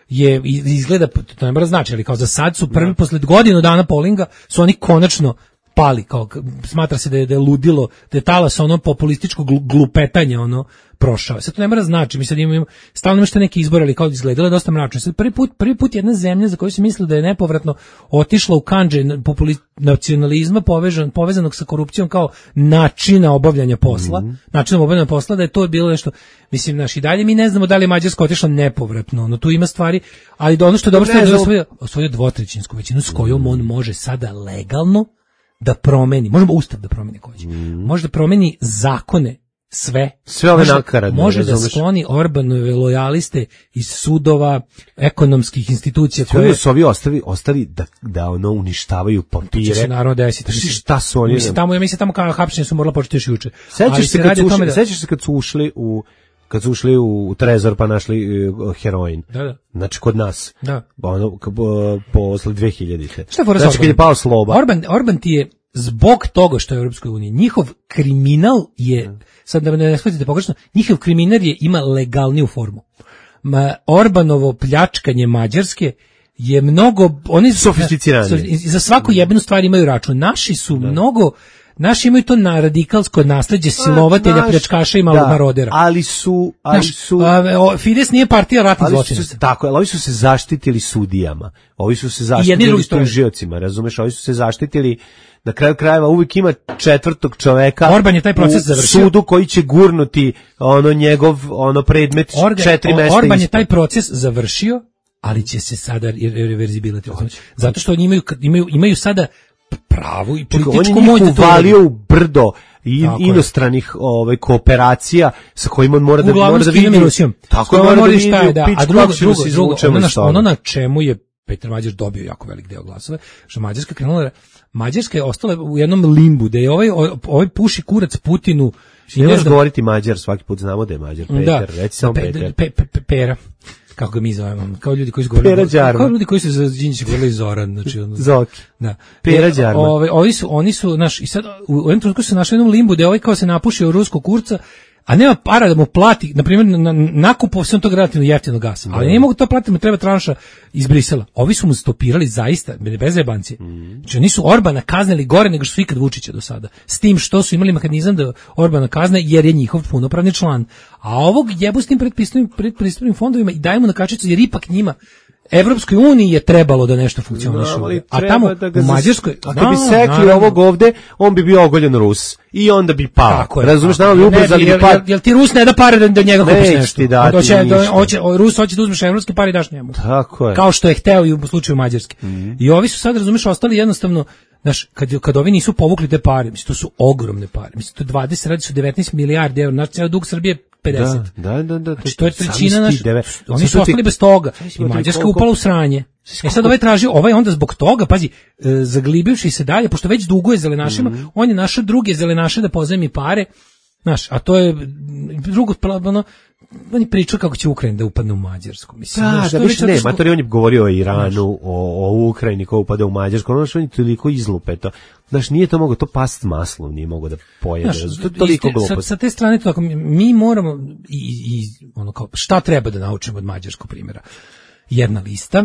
je izgleda, to ne mora znači, ali kao za sad su prvi, posle godinu dana polinga, su oni konačno pali, kao smatra se da je, da je ludilo, da je talas ono populističko glupetanje ono prošao. Sad to ne mora znači, mi sad imamo, stalno imamo što neki izbor, ali kao izgledalo je dosta mračno. Sad prvi put, prvi put jedna zemlja za koju se mislila da je nepovratno otišla u kandže nacionalizma povezan, povezanog sa korupcijom kao načina obavljanja posla, mm-hmm. načina obavljanja posla, da je to bilo nešto, mislim, naš i dalje mi ne znamo da li je Mađarska otišla nepovratno, no tu ima stvari, ali ono što je dobro što je osvojio, osvojio dvotrećinsku većinu s kojom on može sada legalno da promeni, možemo ustav da promeni ko hoće, mm. može da promeni zakone, sve, sve ove može, nakaradne, može da razumeš? skloni Orbanove lojaliste iz sudova, ekonomskih institucija sve koje su ovi ostavi, ostali da, da ono uništavaju papire. To se naravno desiti. Mislim, šta su oni? Mislim, tamo, ja mislim, tamo kao hapšenje su morala početi još juče. Sećaš se, kad su ušli, da... sećaš se kad su ušli u kad su ušli u trezor pa našli uh, heroin. Da, da. Znači kod nas. Da. Ono, uh, posle dve hiljadite. Šta je znači kad je pao Sloba. Orban, Orban ti je zbog toga što je u Europskoj uniji, njihov kriminal je, sad da ne shvatite pogrešno, njihov kriminal je ima legalniju formu. Ma, Orbanovo pljačkanje Mađarske je mnogo, oni su sofisticirani. Za svaku jebenu stvar imaju račun. Naši su da. mnogo Naši imaju to na radikalsko nasleđe silovatelja, naš, pljačkaša i marodera. Ali su... Ali naš, su a, o, Fides nije partija ratnih zločinaca. Tako, ali ovi su se zaštitili sudijama. Ovi su se zaštitili tužiocima, razumeš? Ovi su se zaštitili... Na kraju krajeva uvijek ima četvrtog čoveka Orban je taj proces u završio. Sudu koji će gurnuti ono njegov ono predmet Organ, četiri mesta. Orban je taj proces završio, ali će se sada reverzibilati. Zato što oni imaju, imaju, imaju sada pravu i političku moć. On je uvalio u brdo i inostranih ovaj kooperacija sa kojima on mora da mora da vidi Rusijom. Tako mora da vidi, da, a drugo, drugo, drugo ono, na, ono na čemu je Petar Mađar dobio jako velik deo glasova, što Mađarska krenula, Mađarska je ostala u jednom limbu, da je ovaj, ovaj puši kurac Putinu. I ne možeš govoriti Mađar, svaki put znamo da je Mađar, Petar, da, reci samo pe, Petar. Pe, pe, pe, pera, kako ga mi zovemo, kao ljudi koji su govorili, kao ljudi koji su za Đinđića govorili Zoran, znači ono. Zoki. Da. Pera Đarma. Ove, ovi su, oni su, naš, i sad, u jednom trenutku se našli u jednom limbu, da je ovaj kao se napušio ruskog kurca, a nema para da mu plati, na primjer, na, nakupo sve tog relativno jeftinog gasa, ali ne mogu to platiti, mu treba tranša iz Brisela. Ovi su mu stopirali zaista, bez zajebancije. Mm. Znači, oni su Orbana kaznili gore nego što su ikad Vučića do sada. S tim što su imali mehanizam da Orbana kazne, jer je njihov punopravni član. A ovog jebu s tim predpristupnim fondovima i dajemo na kačicu, jer ipak njima Evropskoj uniji je trebalo da nešto funkcioniše. No, a tamo da u Mađarskoj, a kad bi sekli ovog ovde, on bi bio ogoljen Rus i onda bi pao. Razumeš, nama bi ubrzali bi pad. Jel ti Rus ne da pare da, da njega kupiš nešto? Ti dati hoće, da, hoće, Rus hoće da uzmeš evropske pare i daš njemu. Tako je. Kao što je hteo i u slučaju Mađarske. Mm-hmm. I ovi su sad, razumeš, ostali jednostavno, znaš, kad, kad ovi nisu povukli te pare, mislim, to su ogromne pare. Mislim, to dvadeset, radi su devetnaest milijardi evra, znači, ceo dug Srbije pedeset. Da, da, da. Znači, to je trećina naš, oni su ostali bez toga. I Mađarska je upala u sranje. E sad ovaj traži, ovaj onda zbog toga, pazi, e, zaglibivši se dalje, pošto već duguje zelenašima, mm-hmm. on je našao druge zelenaše da pozajmi pare, znaš, a to je drugo, ono, on je pričao kako će Ukrajina da upadne u Mađarsku. Mislim, da, znaš, da, više ne, matori, on je govorio o Iranu, o, o Ukrajini koja upada u Mađarsku, ono što on je toliko izlupe to. Znaš, nije to mogo, to past maslom nije mogo da pojede. Znaš, to je toliko glupost. Sa, sa te strane, to, mi moramo, i, i ono kao, šta treba da naučimo od mađarskog primjera? Jedna lista,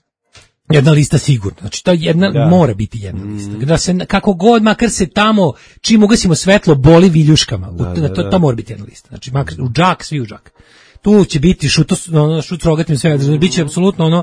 jedna lista sigurno, znači to jedna da. mora biti jedna mm. lista. Da se kako god makar se tamo čim ugasimo svetlo boli viljuškama. Da, da, to, to mora biti jedna lista. Znači makar u džak, svi u džak. Tu će biti šuto ono šut rogatim sve, biće apsolutno ono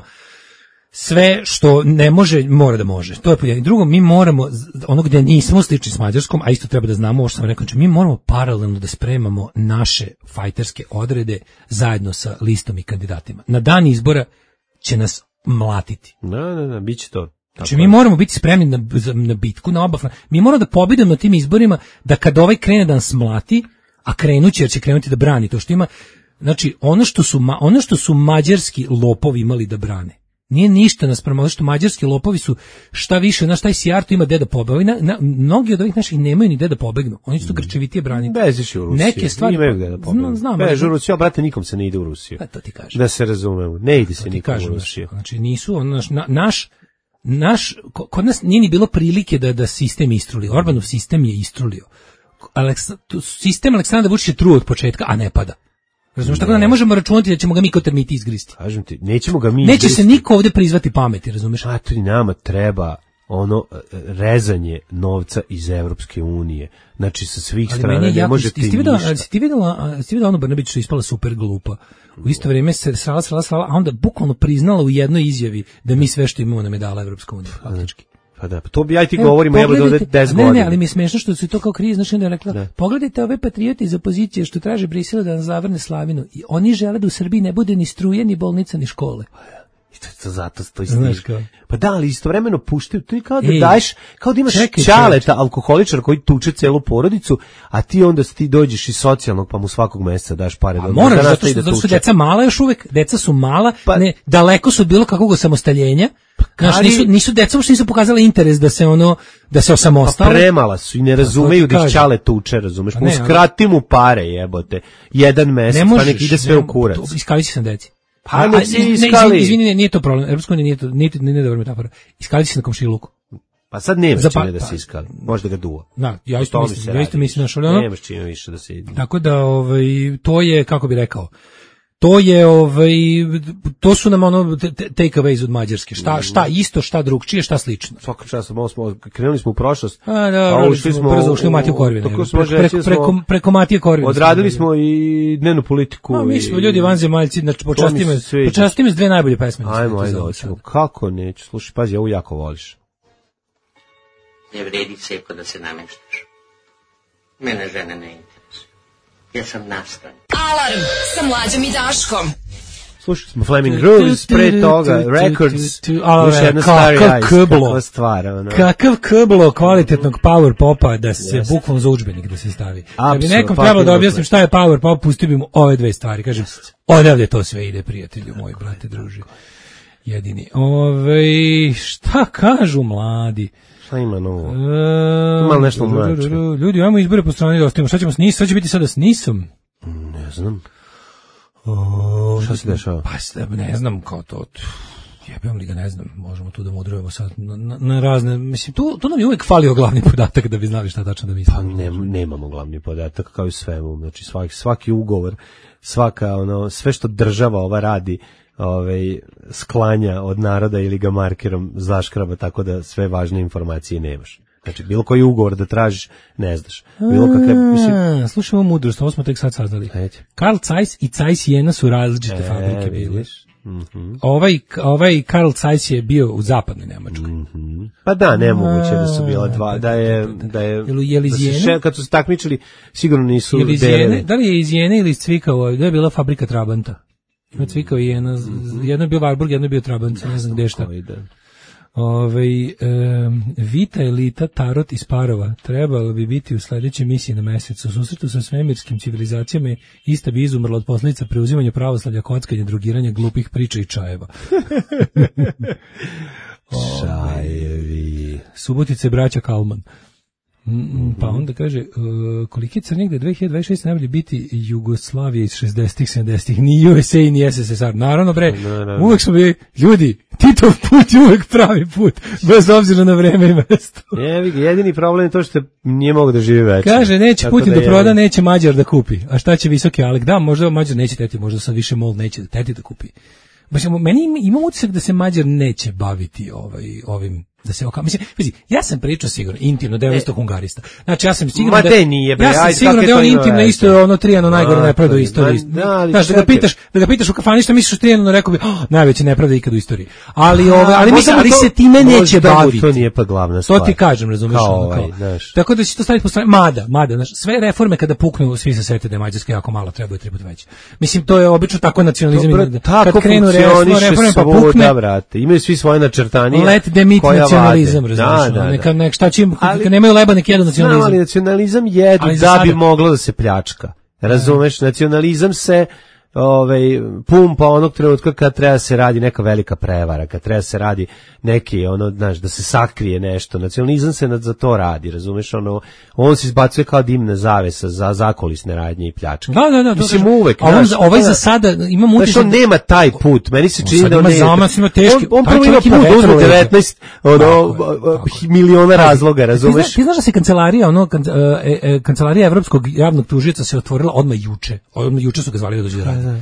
sve što ne može mora da može. To je jedno. Drugo, mi moramo ono gde nismo slični s Mađarskom, a isto treba da znamo ovo što sam rekao, znači mi moramo paralelno da spremamo naše fajterske odrede zajedno sa listom i kandidatima. Na dan izbora će nas mlatiti. Da, da, da, bit će to. Znači mi moramo biti spremni na, na bitku, na oba front. Mi moramo da pobedimo na tim izborima, da kad ovaj krene da nas mlati, a krenuće jer će krenuti da brani to što ima, znači ono što su, ono što su mađarski lopovi imali da brane, nije ništa naspram ono što mađarski lopovi su šta više, znaš, taj Sijarto ima gde da pobegne. Na, na, mnogi od ovih naših nemaju ni gde da pobegnu. Oni su to grčevitije braniti. Bežiš u Rusiju. Neke stvari imaju gde da pobegnu. Znam, Bež u Rusiju, brate, nikom se ne ide u Rusiju. Da, to ti kažem. Da se razumemo, ne ide se nikom u Rusiju. Znači nisu, on, naš, naš, naš, kod nas nije ni bilo prilike da, da sistem istruli. Orbanov sistem je istrulio. Aleksa, sistem Aleksandra Vučića je truo od početka, a ne pada. Razumeš, tako da ne možemo računati da ćemo ga mi kao termiti izgristi. Kažem ti, nećemo ga mi Neće izgristi. se niko ovde prizvati pameti, razumeš? A to i nama treba ono rezanje novca iz Evropske unije. Znači sa svih Ali strana meni je ne jako, možete jesi ti videla, ništa. jesi ti videla, jesi ti videla onu Brnabić što je ispala super glupa. U isto vrijeme se srala, srala, srala, a onda bukvalno priznala u jednoj izjavi da mi sve što imamo nam je dala Evropska unija, faktički. Pa da, pa to bi ja i ti govorimo, evo do deset godina. Ne, ne, ali mi je smešno što su to kao kriz, znači onda je rekla, da. Pogledajte ove patrioti iz opozicije što traže Brisela da nas zavrne slavinu. I oni žele da u Srbiji ne bude ni struje, ni bolnica, ni škole. To zato stoji stiž. Pa da, ali istovremeno puštaju, to je kao da Ej, daješ, kao da imaš čekaj, ćaleta, alkoholičar koji tuče celu porodicu, a ti onda ti dođeš iz socijalnog, pa mu svakog meseca daš pare. A moraš, zato što, zato što deca mala još uvek, deca su mala, pa, ne, daleko su od bilo kakvog osamostaljenja. Znaš, nisu, nisu deca uopšte nisu pokazali interes da se ono, da se osamostale. Pa premala su i ne razumeju da ih ćale tuče, razumeš? Pa uskrati mu pare, jebote. Jedan mesec, pa nek ide sve u kurac. Iskalici sam deci. Pa ne si iskali. Ne, izvini, nije to problem. Evropska unija nije to, nije, nije dobra metafora. Iskalici se na komšiluku. Pa sad nema Zapa, čime da se iskali. Možda ga duva. Da, ja isto mislim, ja isto mislim, znači, ono, nemaš čime više da se ide. Tako da, ovaj, to je, kako bi rekao, to je, ovaj, to su nam ono take aways od Mađarske. Šta, šta isto, šta drugčije, šta slično. Svaka čast, malo smo, krenuli smo u prošlost. A, da, a ušli smo, brzo ušli u Matiju Korvina. Tako smo preko, preko, preko, preko Matije Korvina. Odradili smo i dnevnu politiku. A, mi smo ljudi vanzemaljci, znači počasti me, počasti me s dve najbolje pesme. Ajmo, ajde, hoćemo. Kako neću, slušaj, pazi, ovo jako voliš. Ne vredi Ceko da se nameštaš. Mene žene ne interesuje. Ja sam nastan. Alarm sa Mlađom i Daškom. Slušali smo Flaming Grooves, pre toga Records, još jedna Starry Eyes, kakva stvar. Kakav kblo kvalitetnog power popa da se bukvalno za udžbenik da se stavi. Da bi nekom trebalo da objasnim šta je power pop, pustio bi mu ove dve stvari. Kažem, odavde to sve ide, prijatelju moji, brate, druži. Jedini. Ove, šta kažu mladi? Šta ima novo? Ima nešto mlače. Ljudi, imamo izbore po strani da ostavimo. Šta ćemo s nisom? Šta će biti sada s nisom? Ne znam. O, šta se dešava? Pa ne znam, kao to. Jebem li ga, ne znam. Možemo tu da mudrujemo sad na, na, na razne. Mislim, tu, tu nam je uvijek falio glavni podatak da bi znali šta tačno da mislimo. Pa ne, nemamo glavni podatak kao i svemu. Znači svaki, svaki ugovor, svaka ono, sve što država ova radi, ovaj sklanja od naroda ili ga markerom zaškraba, tako da sve važne informacije nemaš. Znači, bilo koji ugovor da tražiš, ne znaš. Bilo kakve, mislim... Slušamo mudrost, ovo smo tek sad saznali. Ajde. Karl Zeiss i Zeiss Jena su različite e, fabrike bile. Mm-hmm. Ovaj, ovaj Karl Zeiss je bio u zapadnoj Nemačkoj. Mm-hmm. Pa da, nemoguće da su bila dva, da je... Da je, je li iz Jene? Še, kad su se takmičili, sigurno nisu delili. Da li je iz Jene ili iz Cvikao, da je bila fabrika Trabanta? Ima Cvikao i jedna, mm-hmm. jedno je bio Warburg, jedno je bio Trabant, ne znam gde šta. Ove, um, Vita Elita Tarot iz Parova trebalo bi biti u sledećoj misiji na mesecu. U susretu sa svemirskim civilizacijama ista bi izumrla od posljedica preuzimanja pravoslavlja, kockanja, drogiranja, glupih priča i čajeva. Čajevi. Subotice braća Kalman. Mm, pa onda kaže, uh, koliki crnjeg da dve hiljade dvadeset šeste najbolje biti Jugoslavija iz šezdesetih, sedamdesetih, ni U S A ni S S S R. Naravno, bre, naravno. Uvek smo bili, ljudi, Titov put je uvek pravi put, bez obzira na vreme i mesto. Je, jedini problem je to što nije mogu da živi večno. Kaže, neće Putin da, da proda, neće Mađar da kupi. A šta će visoki Alek? Da, možda Mađar neće teti, možda sad više MOL neće da teti da kupi. Baš, meni imam utisak da se Mađar neće baviti ovaj, ovim da se oka, mislim, vidi, ja sam pričao sigurno intimno da je isto hungarista. Znači ja sam siguran da nije, bre, ja sam siguran da on intimno isto ono Trijano najgore nepravda u istoriji. Znaš, da ga pitaš, da ga pitaš u kafani šta misliš o Trijanu, rekao bi, oh, najveća nepravda ikad u istoriji. Ali ove, ali mislim, ali se time neće baviti. To nije pa glavna stvar. To ti kažem, razumiješ, ono kao. Tako da će to staviti po strani, mada, mada, znaš, sve reforme kada puknu, svi se sete da je Mađarska jako malo, treba je tri puta veće. Mislim, to je obično tako nacionalizam. Kad krenu reforme pa pukne, brate, imaju svi svoje načrtanije. Let them eat nacionalizam, razumiješ. Da, da, neka, nek, šta čim, ali, nemaju leba, nek jedu nacionalizam. Ali nacionalizam jedu ali da sada bi moglo da se pljačka. Razumeš, nacionalizam se ovaj pumpa onog trenutka kad treba se radi neka velika prevara, kad treba se radi neki ono, znaš, da se sakrije nešto. Nacionalizam se za to radi, razumeš, ono, on se izbacuje kao dimna zavesa za zakulisne radnje i pljačke. Da, da, da. Mislim, uvek. Ovaj, ovaj za sada imam utisak. Znaš, on nema taj put, meni se čini da on ima ne... zamas, ima teški. On, on prvo ima put da uzme devetnaest ono, miliona razloga, razumeš? Ti znaš da se kancelarija, ono, kan, e, e, kancelarija Evropskog javnog tužioca se otvorila odmah juče. Odmah juče su ga zvali da dođe da radi.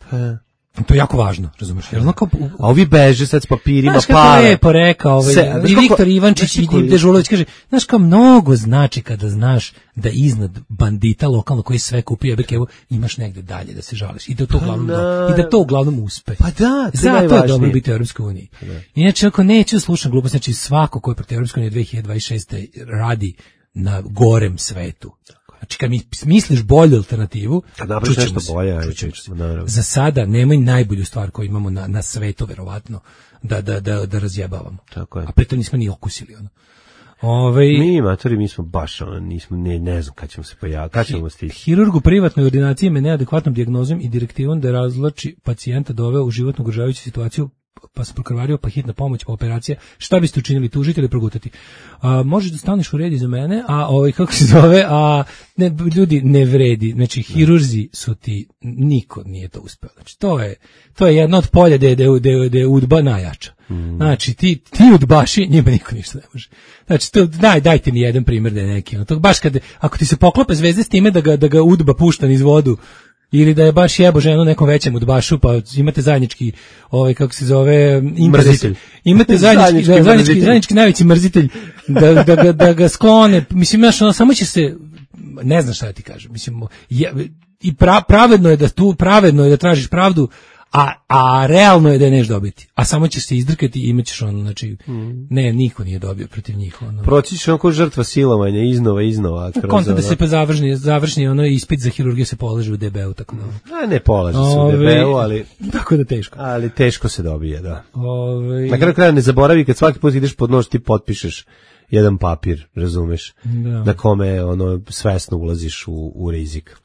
To je jako važno, razumeš? Jer ono kao, a ovi beže sad s papirima, znaš pare. Znaš kako je porekao, ovaj, se, i Viktor Ivančić i Dežulović kaže, znaš kao mnogo znači kada znaš da iznad bandita lokalno koji sve kupio jebekevo, imaš negde dalje da se žališ. I da to uglavnom, do, i da to uglavnom uspe. Pa da, to zato je dobro biti u Europskoj uniji. Inače, ako neću slušati glupost, znači svako ko je protiv Europske unije dve hiljade dvadeset šeste radi na gorem svetu. Znači, kad mi misliš bolju alternativu, nešto bolje, za sada nemoj najbolju stvar koju imamo na, na svetu, verovatno, da, da, da, da razjebavamo. Tako je. A pre to nismo ni okusili. Ono. Ove, mi, matori, mi smo baš, ono, nismo, ne, ne znam kad ćemo se pojaviti, kad ćemo stići. Hirurg u privatnoj ordinaciji me neadekvatnom dijagnozom i direktivom da razlači pacijenta doveo u životno ugrožavajuću situaciju, pa se prokrvario, pa hitna pomoć, pa operacija. Šta biste učinili, tužiti ili progutati? A, možeš da staneš u redi za mene, a ovaj, kako se zove, a ne, ljudi ne vredi. Znači, hirurzi su ti, niko nije to uspeo. Znači, to je, to je jedno od polja gde je udba najjača. Mm. Znači, ti, ti udbaši, njima niko ništa ne može. Znači, to, daj, dajte mi jedan primjer da je neki. Ono, to baš kad, ako ti se poklope zvezde s time da ga, da ga udba pušta niz vodu, ili da je baš jebo ženu nekom većem udbašu, pa imate zajednički, ovaj, kako se zove, interes, mrzitelj. Imate zajednički, zajednički, zajednički, zajednički najveći mrzitelj, da, da, da, da ga sklone, mislim, znaš, ono, samo će se, ne znam šta da ti kažem, mislim, je, i pra, pravedno je da tu, pravedno je da tražiš pravdu, a, a realno je da je neš dobiti. A samo ćeš se izdrkati i imaćeš ono, znači, mm. ne, niko nije dobio protiv njih. Ono. Proći će onako žrtva silovanja, iznova, iznova. Konta da se pa završni, završni ono, ispit za hirurgiju se polaže u D B U, tako da. A ne polaže se u D B U, ali... Tako da teško. Ali teško se dobije, da. Ove... Na kraju kraja ne zaboravi, kad svaki put ideš pod nož, ti potpišeš jedan papir, razumeš, da. Na kome ono, svesno ulaziš u, u rizik.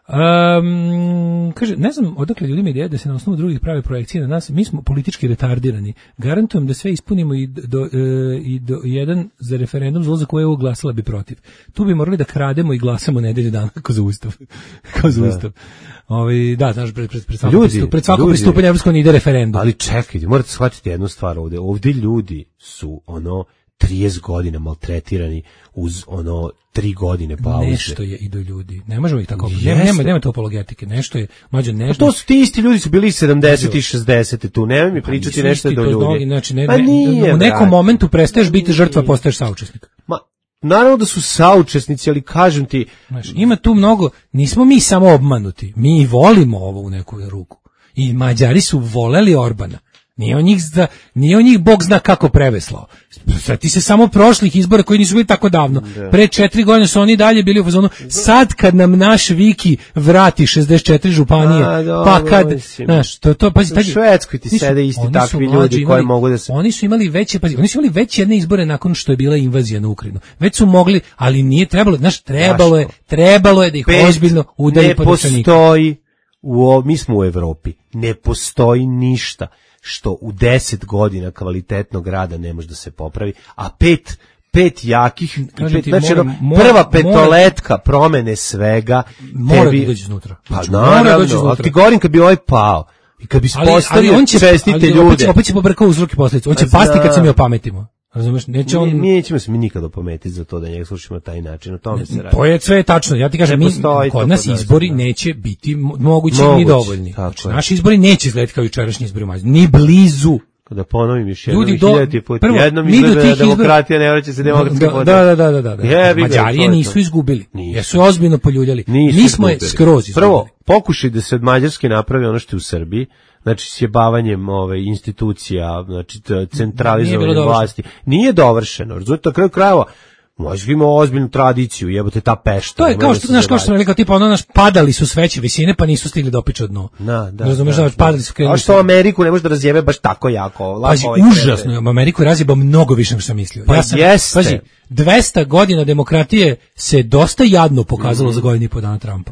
Um, kaže, ne znam odakle ljudima ideja da se na osnovu drugih prave projekcije na nas, mi smo politički retardirani. Garantujem da sve ispunimo i do, e, i do jedan za referendum za ulazak u E U glasala bi protiv. Tu bi morali da krademo i glasamo nedelju dana kao za ustav. kao za da. ustav. Ovi, da, znaš, pred, pred, pred svako, ljudi, pristup, pred svako ljudi, pristupanje Evropskoj uniji ide referendum. Ali čekajte, morate shvatiti jednu stvar ovde. Ovde ljudi su ono trideset godina maltretirani uz ono tri godine pauze. Nešto je i do ljudi. Ne možemo ih tako. Nema, nema, nema to apologetike. Nešto je, mlađe, nešto. A to su ti isti ljudi su bili sedamdeset i šezdeset tu. Nemoj mi pričati nešto je do ljudi. Znači, ne, ne, nije, u nekom brate. momentu prestaješ biti žrtva, postaješ saučesnik. Ma, naravno da su saučesnici, ali kažem ti... Znači, ima tu mnogo, nismo mi samo obmanuti. Mi volimo ovo u neku ruku. I Mađari su voleli Orbana. Nije on njih, zna, nije on njih Bog zna kako preveslao. Ti se samo prošlih izbora koji nisu bili tako davno. Da. Pre četiri godine su oni dalje bili u fazonu. Sad kad nam naš Viki vrati šezdeset četiri županije, A, dobro, pa kad, znaš, to, to, pazi, u Švedskoj ti sede isti takvi ljudi koji mogu da se... Oni su imali veće, pazi, oni su imali već jedne izbore nakon što je bila invazija na Ukrajinu. Već su mogli, ali nije trebalo, znaš, trebalo je, trebalo je da ih Pet ozbiljno udari pod ne postoji, u, mi smo u Evropi, ne postoji ništa što u deset godina kvalitetnog rada ne može da se popravi, a pet, pet jakih, pet, ti, znači moram, moram, prva petoletka moram, promene svega, mora tebi, da dođe iznutra. Pa naravno, ali ti govorim kad bi ovaj pao, i kad bi postavio čestite ljude. Opet, opet će pobrkao uzrok i posljedice, on će pasti kad se mi opametimo. Razumeš, neće on... Mi nećemo se mi nikada opametiti za to da njega slušamo na taj način, o tome se radi. To je sve tačno, ja ti kažem, mi, kod nas izbori da. neće biti mogući Moguć, ni dovoljni. Znači, naši izbori neće izgledati kao jučerašnji izbori u Mađarskoj, ni blizu. Kada ponovim još jednom i hiljaditi put, jednom izgleda da demokratija ne vraća se demokratska voda. Da, da, da, da, da. Je, Mađari je nisu izgubili, nisu. Jer su ozbiljno poljuljali. Nisu mi smo je skroz izgubili. Prvo, pokušaj da se od Mađarske napravi ono što je u Srbiji, znači sjebavanjem ove institucija, znači centralizovanjem vlasti. Nije dovršeno. Razumite, na kraju krajeva Možda ima ozbiljnu tradiciju, jebote ta Pešta. To je kao što, znaš, kao što sam rekao, tipa ono, naš, padali su s veće visine, pa nisu stigli da opiču dno. Da, da. Razumeš, da, da, padali su krenuli. A što Ameriku ne može da razjebe baš tako jako. Pazi, užasno je, Ameriku razjeba mnogo više nego što sam mislio. Pa ja sam, jeste. Pazi, dvesta godina demokratije se dosta jadno pokazalo mm-hmm. za godinu i po dana Trumpa.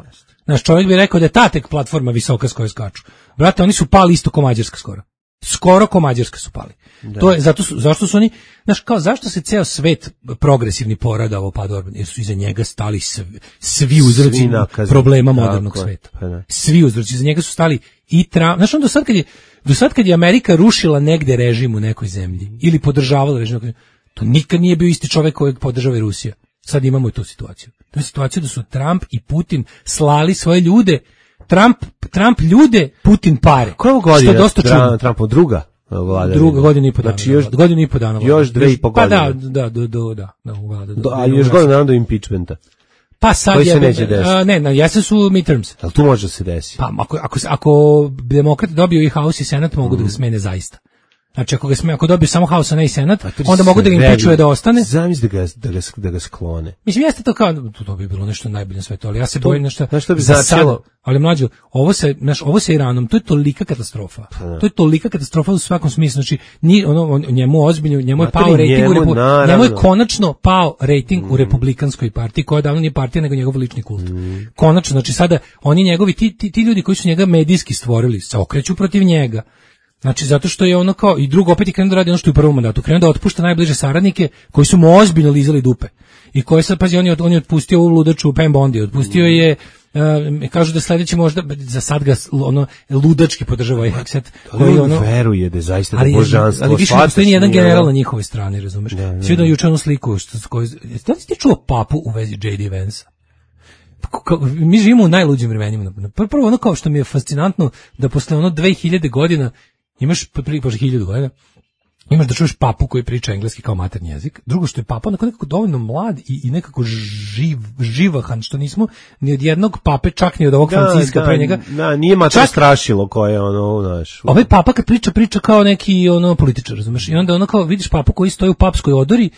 Naš čovjek bi rekao da je ta tek platforma visoka s kojoj skaču. Brate, oni su pali isto ko Mađarska skoro. Skoro ko Mađarska su pali. Da. To je zato su, zašto su oni, znaš, kao zašto se ceo svet progresivni porada ovo padu Orban, jer su iza njega stali svi, svi uzroci problema modernog tako, sveta. Pa svi uzroci iza njega su stali i Trump. Znaš, on do sad kad je do sad kad je Amerika rušila negde režim u nekoj zemlji ili podržavala režim, to nikad nije bio isti čovjek kojeg podržava i Rusija. Sad imamo i tu situaciju. To je situacija da su Trump i Putin slali svoje ljude. Trump, Trump ljude, Putin pare. Koja godina? Što je dosta čudno. Trumpo druga vlada. Druga godina i po dana. Znači još godinu i po dana. Još dve i po godine. Pa da, da, do, do, da, da, vlada. Do, a još godina dana do impeachmenta. Pa sad koji je, se neće desiti. A, ne, na jesen su midterms. Ali tu može da se desi. Pa ako, ako, ako demokrati dobiju i House i Senat, mogu mm. da ga smene zaista. Znači, ako, ga sme, ako dobiju samo House, a ne i Senat, onda mogu da ga impičuje da ostane. Zamisli da ga, da, ga, da ga sklone. Mislim, jeste to kao, to bi bilo nešto najbolje na svetu, ali ja se bojim nešto, nešto bi za sad, ali mlađo, ovo se, znaš, ovo sa Iranom, to je tolika katastrofa. Pa, to je tolika katastrofa u svakom smislu, znači, ni, ono, on, njemu ozbiljno, njemu je pao rating, njemu, u repu, njemu je konačno pao rating mm. u republikanskoj partiji, koja davno nije partija, nego njegov lični kult. Mm. Konačno, znači, sada, oni njegovi, ti, ti, ti ljudi koji su njega medijski stvorili, se okreću protiv njega. Znači, zato što je ono kao, i drugo opet je krenuo da radi ono što je u prvom mandatu, krenuo da otpušta najbliže saradnike koji su mu ozbiljno lizali dupe. I koji sad, pazi, on je, on je otpustio u ludaču Pam Bondi, otpustio je, uh, kažu da sledeći možda, za sad ga ono, ludački podržava i Hekset. Koji ono, veruje da je zaista da božanstvo. Ali više postoji ni jedan general na njihovoj strani, razumeš? Svi da juče onu sliku, što, koji, da li si ti čuo papu u vezi J D Vance-a? Mi živimo u najluđim vremenima. Prvo ono kao što mi je fascinantno da posle ono dve hiljade godina imaš prije hiljadu godina, imaš da čuješ papu koji priča engleski kao maternji jezik. Drugo što je papa onako nekako dovoljno mlad i, i nekako živ, živahan, što nismo ni od jednog pape, čak ni od ovog da, Franciska da, pre njega. Da, nije mater strašilo koje ono, znaš. Ovaj papa kad priča, priča kao neki ono političar, razumeš? I onda ono kao vidiš papu koji stoji u papskoj odori,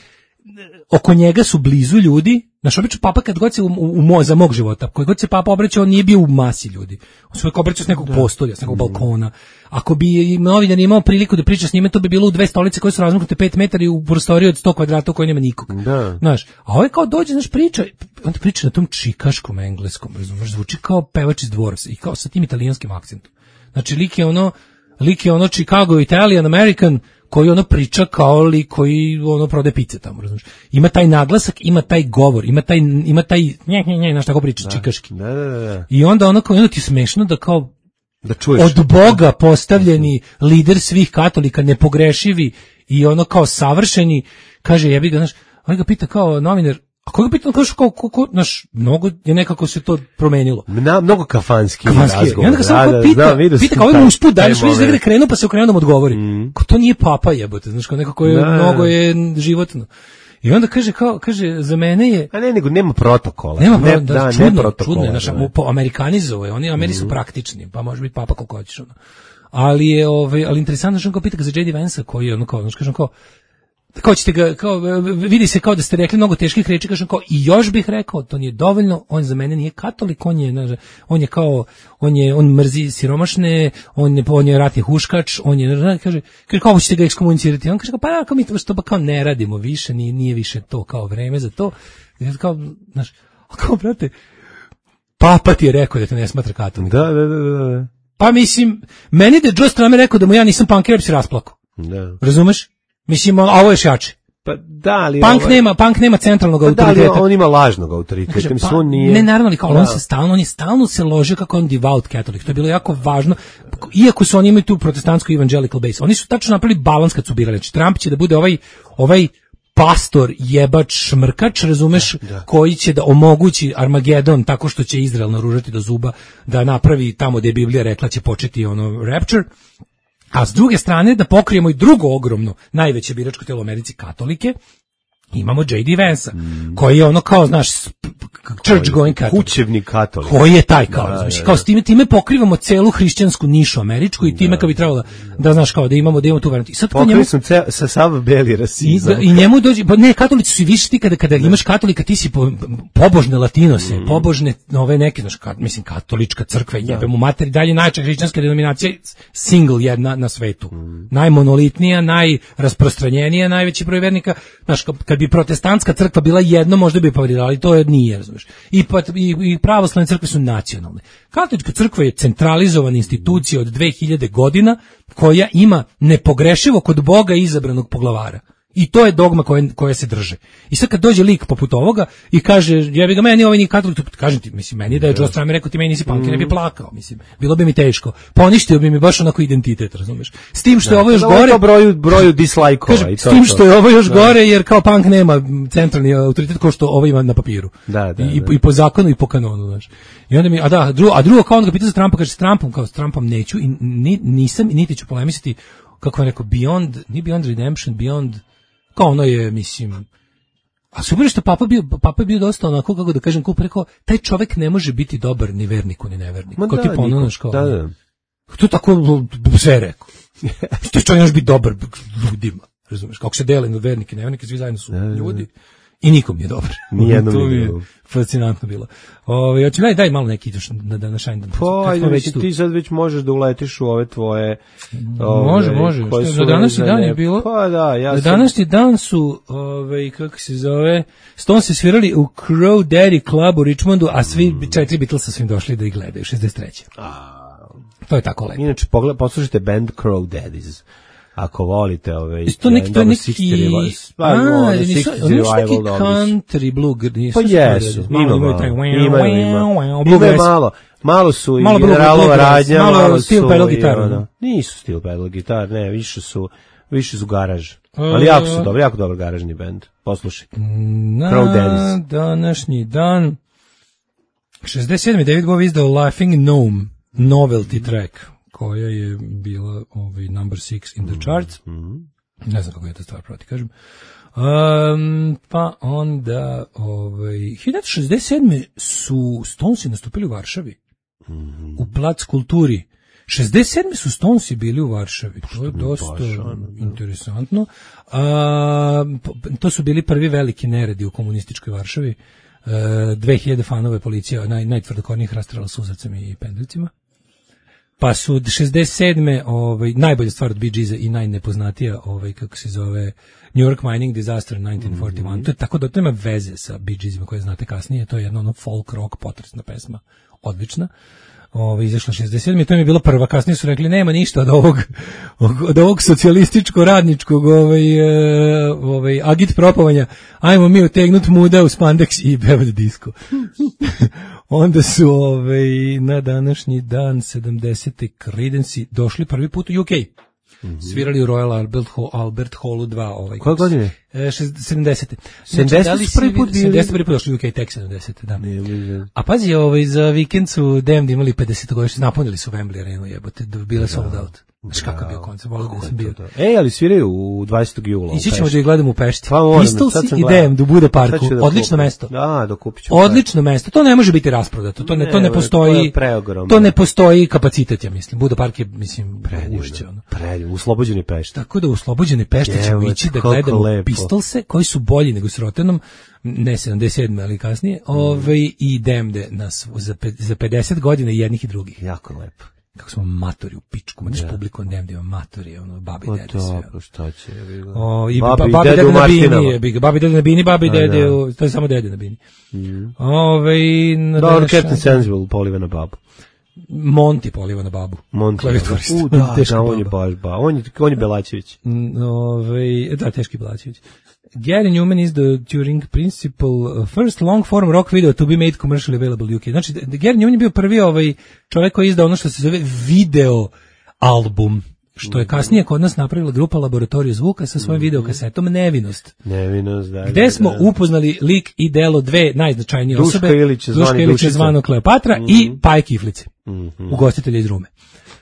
oko njega su blizu ljudi. Znaš, obično papa kad god se u, u, u mo, za mog života, koji god se papa obraćao, on nije bio u masi ljudi. On se uvijek obraćao s nekog da. postolja, s nekog mm. balkona. Ako bi novinar imao priliku da priča s njime, to bi bilo u dve stolice koje su razmaknute pet metara i u prostoriji od sto kvadrata u kojoj nema nikog. Da. Znaš, a ovaj kao dođe, znaš, priča, on priča na tom čikaškom engleskom, razumiješ, zvuči kao pevač iz Dvorca i kao sa tim italijanskim akcentom. Znači, lik je ono, lik je ono Chicago Italian American, koji ono priča kao li koji ono prode pice tamo, razumiješ. Ima taj naglasak, ima taj govor, ima taj ima taj nje nje nje, znaš tako priča čikaški. Da, da, da. I onda ono kao ono ti smešno da kao da čuješ od Boga postavljeni lider svih katolika, nepogrešivi i ono kao savršeni, kaže jebi ga, znaš, on ga pita kao novinar, a koga pita, kao kao kako, znaš, mnogo je nekako se to promenilo. Na, mnogo kafanski, kafanski razgovor. I onda ga samo da, pita, znam, pita kao ovaj usput, daješ vidiš da gre krenuo, pa se okrenuo da mu odgovori. Mm. Ko to nije papa jebote, znaš, kao nekako je, da. mnogo je životno. I onda kaže, kao, kaže, za mene je... A ne, nego nema protokola. Nema ne, da, da, čudno, ne protokola. Čudno je, znaš, po amerikanizuje, oni Ameri su mm. praktični, pa može biti papa koliko hoćeš, ono. Ali je, ovaj, ali interesantno, što on kao pita ga za J D Vance-a, koji je, ono, kao, znaš, kažem, kao, kao ćete ga, kao, vidi se kao da ste rekli mnogo teških reči, kažem kao, i još bih rekao, to nije dovoljno, on za mene nije katolik, on je, on je kao, on je, on mrzi siromašne, on je, on je ratni huškač, on je, kaže, kaže, kako ćete ga ekskomunicirati? On kaže, pa ja, kao mi to, što pa kao ne radimo više, nije, nije više to kao vreme za to, kao, znaš, kao, brate, papa ti je rekao da te ne smatra katolik. Da, da, da, da. Pa mislim, meni da je Joe Strummer rekao da mu ja nisam punker, bi se rasplakao. Da. Razumeš? Mislim, a ovo je još jače. Pa da, ali punk ovaj... nema, punk nema centralnog pa autoriteta. Da, ali on ima lažnog autoriteta. Kažem, pa, on nije... Ne, naravno, ali kao, on se stalno, on je stalno se ložio kako on devout katolik. To je bilo jako važno. Iako su oni imali tu protestantsku evangelical base, oni su tačno napravili balans kad su birali. Znači, Trump će da bude ovaj, ovaj pastor, jebač, šmrkač, razumeš, da, da. koji će da omogući Armagedon tako što će Izrael naružati do zuba, da napravi tamo gde je Biblija rekla će početi ono rapture. A s druge strane da pokrijemo i drugo ogromno, najveće biračko telo u Americi, katolike, imamo J D Vance-a, mm. koji je ono kao, znaš, church going katolik. Kućevni katolik. Koji je taj kao, da, znaš, da, kao s time, time pokrivamo celu hrišćansku nišu američku i time da, kao bi trebalo da, da, znaš, kao da imamo, da imamo tu varijantu. I sad pokrili njemu, sam ce, sa sav beli rasizam. I, I njemu dođe, pa ne, katolici su i više ti kada, kada da. imaš katolika, ti si po, pobožne latinose, mm. pobožne ove neke, znaš, kat, mislim, katolička crkva, jebe mu materi, dalje najčešća hrišćanska denominacija, single jedna na svetu. Mm. Najmonolitnija, najrasprostranjenija, najveći broj vernika, znaš, kad bi protestantska crkva bila jedno, možda bi povredila, ali to je nije, razumiješ. razumeš. I, pa, i, i pravoslavne crkve su nacionalne. Katolička crkva je centralizovana institucija od dve hiljade godina koja ima nepogrešivo kod Boga izabranog poglavara. I to je dogma koje, koje se drže. I sad kad dođe lik poput ovoga i kaže, jebi ga, meni ovaj nije katolik, kažem ti, mislim, meni da je Joe Strummer rekao ti meni nisi punk, mm. ne bi plakao, mislim, bilo bi mi teško. Poništio bi mi baš onako identitet, razumeš? S tim što da, je ovo još gore, broju, broju dislike-ova. S tim što je ovo još da. gore, jer kao punk nema centralni autoritet kao što ovo ima na papiru. Da, da, I, da. I po zakonu i po kanonu, znaš. I onda mi, a da, drugo, a drugo kao on ga pita za Trumpa, kaže s Trumpom, kao s Trumpom neću i ni, nisam, niti ću polemisati, kako je rekao, beyond, ni beyond redemption, beyond kao ono je, mislim, a super što papa bio, papa je bio dosta onako, kako da kažem, kao rekao, taj čovjek ne može biti dobar ni verniku ni neverniku. Kao da, ti ponunaš kao. Da, da. To tako sve rekao. Što čovjek ne može biti dobar ljudima, razumeš? Kako se dele na vernike i nevernike, svi zajedno su ljudi. I nikom nije dobar. Nijednom to nije je fascinantno bilo. Ove, hoće daj, daj malo neki ideš na, na, na Shinedown. Pa, ajde, ti sad već možeš da uletiš u ove tvoje... Ove, može, može. Što, do današnji dan je bilo... Pa da, ja do sam... današnji dan su, ove, kako se zove, Stones se svirali u Crow Daddy Club u Richmondu, a svi, mm. četiri Beatlesa su im došli da ih gledaju, šezdeset treće. A, to je tako lepo. Inače, pogled, poslušajte band Crow Daddies. Ako volite ove... Isto neki, to je neki... A, nisu, oni su neki country blue... Pa jesu, ima malo. Ima, ima. Ima malo. Malo su i Generalova radnja, malo steel pedal gitaru. Nisu steel pedal gitar, ne, više su... Više su garaž. Ali jako su dobro, jako dobar garažni band. Poslušajte. Crow Daddies. Današnji dan... šezdeset sedmi David Bowie izdao Laughing Gnome, novelty track, koja je bila ovaj, number six in the charts. Mm-hmm. Ne znam kako je ta stvar proti, kažem. Um, pa onda, ovaj, hiljadu šezdeset sedme su Stonesi nastupili u Varšavi. Mm-hmm. U Plac kulturi. šezdeset sedme su Stonesi bili u Varšavi. To je dosta interesantno. A, to su bili prvi veliki neredi u komunističkoj Varšavi. Uh, dve hiljade fanove policija, naj, najtvrdokornijih rastrala suzavcem i pendlicima. Pa su šezdeset sedme ovaj, najbolja stvar od Bee Geesa i najnepoznatija, ovaj, kako se zove, New York Mining Disaster nineteen forty-one. Mm-hmm. To je tako da to ima veze sa Bee Geesima koje znate kasnije. To je jedna ono folk rock potresna pesma. Odlična. Ovaj, izašla šezdeset sedme. To mi je bila prva. Kasnije su rekli nema ništa od ovog, od ovog socijalističko-radničkog ovaj, ovaj, agit propovanja. Ajmo mi otegnut muda u spandex i pevati disco. Onda su ovaj, na današnji dan sedamdesete Creedence došli prvi put u U K. Mm-hmm. Svirali u Royal Albert, Hall, Albert Hallu dva. Ovaj, koje godine? E, sedamdesete sedamdesete su prvi put bili? sedamdesete prvi put došli u U K, tek sedamdesete da. Ne, ne. A pazi, ovaj, za vikend su Damned imali pedeset godišnje, napunili su Wembley arenu, jebote, da bile sold out. Znaš kakav bio koncert, volio da sam bio. Ej, ali sviraju u dvadesetog jula. I svi ćemo da ih gledamo u Pešti. Pa, Pistolsi i Damned u Buda parku. Da odlično kupim. mesto. Da, da kupit ću. Odlično mesto. To ne može biti rasprodato. To ne, ne to ne postoji. To, to ne postoji kapacitet, ja mislim. Buda park je, mislim, ušće. Ono. Predivno, uslobođeni Pešti. Tako da u uslobođene Pešte ćemo ići da gledamo lepo. Pistolse koji su bolji nego s Rotenom. Ne sedamdeset sedme ali kasnije. Mm. Ovaj, i Damned nas za, za pedeset godina jednih i drugih. Jako lepo. Kako smo matori u pičku, mađeš publiku Damned ima matori, ono, babi o, dede sve. Pa šta će, o, i babi, babi dede na bini, je, biga, babi dede na bini, babi A, dede, da. To je samo dede na bini. Mm. Ove, na Dobro, Captain Sensible poliva na babu. Monty poliva na babu. Monty. U, da, da, on je baš ba. On je, on je Belačević. Ove, da, teški Belačević. Gary Newman is the Turing principal first long form rock video to be made commercially available u U K. Znači, Gary Newman je bio prvi ovaj čovjek koji je izdao ono što se zove video album, što je kasnije kod nas napravila grupa Laboratorija zvuka sa svojim mm-hmm. videokasetom Nevinost. Nevinost, da. Gde smo da. upoznali lik i delo dve najznačajnije Duška osobe. Ilić, Duška Ilić zvano Kleopatra mm-hmm. i Paje Kiflice, mm-hmm. ugostitelja iz Rume.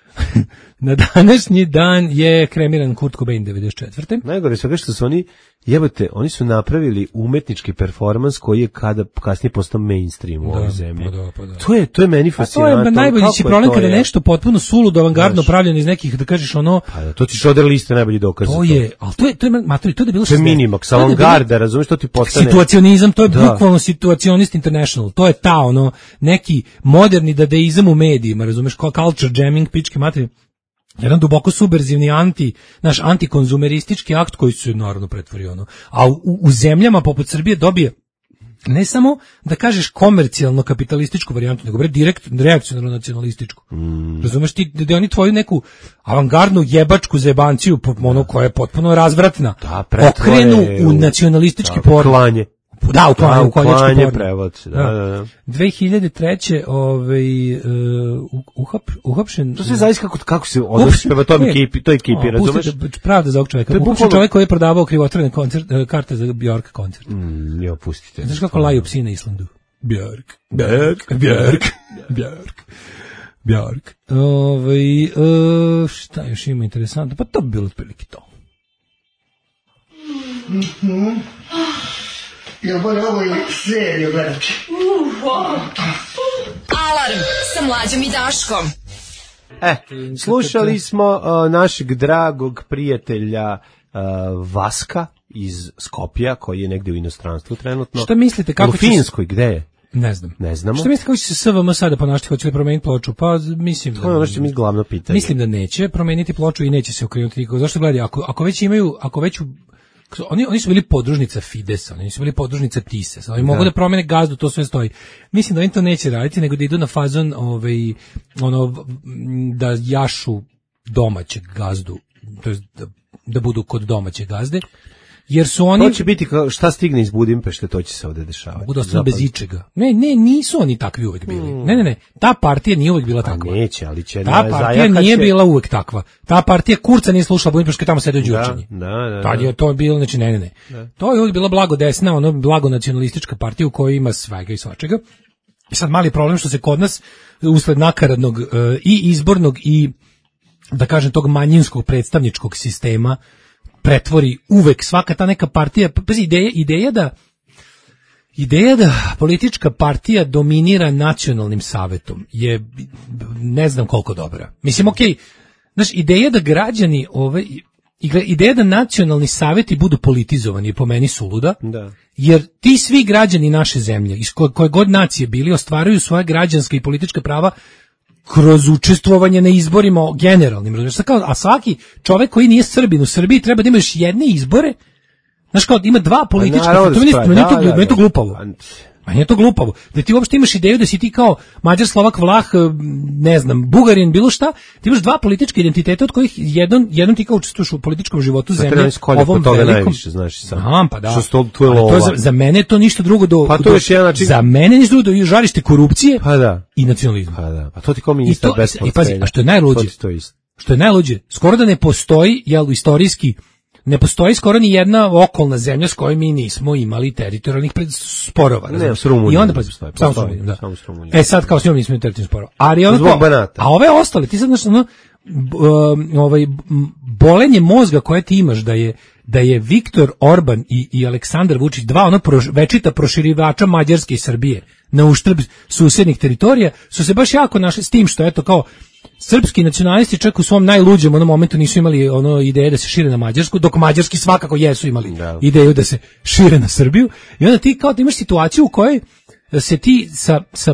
Na današnji dan je kremiran Kurt Cobain devedeset četvrte. Najgore svega što su oni, jebote, oni su napravili umetnički performans koji je kada kasnije postao mainstream u ovoj zemlji. Pa da, pa da. To je, to je meni fascinantno. A to je najbolji si problem kada je nešto potpuno suludo, avangardno pravljeno iz nekih, da kažeš ono... Pa da, to ti Schroeder liste najbolji dokaz. To je, ali to je, to je, maturi, to je bilo... To je Minimax, avangarda, razumiješ, to ti postane... Situacionizam, to je da. Bukvalno Situacionist International, to je ta, ono, neki moderni dadaizam u medijima, razumiješ, culture jamming, pičke materije. Jedan duboko subverzivni anti, naš antikonzumeristički akt koji se naravno pretvorio ono. A u, u zemljama poput Srbije dobije ne samo da kažeš komercijalno kapitalističku varijantu, nego bre direkt reakcionarno nacionalističku. Mm. Razumeš ti da oni tvoju neku avangardnu jebačku zebanciju, ono koja je potpuno razvratna, da, okrenu u nacionalistički porno. Klanje. Da, u klanje, u klanje prevod. Da, da, da. dve hiljade treće ovaj uh, uhap, uhapšen. To se zaista kako kako se odnosi prema tom ekipi, toj ekipi, razumeš? Pravda za ovog čovjeka. To je čovjek koji je prodavao krivotvorene koncert, karte za Björk koncert. Mm, jo, pustite. Znaš kako laju psi na Islandu? Björk, Björk, Björk, Björk. Björk. Ovaj uh, šta još ima interesantno? Pa to bi bilo otprilike to. Mhm. Jel bolje ovo i seriju gledati? Alarm sa Mlađom i Daškom. E, slušali smo uh, našeg dragog prijatelja uh, Vaska iz Skopja, koji je negde u inostranstvu trenutno. Šta mislite, kako u Finskoj, gde je? Ne znam. Ne znamo. Šta mislite kako će se S V M sada ponašati, hoće li promeniti ploču? Pa mislim da... To je ono što mi glavno pitanje. Mislim da neće promeniti ploču i neće se okrenuti nikako. Zašto gledaj, ako, ako već imaju, ako već... Oni, oni su bili podružnica Fidesa, oni su bili podružnica Tise, oni da. mogu da promene gazdu, to sve stoji. Mislim da oni to neće raditi, nego da idu na fazon ovaj, ono, da jašu domaćeg gazdu, to jest da, da budu kod domaće gazde, jer su oni... To će biti kao šta stigne iz Budimpešte, to će se ovde dešavati. Budu ostali bez ičega. Ne, ne, nisu oni takvi uvek bili. Mm. Ne, ne, ne, ta partija nije uvek bila takva. A neće, ali će... Ta partija nije će... bila uvek takva. Ta partija Kurca nije slušala Budimpeške, tamo sede u Đurčanji. Da, da, da. Tad je to bilo, znači, ne, ne, ne. Da. To je uvek bila blago desna, ono, blago nacionalistička partija u kojoj ima svega i svačega. I sad mali problem što se kod nas, usled nakaradnog uh, i izbornog i, da kažem, tog manjinskog predstavničkog sistema, pretvori uvek svaka ta neka partija, pazi, ideja, ideja da ideja da politička partija dominira nacionalnim savetom je ne znam koliko dobra. Mislim, okej, okay, znaš, ideja da građani ove, ideja da nacionalni saveti budu politizovani je po meni suluda, da. Jer ti svi građani naše zemlje, iz koje, koje god nacije bili, ostvaruju svoje građanske i politička prava kroz učestvovanje na izborima generalnim, razumiješ, a svaki čovek koji nije Srbin u Srbiji treba da ima još jedne izbore, znaš kao, ima dva politička, to je to glupavo. A nije to glupavo. Da ti uopšte imaš ideju da si ti kao Mađar, Slovak, Vlah, ne znam, Bugarin, bilo šta, ti imaš dva politička identiteta od kojih jedan, jedan ti kao učestvuješ u političkom životu zemlje, ovom velikom. Najviše, znaš, sam. Aha, pa da. Što to je lova. To za, za mene to ništa drugo do, pa to do, je jedan način... za mene ništa drugo do žarište korupcije pa da. I nacionalizma. Pa da. Pa to ti kao ministar bez portfelja. I pazi, a što je najluđe, što je najluđe, skoro da ne postoji, jel, istorijski, ne postoji skoro ni jedna okolna zemlja s kojoj mi nismo imali teritorijalnih sporova. Ne, s Rumunijom. I onda pa postoji, samo s Rumunijom, da. Samo s Rumunijom. E sad kao s njom nismo imali teritorijalnih sporova. Ali ono kao, a ove ostale, ti sad znaš, ono, ovaj, bolenje mozga koje ti imaš da je da je Viktor Orban i, i Aleksandar Vučić dva ono prož, večita proširivača Mađarske i Srbije na uštrb susednih teritorija su se baš jako našli s tim što eto kao srpski nacionalisti čak u svom najluđem onom momentu nisu imali ono ideje da se šire na Mađarsku, dok mađarski svakako jesu imali da. Ideju da se šire na Srbiju. I onda ti kao da imaš situaciju u kojoj se ti sa, sa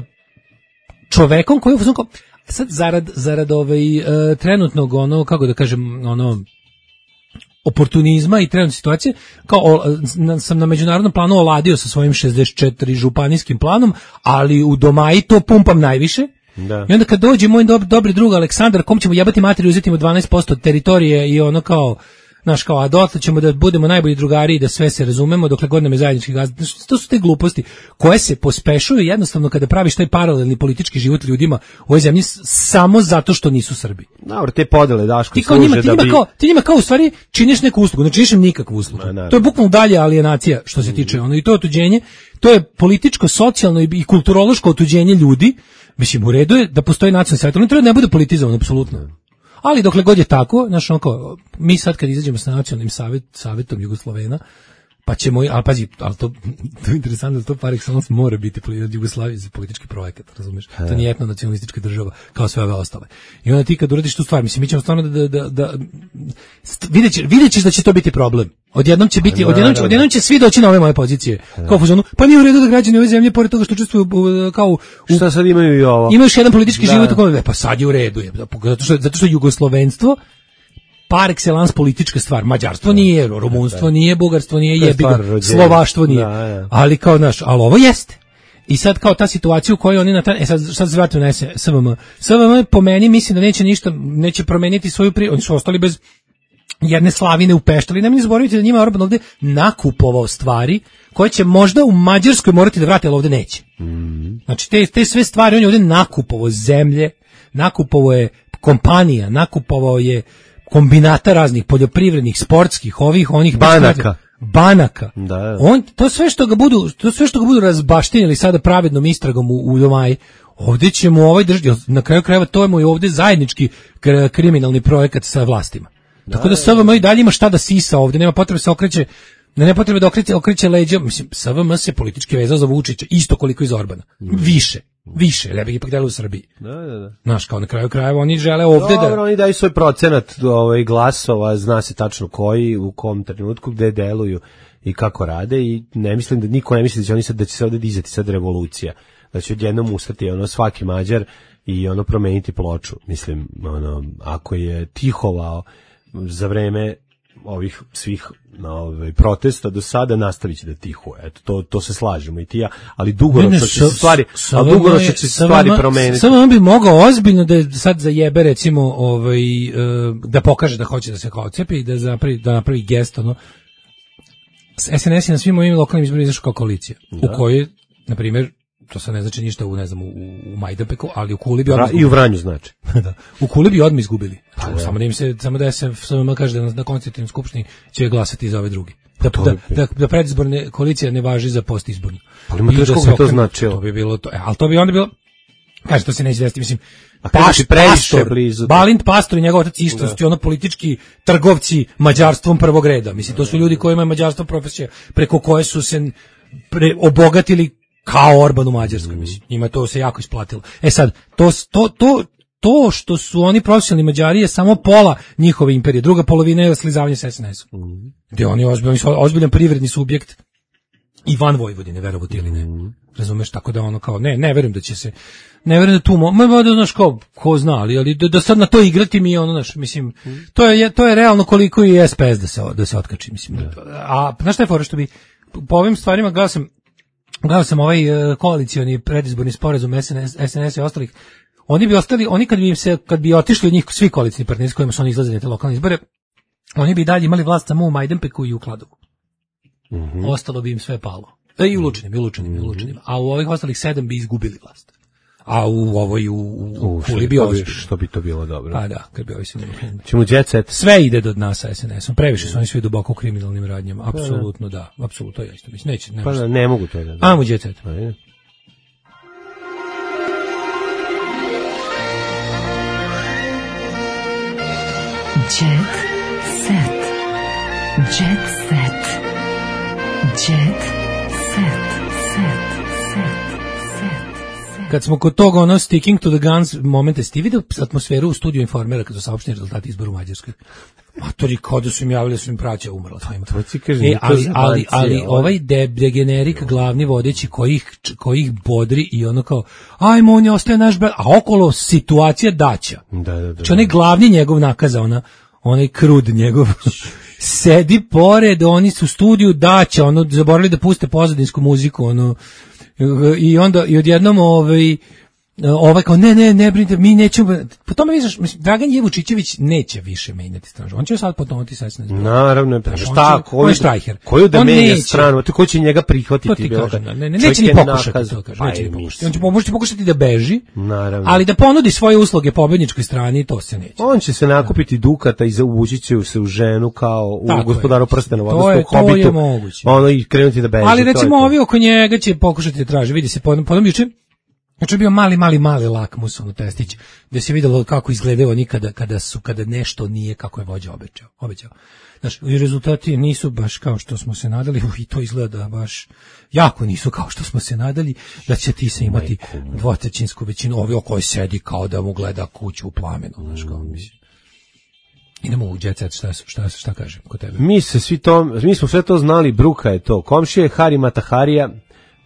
čovekom koji kao, sad zarad, zarad ovaj, uh, trenutnog ono, kako da kažem, ono oportunizma i trenutne situacije, kao o, na, sam na međunarodnom planu oladio sa svojim šezdeset četiri županijskim planom, ali u Domaji to pumpam najviše. Da. I onda kad dođe moj dob, dobri drug Aleksandar, kom ćemo jebati materiju, uzeti mu dvanaest posto teritorije i ono kao, znaš kao, a dotle ćemo da budemo najbolji drugari i da sve se razumemo, dokle god nam je zajednički gazda. To su te gluposti koje se pospešuju jednostavno kada praviš taj paralelni politički život ljudima u ovoj zemlji samo zato što nisu Srbi. Dobro, te podele, Daško, ti kao njima, ti njima, bi... kao, ti njima kao u stvari činiš neku uslugu, ne činiš im nikakvu uslugu. No, to je bukvalno dalje alijenacija što se tiče ono, i to otuđenje, to je političko, socijalno i, i kulturološko otuđenje ljudi. Mislim, u redu je da postoji nacionalni savjet, on treba da ne bude politizovan, apsolutno. Ali dokle god je tako, znaš, onako, mi sad kad izađemo sa nacionalnim savjet, savjetom Jugoslovena, pa ćemo, ali pazi, ali to, to je interesantno, da to par excellence mora biti Jugoslavija za politički projekat, razumiješ? To nije etno nacionalistička država, kao sve ove ostale. I onda ti kad uradiš tu stvar, mislim, mi ćemo stvarno da, da, da, vidjet, će, vidjet ćeš da će to biti problem. Odjednom će biti, odjednom će, odjednom će svi doći na ove moje pozicije. Kao fuzonu, pa nije u redu da građani ove zemlje, pored toga što učestvuju kao u, šta sad imaju i ovo? Imaju još jedan politički da. Život, tako, pa sad je u redu, je, zato što, zato što jugoslovenstvo par excellence politička stvar. Mađarstvo nije, rumunstvo nije, bugarstvo nije, To je jebiga, stvar rođenja. slovaštvo nije. Da, da. Ali kao naš, ali ovo jeste. I sad kao ta situacija u kojoj oni na taj, e sad sad se vratimo na S V M. S V M po meni mislim da neće ništa, neće promeniti svoju pri, oni su ostali bez jedne slavine u Peštali. Nemoj zaboraviti da njima Orban ovde nakupovao stvari koje će možda u Mađarskoj morati da vrate, ali ovde neće. Mm. Znači te, te sve stvari on je ovde nakupovao zemlje, nakupovao je kompanija, nakupovao je kombinata raznih poljoprivrednih, sportskih, ovih, onih Banaka. banaka. Da, da. On to sve što ga budu, to sve što ga budu razbaštinili sada pravednom istragom u, u Domaj, ovde ćemo ovaj držati, na kraju krajeva to je mu i ovde zajednički kr- kriminalni projekat sa vlastima. Da, Tako da S V M i dalje ima šta da sisa ovde, nema potrebe se okreće, ne nema potrebe da okreće, okreće leđa, mislim, S V M se politički vezao za Vučića, isto koliko i za Orbana. Više, više, ja bih ipak delao u Srbiji. Da, da, da. Znaš, kao na kraju krajeva oni žele ovde Dobro, da... oni daju svoj procenat ovaj, glasova, zna se tačno koji, u kom trenutku, gde deluju i kako rade i ne mislim da, niko ne misli da će oni sad, da će se ovde dizati sad revolucija, da će odjednom ustati ono svaki Mađar i ono promeniti ploču. Mislim, ono, ako je tihovao za vreme ovih svih ovaj protesta do sada, nastavit će da tihuje. Eto, to, to se slažemo i ti ja, ali dugoročno će se stvari, ali dugoročno će se stvari promeniti. Samo on bi mogao ozbiljno da sad zajebe, recimo, ovaj, da pokaže da hoće da se kao cepi i da napravi, da napravi gest, ono. S N S je na svim ovim lokalnim izborima izašao kao koalicija, da. U kojoj, na primjer, to sad ne znači ništa u, ne znam, u, u Majdanpeku, ali u Kuli bi odmah i u Vranju znači. Da. U Kuli bi odmah izgubili. Pa, samo da im se, samo da se samo kaže da na, na konstitutivnoj skupštini će glasati za ove drugi. Da, da, da, da predizborne koalicija ne važi za postizbornu. Ali ima teško da to značilo. To bi bilo to, e, ali to bi onda bilo, kaže, to se neće desiti, mislim, Paš, pastor, blizu. Balint Pastor i njegov otac isto su ono politički trgovci mađarstvom prvog reda. Mislim, to su ljudi koji imaju mađarstvo profesije, preko koje su se pre, obogatili kao Orban u Mađarskoj, mislim. Njima to se jako isplatilo. E sad, to, to, to, to što su oni profesionalni Mađari je samo pola njihove imperije. Druga polovina je slizavanje sa S N S-om. Mm. Gde oni ozbiljan, ozbiljan privredni subjekt i van Vojvodine, verovati ili ne. Mm. Razumeš, tako da ono kao, ne, ne verujem da će se, ne verujem da tu, ma da znaš kao, ko zna, ali, ali da, da sad na to igrati mi je ono, znaš, mislim, mm. to je, to je realno koliko i S P S da se, da se otkači, mislim. Mm. A, znaš šta je fora, što bi, po ovim stvarima gledao sam, gledao sam ovaj uh, koalicioni predizborni sporazum S N S, S N S i ostalih. Oni bi ostali, oni kad bi im se, kad bi otišli od njih svi koalicioni partneri s kojima su oni izlazili na te lokalne izbore, oni bi dalje imali vlast samo u Majdanpeku i u Kladovu. Mm-hmm. Ostalo bi im sve palo. E, i u Lučanim, i u Lučanim, mm-hmm. i u Lučanim. A u ovih ostalih sedam bi izgubili vlast. A u ovoj, u, u, u Kuli bi ovoj. Što bi to bilo dobro. Pa da, kad bi ovoj se... Ćemo jet set. Sve ide do dna sa S N S-om. Previše su oni svi duboko u kriminalnim radnjama. Apsolutno da, apsolutno ja isto mislim. Neće, ne pa da, ne mogu to da. Ajmo jet set. Ajde. Jet set. Jet set. Jet set. Set. Set. Set. Kad smo kod toga ono sticking to the guns momente, ste vidio atmosferu u studiju Informera kad su saopšteni rezultati izbora u Mađarskoj? Matori, kao da su im javili da su im praća umrla. To ti kaže, e, ali, ali, ali ovaj de, degenerik glavni vodeći koji ih, koji ih bodri i ono kao, ajmo, on je ostaje naš brat, a okolo situacija daća. Da, da, da. Če onaj glavni njegov nakaza, ona, onaj krud njegov, sedi pored, oni su u studiju daća, ono, zaboravili da puste pozadinsku muziku, ono, i onda, i odjednom, ovaj, ovaj kao ne ne ne brinite, mi nećemo, po tome vidiš, mislim, Dragan Jevučićević neće više menjati stranu, on će sad potonuti sa S N S. Naravno, pa šta, koju štrajher, koju da menja stranu, to ko će njega prihvatiti, bilo ne, ne, ne, neće ni pokušati to, kaže, neće ni pokušati, on će pomoći pokušati da beži, naravno, ali da ponudi svoje usluge pobedničkoj strani, to se neće. On će se nakupiti dukata i zauvući će se u ženu kao u Gospodaru prstenova, odnosno u Hobitu, ono i krenuti da beži. Ali recimo ovi oko njega će pokušati da traže, vidi se, potom juče Znači je bio mali, mali, mali lakmus, ono testić, gde se videlo kako izgledaju oni kada, kada su, kada nešto nije kako je vođa obećao. obećao. Znači, i rezultati nisu baš kao što smo se nadali, i to izgleda baš jako nisu kao što smo se nadali, da će ti se imati dvotrećinsku većinu, ovi o kojoj sedi kao da mu gleda kuću u plamenu, znaš kao mislim. Idemo u jet set, šta, šta, šta kažem kod tebe? Mi se svi to, mi smo sve to znali, bruka je to. Komšija je Hari Mataharija,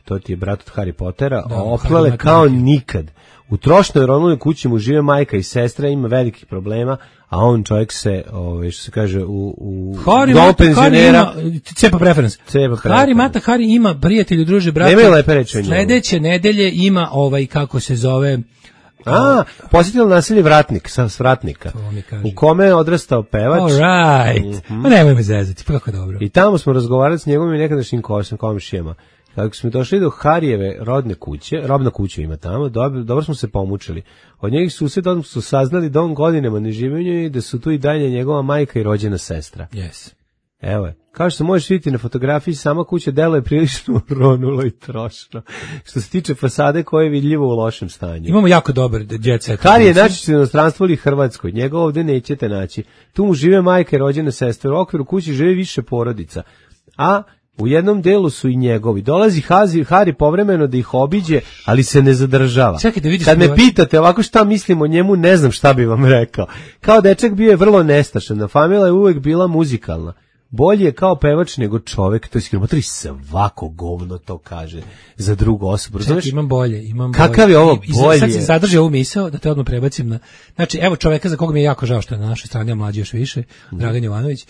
to ti je brat od Harry Pottera, Da, a oplele Harry kao Potter. nikad. U trošnoj Ronaldovoj kući mu žive majka i sestra, ima velikih problema, a on čovjek se, ovaj, što se kaže, u, u Harry dom Mata, Harry penzionera... ima, cepa preference. Cepa Harry preference. Mata, Harry ima, prijatelju, druže, brate. Nemaju lepe reči o njemu. Sledeće nedelje ima, ovaj, kako se zove... A, posjetilo naselje Vratnik, sa Vratnika, mi kaže. u kome je odrastao pevač. All right. Mhm. Ma nemoj me zezati, pa kako dobro. I tamo smo razgovarali s njegovim nekadašnjim košem, komšijama. Kako smo došli do Harijeve rodne kuće, robna kuća ima tamo, dobro, dobro smo se pomučili. Od njegovih susjeda odmah su saznali da on godinama ne živi u njoj i da su tu i dalje njegova majka i rođena sestra. Yes. Evo je. Kao što se možeš vidjeti na fotografiji, sama kuća deluje prilično ronulo i trošno. Što se tiče fasade koja je vidljivo u lošem stanju. Imamo jako dobar jet set. Harry je naći u inostranstvu ili Hrvatskoj. Njega ovdje nećete naći. Tu mu žive majka i rođene sestre. U okviru kući žive više porodica. A u jednom delu su i njegovi. Dolazi Hazi, Harry povremeno da ih obiđe, ali se ne zadržava. Čekaj da vidiš. Kad me ovaj- pitate ovako šta mislim o njemu, ne znam šta bi vam rekao. Kao dečak bio je vrlo nestašan, a familija je uvek bila muzikalna. Bolje je kao pevač nego čovek, to je skromatri svako govno to kaže za drugu osobu. Čekaj, Znaš, imam bolje, imam kakav bolje. je ovo I, i bolje? sad se zadrži ovu misao da te odmah prebacim na... Znači, evo čoveka za koga mi je jako žao što je na našoj strani, a mlađi još više, Dragan Jovanović,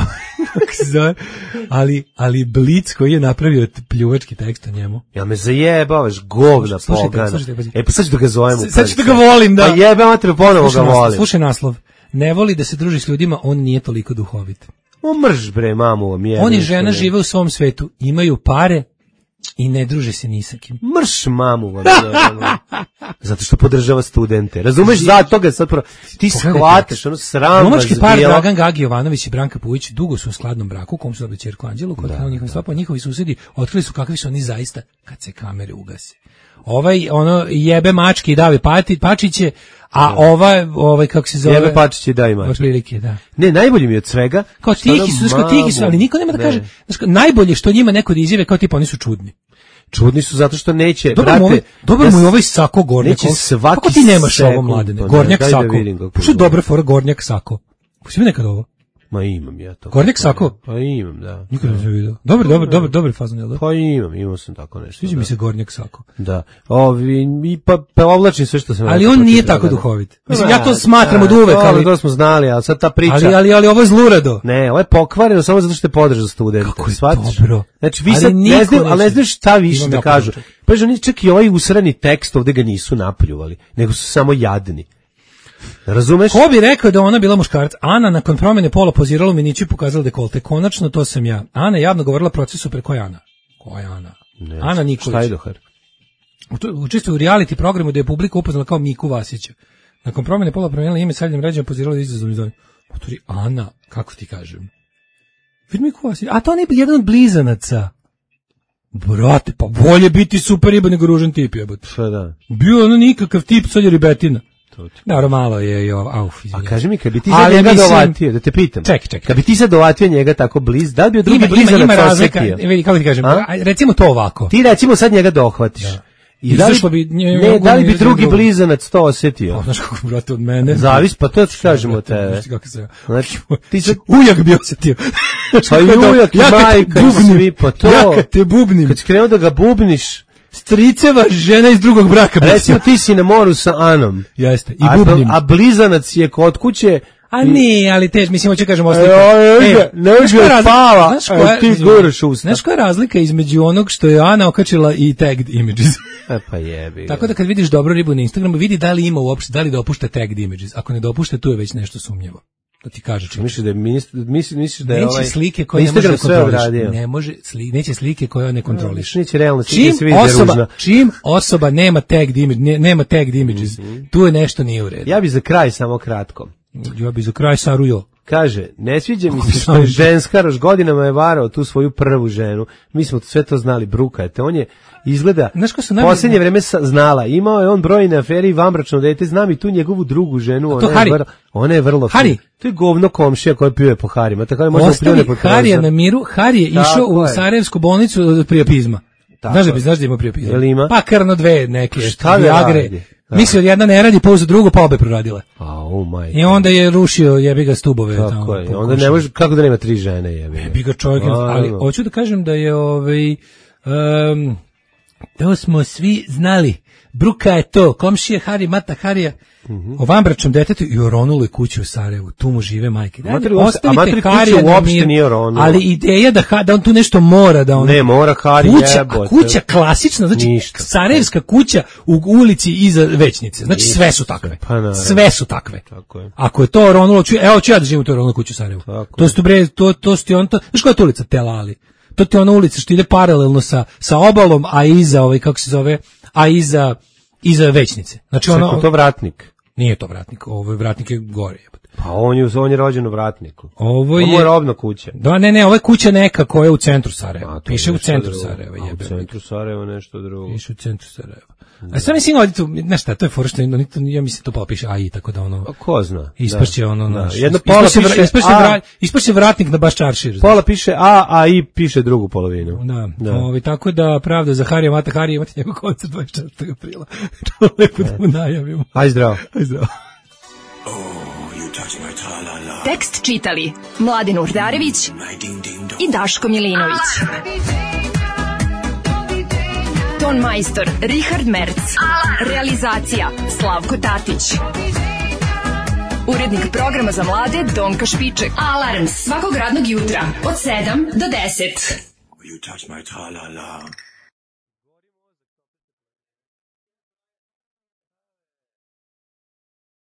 kako se zove, ali, ali Blic koji je napravio t- pljuvački tekst o njemu. Ja me zajebavaš, govna Slušajte, pogana. slušajte, pazi. E pa sad ću da ga zovem u Sad ću da prvi ga volim, da. Pa jebe, mater, ponovo ga Slušaj naslov, volim. slušaj naslov. Ne voli da se druži s ljudima, on nije toliko duhovit. O mrž bre, mamu vam jebe. On i žena žive u svom svetu, imaju pare i ne druže se ni sa kim. Mrš mamu vam jebe. Zato što podržava studente. Razumeš, zato ga sad pro... Ti shvataš, ono sram Momački vas par bilo. Dragan Gagi Jovanović i Branka Pujić dugo su u skladnom braku, u kom su dobili ćerku Anđelu, kod da, njihovi stopa, njihovi susedi otkrili su kakvi su oni zaista kad se kamere ugase. Ovaj ono jebe mačke i davi pati, pačiće, a da. ova ovaj kako se zove jebe pačiće i davi mačke. Otprilike, da. Ne, najbolji mi je od svega. Kao tihi su, kao tihi su, ali niko nema da ne. kaže. Znači, najbolje što njima neko da izjave kao tipa oni su čudni. Čudni su zato što neće, dobro brate. Mu ovaj, dobro mu je ovaj sako gornjak. Neće svaki kako ti nemaš sekund, ovo mladene? Pa Gornjak da sako. Da što dobra fora gornjak sako. Pa si mi nekad ovo? Ma imam ja to. Gornjak sako? Pa imam, da. Nikad nisam vidio. Dobar, dobar, dobar, dobar fazon, jel da? Pa imam, imao sam tako nešto. Sviđa mi se gornjak sako. Da. Ovi, i pa, pa ovlačim sve što sam ali rekao, on nije da tako da. duhovit. Mislim, ja to smatram od uvek, ali... To smo znali, ali sad ta priča... Ali, ali, ali ovo je zlurado. Ne, ovo je pokvareno samo zato što je podržao studente. Kako je shvatiš? dobro. Znači, vi Ali sad ne niko znaju, neće. ali ne znaš šta više Imam da jako kažu. dobro. Pa oni čak i ovaj usrani tekst ovde ga nisu napljuvali, nego su samo jadni. Razumeš? Ko bi rekao da ona bila muškarac? Ana nakon promjene pola pozirala u miniću i pokazala dekolte. Konačno to sam ja. Ana je javno govorila procesu pre koja Ana. Koja Ana? Ne, Ana Nikolić. Štajdohar. Učestvuje u reality programu da je publika upoznala kao Miku Vasića. Nakon promjene pola promijenila ime sa ljudima ređama pozirala da izazovni zove. Otvori Ana, kako ti kažem? Vidi Miku Vasić. A to on je jedan od blizanaca. Brate, pa bolje biti super riba nego ružan tip, jebote. Pa da. Bio ono nikakav tip, sad je ribetina. Dobro, malo je i ovo, auf, izvinjam. A kaži mi, kad bi ti sad Ali njega mislim- dovatio, da te pitam. Čekaj, čekaj. Kad bi ti sad dovatio njega tako bliz, da li bi od drugi Ima, ima, blizanac ima razlika, osetio? vidi, kako ti kažem, A? a, recimo to ovako. Ti recimo sad njega dohvatiš. Da. I da li, Izašlo bi nje- ne, da li bi drugi- drugi drugi. blizanac to osetio? O, znaš kako, brate, od mene. Zavis, pa to ti kažemo od tebe. Znaš kako se... Znači, ti sad... Ujak bi osjetio. Pa i ujak, i Ja kad te majka, i bubnim, svi, pa to. Ja kad te bubnim. Kad si krenuo da ga bubniš, Striceva žena iz drugog braka. bi recimo se- ti si na moru sa Anom. Jeste, i a, bubnim. a blizanac je kod kuće. A nije, ali tež, mislim, hoću kažem E, oslika. oj, oj, ne znaš uđe koja je razlika- pava, znaš a koja je- ti guraš usta. Znaš koja je razlika između onog što je Ana okačila i tagged images? E pa jebi. Tako da kad vidiš dobru ribu na Instagramu, vidi da li ima uopšte, da li dopušta tagged images. Ako ne dopušta, tu je već nešto sumnjivo. Da ti kaže čim. Misliš da je ministar, misliš, misliš da je Neće ovaj slike koje ne može Instagram da sve kontroliš. obradio. Ne može, sli, neće slike koje ne kontroliš. Neće realno slike Čim se vidi da je osoba, ružna. čim osoba nema tagged image, ne, nema tagged images, tu je nešto nije u redu. Ja bi za kraj samo kratko. Ja bi za kraj sarujo. Kaže, ne sviđa mi se što je ženskaroš, godinama je varao tu svoju prvu ženu. Mi smo sve to znali, brukajte. On je izgleda Znaš ko su najbolji- posljednje vreme sa- znala. Imao je on brojne afere i vanbračno dete. Znam i tu njegovu drugu ženu. to Ona je, Hari? vrlo, ona je vrlo Hari? fin. To je govno komšija koja pljuje po Harima. Tako je možda Ostavi pljune po Harija prozor. na miru. Hari je Tako išao u je. Sarajevsku bolnicu od priopizma. Tako Znaš da je. bi znaš da ima priopizma? Jel ima? Pa krno dve neke. Šta da Viagre. radi? Da. Mislio jedna ne radi, pa uz drugu, pa obe proradile. A, oh my. I onda je rušio jebi ga stubove. Tako tamo, je. po Onda ne kućama. može, kako da nema tri žene, jebi. Jebi ga čovjek, A, ali no. hoću da kažem da je ovaj um, To smo svi znali. Bruka je to, komšije Hari, mata Harija. Mm-hmm. O vanbračnom detetu i o ronuloj kući u Sarajevu. Tu mu žive majke. Da, Matri, ostavite Harija na mir, ali ideja da, da on tu nešto mora. Da on, ne, mora Hari jebote. Kuća klasična, znači ništa. Sarajevska kuća u ulici iza Većnice. Znači ništa. Sve su takve. Pa, sve su takve. Tako je. Ako je to ronulo, ču, evo ću ja da živim u toj ronuloj kući u Sarajevu. Tako to su bre, to, to su ti on, to, znaš koja je to ulica? Telali. To ti je ona ulica što ide paralelno sa, sa obalom, a iza, ovaj, kako se zove, a iza, iza Većnice. Znači ono, to Vratnik. Nije to Vratnik, ovo je Vratnik je gore. Pa on je, on je rođen u Vratniku. Ovo je, ovo je robna kuća. Da, ne, ne, ovo je kuća neka koja je u centru Sarajeva. Piše u centru drugo. Sarajeva. A, u centru Sarajeva nešto drugo. Piše u centru Sarajeva. A sam mislim, ovdje tu, znaš šta, to je fora što, ja mislim, to pola piše A I, tako da ono... A ko zna? Ispašće ono, da. naš... Jedno pola ispašće, piše ispašće, A... vra, ispašće Vratnik na baš čaršir. Pola piše A, a I piše drugu polovinu. Da, da. Ovi, tako da, pravda za Harija, mata Harija, imate njegov koncert dvadeset četvrtog aprila. To lepo da mu najavimo. Aj zdravo. Aj zdravo. Tekst čitali Mladin Urdarević i Daško Milinović. Ton majstor Richard Merc. Realizacija Slavko Tatić. Urednik programa za mlade Donka Špiček. Alarms svakog radnog jutra od sedam do deset. You touch my tra-la-la.